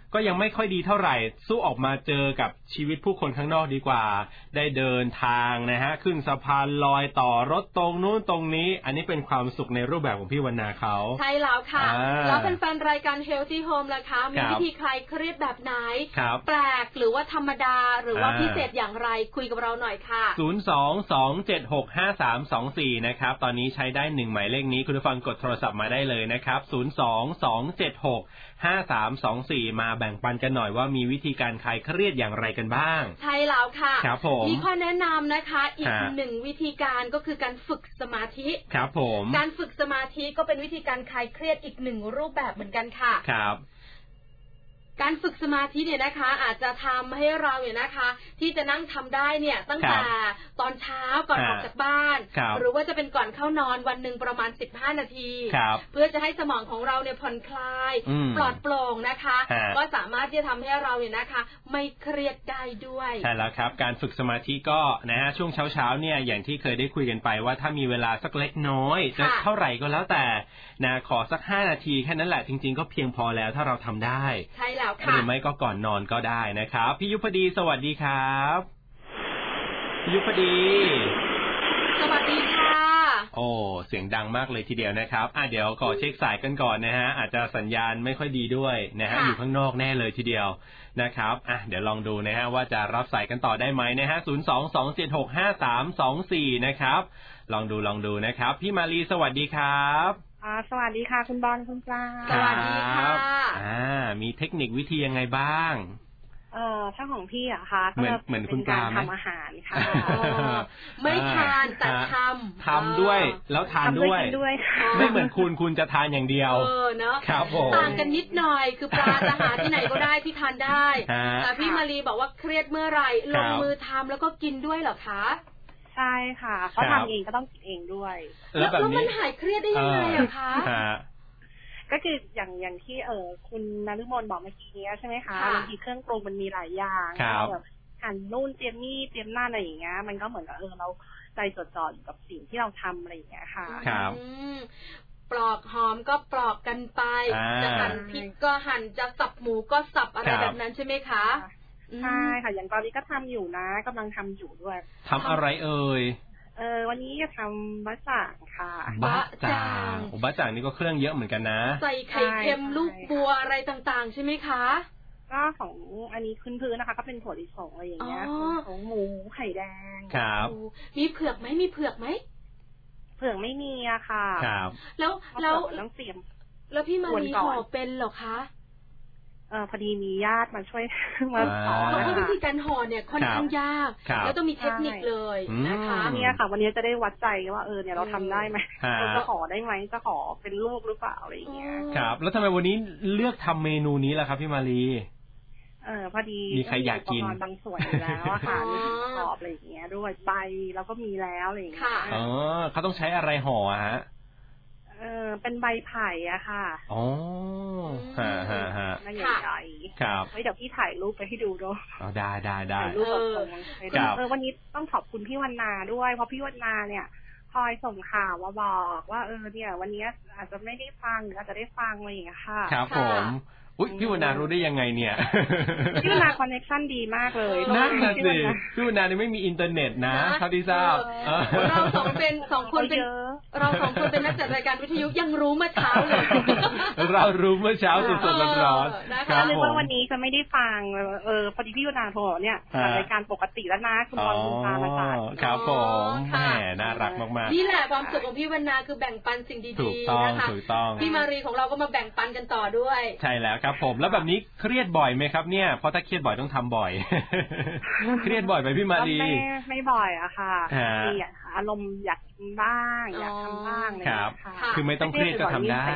ก็ยังไม่ค่อยดีเท่าไหร่สู้ออกมาเจอกับชีวิตผู้คนข้างนอกดีกว่าได้เดินทางนะฮะขึ้นสะพานลอยต่อรถตรงนู้นตรงนี้อันนี้เป็นความสุขในรูปแบบของพี่วรรณาเขาใช่แล้วค่ะแล้วเป็นแฟนรายการ Healthy Home ล่ะคะมีวิธีคลายเครียดแบบไหนแปลกหรือว่าธรรมดาหรือว่าพิเศษอย่างไรคุยกับเราหน่อยค่ะศูนย์ สอง สอง เจ็ด หก ห้า สาม สอง สี่นะครับตอนนี้ใช้ได้หนึ่งหมายเลขนี้คุณผู้ฟังกดโทรศัพท์มาได้เลยนะครับศูนย์ สอง สอง เจ็ด หก ห้า สาม สอง สี่มาแบ่งปันกันหน่อยว่ามีวิธีการคลายเครียดอย่างไรกันบ้างใช่แล้วค่ะครับผมมีข้อแนะนำนะคะอีกหนึ่งวิธีการก็คือการฝึกสมาธิครับผมการฝึกสมาธิก็เป็นวิธีการคลายเครียดอีกหนึ่งรูปแบบเหมือนกันค่ะครับการฝึกสมาธิเนี่ยนะคะอาจจะทำให้เราเนี่ยนะคะที่จะนั่งทำได้เนี่ยตั้งแต่ตอนเช้าก่อนออกจากบ้านหรือว่าจะเป็นก่อนเข้านอนวันหนึ่งประมาณสิบห้านาทีเพื่อจะให้สมองของเราเนี่ยผ่อนคลายปลอดโปร่งนะคะก็สามารถที่จะทำให้เราเนี่ยนะคะไม่เครียดได้ด้วยใช่แล้วครับการฝึกสมาธิก็นะฮะช่วงเช้าๆเนี่ยอย่างที่เคยได้คุยกันไปว่าถ้ามีเวลาสักเล็กน้อยจะเท่าไหร่ก็แล้วแต่นะขอสักห้านาทีแค่นั้นแหละจริงๆก็เพียงพอแล้วถ้าเราทำได้ใช่แล้วหรือไม่ก็ก่อนนอนก็ได้นะครับพี่ยุพดีสวัสดีครับพี่ยุพดีสวัสดีค่ะโอ้เสียงดังมากเลยทีเดียวนะครับอ่ะเดี๋ยวขอเช็คสายกันก่อนนะฮะอาจจะสัญญาณไม่ค่อยดีด้วยนะฮะอยู่ข้างนอกแน่เลยทีเดียวนะครับอ่ะเดี๋ยวลองดูนะฮะว่าจะรับสายกันต่อได้ไหมนะฮะศูนย์ สอง สอง เจ็ด หก ห้า สาม สอง สี่นะครับลองดูลองดูนะครับพี่มาลีสวัสดีครับอ่าสวัสดีค่ะคุณบอลคุณปลาสวัสดีค่ะอ่ามีเทคนิควิธียังไงบ้างเอ่อถ้าของพี่อะค่ะเหมือนเหมือนคุณปลาไหมทำอาหารค่ะไม่ทานแต่ทำทำด้วยแล้วทานด้วยไม่เหมือนคุณคุณจะทานอย่างเดียวเออเนาะครับผมต่างกันนิดหน่อยคือปลาจะหาที่ไหนก็ได้ที่ทานได้แต่พี่มาลีบอกว่าเครียดเมื่อไหร่ลงมือทำแล้วก็กินด้วยเหรอคะใช่ค่ะเขาทำเองก็ต้องกินเองด้วยแล้วมันหายเครียดได้ยังไงอะคะก็คืออย่างอย่างที่เออคุณนฤมลบอกเมื่อกี้นี้ใช่ไหมคะบางทีเครื่องปรุงมันมีหลายอย่างแบบหั่นนู่นเตรียมนี่เตรียมนั่นอะไรอย่างเงี้ยมันก็เหมือนกับเออเราใจจดจ่ออยู่กับสิ่งที่เราทำอะไรอย่างเงี้ยค่ะครับปลอกหอมก็ปลอกกันไปจะหั่นพริกก็หั่นจะสับหมูก็สับอะไรแบบนั้นใช่ไหมคะใช่ค่ะอย่างตอนนี้ก็ทำอยู่นะกำลังทำอยู่ด้วยทำอะไรเอ่ยเออวันนี้จะทำบะจ่างค่ะบะจ่างบะจ่างนี่ก็เครื่องเยอะเหมือนกันนะใส่ไข่เค็มลูกบัวอะไรต่างๆใช่ไหมคะก็ของอันนี้พื้นพื้นนะคะก็เป็นถั่วลิสงอะไรอย่างเงี้ยของหมูไข่แดงครับมีเผือกไหมมีเผือกไหมเผือกไม่มีอะค่ะครับแล้วแล้วต้องเตรียมแล้วพี่มาลีห่อเป็นเหรอคะเออพอดีมีญาติมาช่วยมาสอนเพราะวิธีการห่อเนี่ยค่อนข้างยากแล้วต้องมีเทคนิคเลยนะคะเนี่ยค่ะวันนี้จะได้วัดใจว่าเออเนี่ยเราทำได้ไหมเราจะขอได้ไหมจะขอเป็นลูกหรือเปล่าอะไรอย่างเงี้ยครับแล้วทำไมวันนี้เลือกทำเมนูนี้ล่ะครับพี่มาลีเออพอดีมีใครอยากกินบางส่วนแล้วอะค่ะมีขอบอะไรอย่างเงี้ยด้วยใบแล้วก็มีแล้วอะไรอย่างเงี้ยอ๋อเขาต้องใช้อะไรห่อฮะเออเป็นใบไผ่อะค่ะอ๋อฮะฮะฮะใหญ่ๆครับไว้เดี๋ยวพี่ถ่ายรูปไปให้ดูด้วยอ๋อได้ได้ได้ถ่ายรูปเออวันนี้ต้องขอบคุณพี่วรรณาด้วยเพราะพี่วรรณาเนี่ยคอยส่งข่าวมาบอกว่าเออเนี่ยวันนี้อาจจะไม่ได้ฟังหรืออาจจะได้ฟังอะไรอย่างเงี้ยค่ะครับผมอุ๊ยพี่วรรณารู้ได้ยังไงเนี่ยพี่วรรณาคอนเนคชั่นดีมากเลยนั่นน่ะสิพี่วรรณาเนี่ยไม่มีอินเทอร์เน็ตนะเท่าที่ทราบเราสองเป็นสองคนเป็นเราสองคนเป็นนักจัดรายการวิทยุยังรู้เมื่อเช้าเลยเรารู้เมื่อเช้าสดๆร้อนๆนะคะเลยว่าวันนี้จะไม่ได้ฟังเออพอดีพี่วรรณาโทรเนี่ยรายการปกติแล้วนะคุณบอลคุณพามาจัดครับผมแหมน่ารักมากๆนี่แหละความสุขของพี่วรรณาคือแบ่งปันสิ่งดีๆนะคะพี่มารีของเราก็มาแบ่งปันกันต่อด้วยใช่แล้วครับผมแล้วแบบนี้เครียดบ่อยไหมครับเนี่ยเพราะถ้าเครียดบ่อยต้องทำบ่อยเครียดบ่อยไหมพี่มารีไม่ไม่บ่อยอะค่ะมีอารมณ์อยากบ้างอยากทำบ้างเลยค่ะคือไม่ต้องเครียดก็ทำได้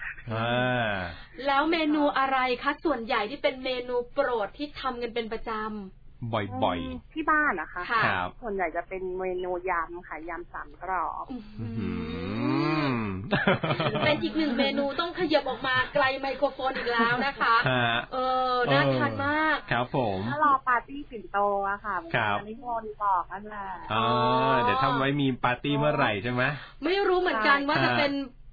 แล้วเมนูอะไรคะส่วนใหญ่ที่เป็นเมนูโปรดที่ทำกันเป็นประจำบ่อยๆที่บ้านนะคะส่วนใหญ่จะเป็นเมนูยำค่ะยำสามกรอบเป็นอีกหนึ่งเมนูต้องขยับออกมาไกลไมโครโฟนอีกแล้วนะคะเออน่าทานมากครับผมถ้ารอปาร์ตี้ปิ่นโตอะค่ะอันนี้โมนบอกนั่นแหละอ๋อเดี๋ยวทำไว้มีปาร์ตี้เมื่อไหร่ใช่ไหมไม่รู้เหมือนกันว่าจะเป็น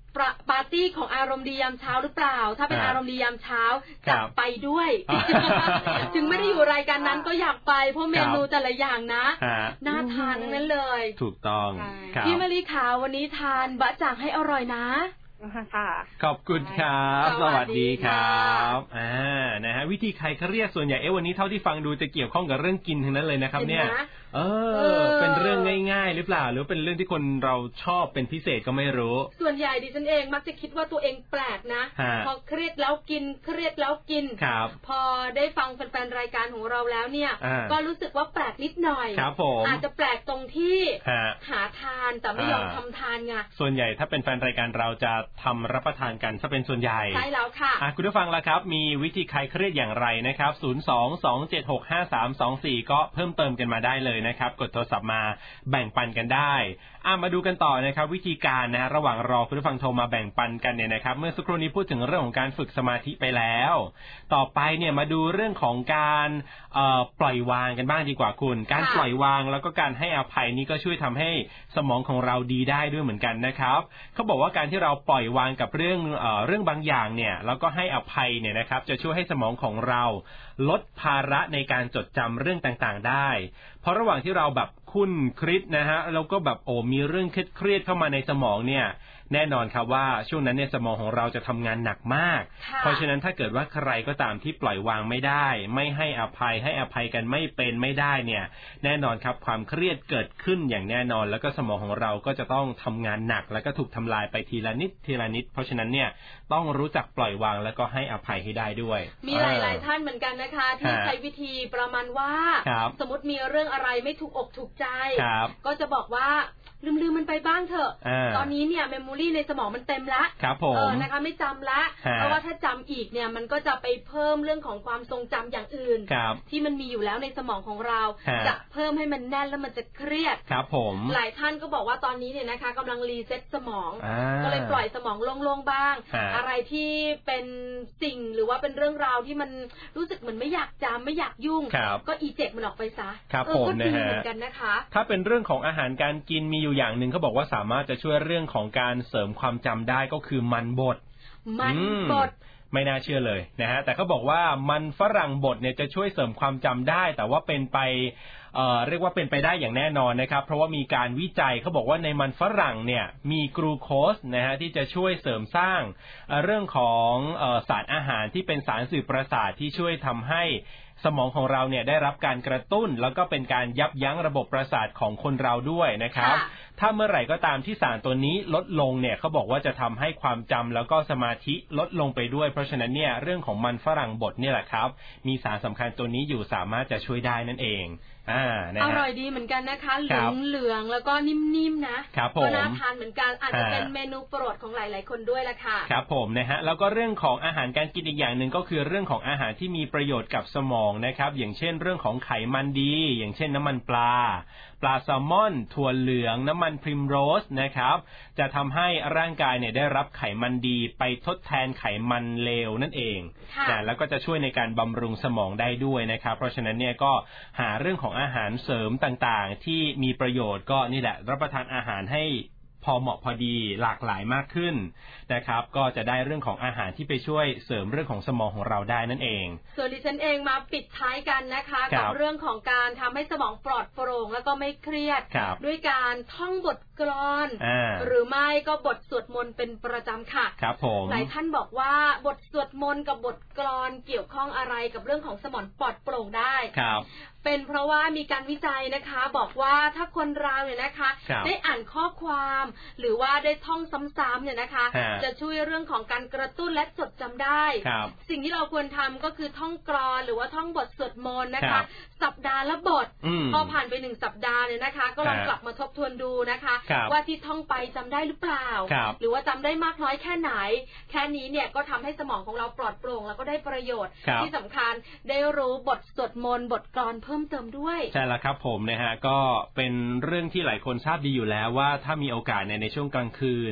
ปาร์ตี้ของอารมณ์ดียามเช้าหรือเปล่าถ้าเป็นอารมณ์ดียามเช้าจะไปด้วย ถึงไม่ได้อยู่รายการนั้นก็อยากไปเพราะเมนูแต่ละอย่างนะน่าทานทั้งนั้นเลยถูกต้องพี่มะลิขาววันนี้ทานบะจ่างให้อร่อยนะขอบคุณครับสวัสดีครับอ่านะฮะวิธีใครเครียดส่วนใหญ่เอ๊ะวันนี้เท่าที่ฟังดูจะเกี่ยวข้องกับเรื่องกินทั้งนั้นเลยนะครับเนี่ยเออเป็นเรื่องง่ายๆหรือเปล่าหรือเป็นเรื่องที่คนเราชอบเป็นพิเศษก็ไม่รู้ส่วนใหญ่ดิฉันเองมักจะคิดว่าตัวเองแปลกนะพอเครียดแล้วกินเครียดแล้วกินพอได้ฟังแฟนๆรายการของเราแล้วเนี่ยก็รู้สึกว่าแปลกนิดหน่อยอาจจะแปลกตรงที่หาทานแต่ไม่ยอมทำทานไงส่วนใหญ่ถ้าเป็นแฟนรายการเราจะทำรับประทานกันซะเป็นส่วนใหญ่ใช่แล้วค่ะคุณผู้ฟังล่ะครับมีวิธีคลายเครียดอย่างไรนะครับศูนย์ สอง สอง เจ็ด หก ห้า สาม สอง สี่ก็เพิ่มเติมกันมาได้เลยนะครับกดโทรศัพท์มาแบ่งปันกันได้อ่ะมาดูกันต่อนะครับวิธีการนะระหว่างรอคุณผู้ฟังโทรมาแบ่งปันกันเนี่ยนะครับเมื่อสักครู่นี้พูดถึงเรื่องของการฝึกสมาธิไปแล้วต่อไปเนี่ยมาดูเรื่องของการเอ่อปล่อยวางกันบ้างดีกว่าคุณการปล่อยวางแล้วก็การให้อภัยนี่ก็ช่วยทำให้สมองของเราดีได้ด้วยเหมือนกันนะครับเขาบอกว่าการที่เราปล่อยวางกับเรื่องเอ่อเรื่องบางอย่างเนี่ยแล้วก็ให้อภัยเนี่ยนะครับจะช่วยให้สมองของเราลดภาระในการจดจำเรื่องต่างๆได้เพราะระหว่างที่เราแบบคุ้นคิดนะฮะแล้วก็แบบโอ้มีเรื่องเครียดๆเข้ามาในสมองเนี่ยแน่นอนครับว่าช่วงนั้นเนี่ยสมองของเราจะทำงานหนักมากเพราะฉะนั้นถ้าเกิดว่าใครก็ตามที่ปล่อยวางไม่ได้ไม่ให้อภัยให้อภัยกันไม่เป็นไม่ได้เนี่ยแน่นอนครับความเครียดเกิดขึ้นอย่างแน่นอนแล้วก็สมองของเราก็จะต้องทำงานหนักแล้วก็ถูกทำลายไปทีละนิดทีละนิดเพราะฉะนั้นเนี่ยต้องรู้จักปล่อยวางแล้วก็ให้อภัยให้ได้ด้วยมีหลายๆท่านเหมือนกันนะคะที่ใช้วิธีประมาณว่าสมมติมีเรื่องอะไรไม่ถูกอกถูกใจก็จะบอกว่าลืมๆมันไปบ้างเถอะตอนนี้เนี่ยเมมโมรีในสมองมันเต็มละเออนะคะไม่จำละเพราะว่าถ้าจำอีกเนี่ยมันก็จะไปเพิ่มเรื่องของความทรงจำอย่างอื่นที่มันมีอยู่แล้วในสมองของเราจะเพิ่มให้มันแน่นแล้วมันจะเครียดครับผมหลายท่านก็บอกว่าตอนนี้เนี่ยนะคะกำลังรีเซ็ตสมองก็เลยปล่อยสมองโล่งๆบ้างอะไรที่เป็นสิ่งหรือว่าเป็นเรื่องราวที่มันรู้สึกเหมือนไม่อยากจำไม่อยากยุ่งก็อีเจ็กมันออกไปซะเออก็ดีเหมือนกันนะคะถ้าเป็นเรื่องของอาหารการกินมีอยู่อย่างหนึ่งเขาบอกว่าสามารถจะช่วยเรื่องของการเสริมความจำได้ก็คือมันบดมันบดไม่น่าเชื่อเลยนะฮะแต่เขาบอกว่ามันฝรั่งบดเนี่ยจะช่วยเสริมความจำได้แต่ว่าเป็นไปเอ่อเรียกว่าเป็นไปได้อย่างแน่นอนนะครับเพราะว่ามีการวิจัยเขาบอกว่าในมันฝรั่งเนี่ยมีกลูโคสนะฮะที่จะช่วยเสริมสร้างเรื่องของเอ่อสารอาหารที่เป็นสารสื่อประสาทที่ช่วยทำให้สมองของเราเนี่ยได้รับการกระตุ้นแล้วก็เป็นการยับยั้งระบบประสาทของคนเราด้วยนะครับถ้าเมื่อไหร่ก็ตามที่สารตัวนี้ลดลงเนี่ยเขาบอกว่าจะทำให้ความจำแล้วก็สมาธิลดลงไปด้วยเพราะฉะนั้นเนี่ยเรื่องของมันฝรั่งบดเนี่ยแหละครับมีสารสำคัญตัวนี้อยู่สามารถจะช่วยได้นั่นเองอ่านะอร่อยดีเหมือนกันนะคะเหลืองเหลืองแล้วก็นิ่มๆนะก็น่าทานเหมือนกันอาจจะเป็นเมนูโปรดของหลายๆคนด้วยละค่ะครับผมนะฮะแล้วก็เรื่องของอาหารการกินอีกอย่างหนึ่งก็คือเรื่องของอาหารที่มีประโยชน์กับสมองนะครับอย่างเช่นเรื่องของไขมันดีอย่างเช่นน้ำมันปลาปลาแซลมอนถั่วเหลืองน้ำมันพริมโรสนะครับจะทำให้ร่างกายเนี่ยได้รับไขมันดีไปทดแทนไขมันเลวนั่นเองนะแล้วก็จะช่วยในการบำรุงสมองได้ด้วยนะครับเพราะฉะนั้นเนี่ยก็หาเรื่องของอาหารเสริมต่างๆที่มีประโยชน์ก็นี่แหละรับประทานอาหารให้พอเหมาะพอดีหลากหลายมากขึ้นนะครับก็จะได้เรื่องของอาหารที่ไปช่วยเสริมเรื่องของสมองของเราได้นั่นเองส่วนดิฉันเองมาปิดท้ายกันนะคะกับเรื่องของการทำให้สมองปลอดโปร่งแล้วก็ไม่เครียดด้วยการท่องบทกลอนหรือไม่ก็บทสวดมนต์เป็นประจำค่ะครับผมหลายท่านบอกว่าบทสวดมนต์กับบทกลอนเกี่ยวข้องอะไรกับเรื่องของสมองปลอดโปร่งได้ครับเป็นเพราะว่ามีการวิจัยนะคะบอกว่าถ้าคนเราเนี่ยนะคะได้อ่านข้อความหรือว่าได้ท่องซ้ำๆเนี่ยนะคะจะช่วยเรื่องของการกระตุ้นและจดจำได้สิ่งที่เราควรทำก็คือท่องกลอนหรือว่าท่องบทสวดมนต์นะคะสัปดาห์ละบทพอผ่านไปหนึ่งสัปดาห์เนี่ยนะคะก็ลองกลับมาทบทวนดูนะคะว่าที่ท่องไปจำได้หรือเปล่าหรือว่าจำได้มากน้อยแค่ไหนแค่นี้เนี่ยก็ทำให้สมองของเราปลอดโปร่งแล้วก็ได้ประโยชน์ที่สำคัญได้รู้บทสวดมนต์บทกลอนเพิ่มเติมด้วยใช่แล้วครับผมนะฮะก็เป็นเรื่องที่หลายคนทราบดีอยู่แล้วว่าถ้ามีโอกาสในในช่วงกลางคืน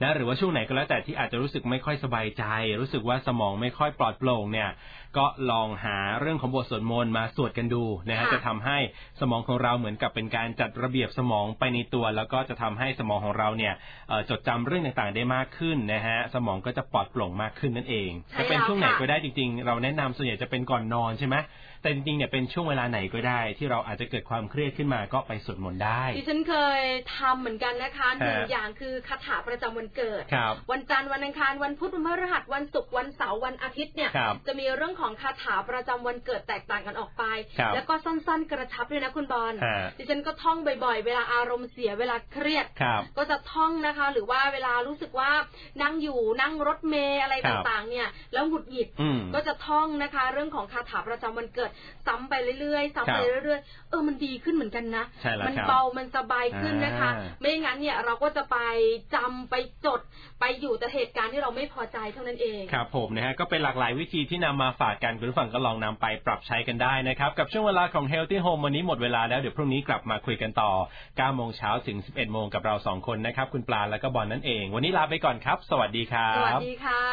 นะหรือว่าช่วงไหนก็แล้วแต่ที่อาจจะรู้สึกไม่ค่อยสบายใจรู้สึกว่าสมองไม่ค่อยปลอดโปร่งเนี่ยก็ลองหาเรื่องของบทสวดมนต์มาสวดกันดูนะฮะจะทำให้สมองของเราเหมือนกับเป็นการจัดระเบียบสมองไปในตัวแล้วก็จะทำให้สมองของเราเนี่ยจดจำเรื่องต่างๆได้มากขึ้นนะฮะสมองก็จะปลอดโปร่งมากขึ้นนั่นเองจะเป็นช่วงไหนก็ได้จริงๆเราแนะนำส่วนใหญ่จะเป็นก่อนนอนใช่ไหมแต่จริงๆเนี่ยเป็นช่วงเวลาไหนก็ได้ที่เราอาจจะเกิดความเครียดขึ้นมาก็ไปสวดมนต์ได้ดิฉันเคยทำเหมือนกันนะคะหนึ่งอย่างคือคาถาประจำวันเกิดวันจันทร์วันอังคารวันพุธวันพฤหัสวันศุกร์วันเสาร์วันอาทิตย์เนี่ยจะมีเรื่องของคาถาประจำวันเกิดแตกต่างกันออกไปแล้วก็สั้นๆกระชับเลยนะคุณบอลดิฉันก็ท่องบ่อยๆเวลาอารมณ์เสียเวลาเครียดก็จะท่องนะคะหรือว่าเวลารู้สึกว่านั่งอยู่นั่งรถเมล์อะไรต่างๆเนี่ยแล้วหงุดหงิดก็จะท่องนะคะเรื่องของคาถาประจำวันเกิดซ้ำไปเรื่อยๆซ้ำไปเรื่อยๆเออมันดีขึ้นเหมือนกันนะมันเบามันสบายขึ้นนะคะไม่งั้นเนี่ยเราก็จะไปจำไปจดไปอยู่แต่เหตุการณ์ที่เราไม่พอใจเท่านั้นเองครับผมนะฮะก็เป็นหลากหลายวิธีที่นำมาฝากกันคุณผู้ฟังก็ลองนำไปปรับใช้กันได้นะครับกับช่วงเวลาของ Healthy Home วันนี้หมดเวลาแล้วเดี๋ยวพรุ่งนี้กลับมาคุยกันต่อ เก้าโมงเช้าถึง สิบเอ็ดโมงกับเราสองคนนะครับคุณปลาและก็บอลนั่นเองวันนี้ลาไปก่อนครับสวัสดีครับสวัสดีค่ะ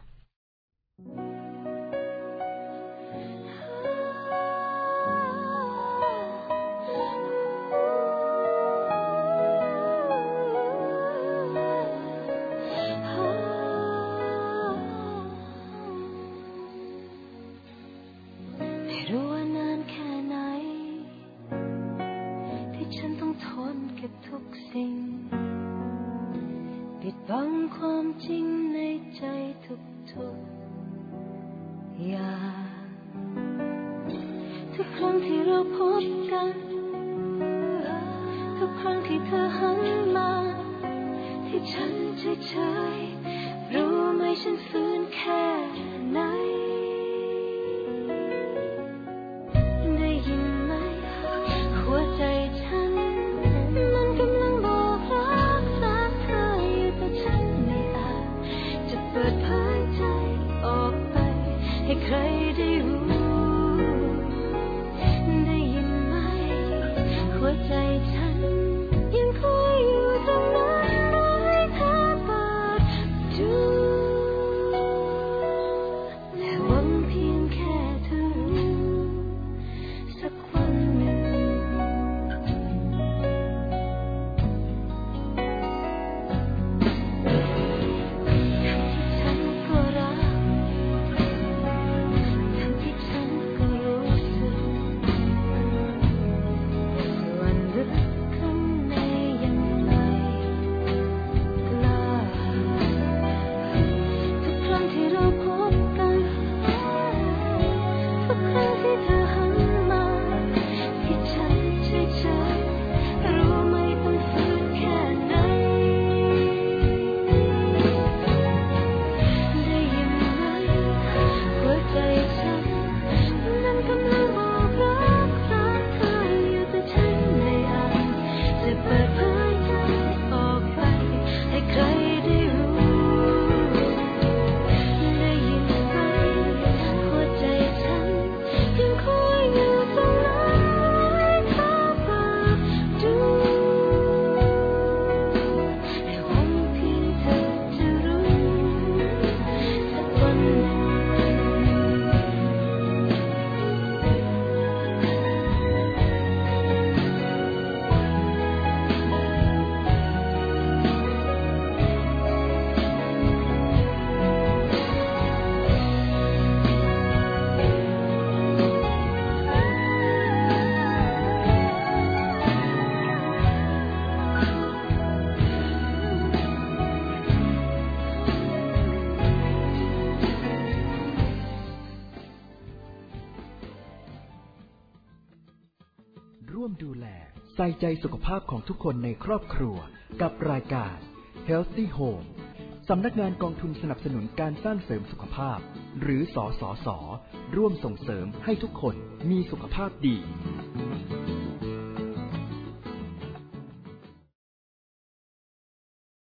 ปิดบังความจริงในใจทุกๆอย่างทุกครั้งที่เราพบกันทุกครั้งที่เธอหันมาที่ฉันเฉยๆรู้ไหมฉันฝืนแค่ไหนได้ยินไหมหัวใจฉันมันกำลังบอกรักรักเธออยู่แต่ฉันไม่อาจจะเปิดเผยใจออกไปให้ใครได้รู้ได้ยินไหมหัวใจฉันยังคอยอยู่ตรงนั้นรอให้เธอเปิดดูและหวังเพียงแค่เธอรู้สักวันหนึ่งใส่ใจสุขภาพของทุกคนในครอบครัวกับรายการ Healthy Home สำนักงานกองทุนสนับสนุนการสร้างเสริมสุขภาพหรือสสส.ร่วมส่งเสริมให้ทุกคนมีสุขภาพดี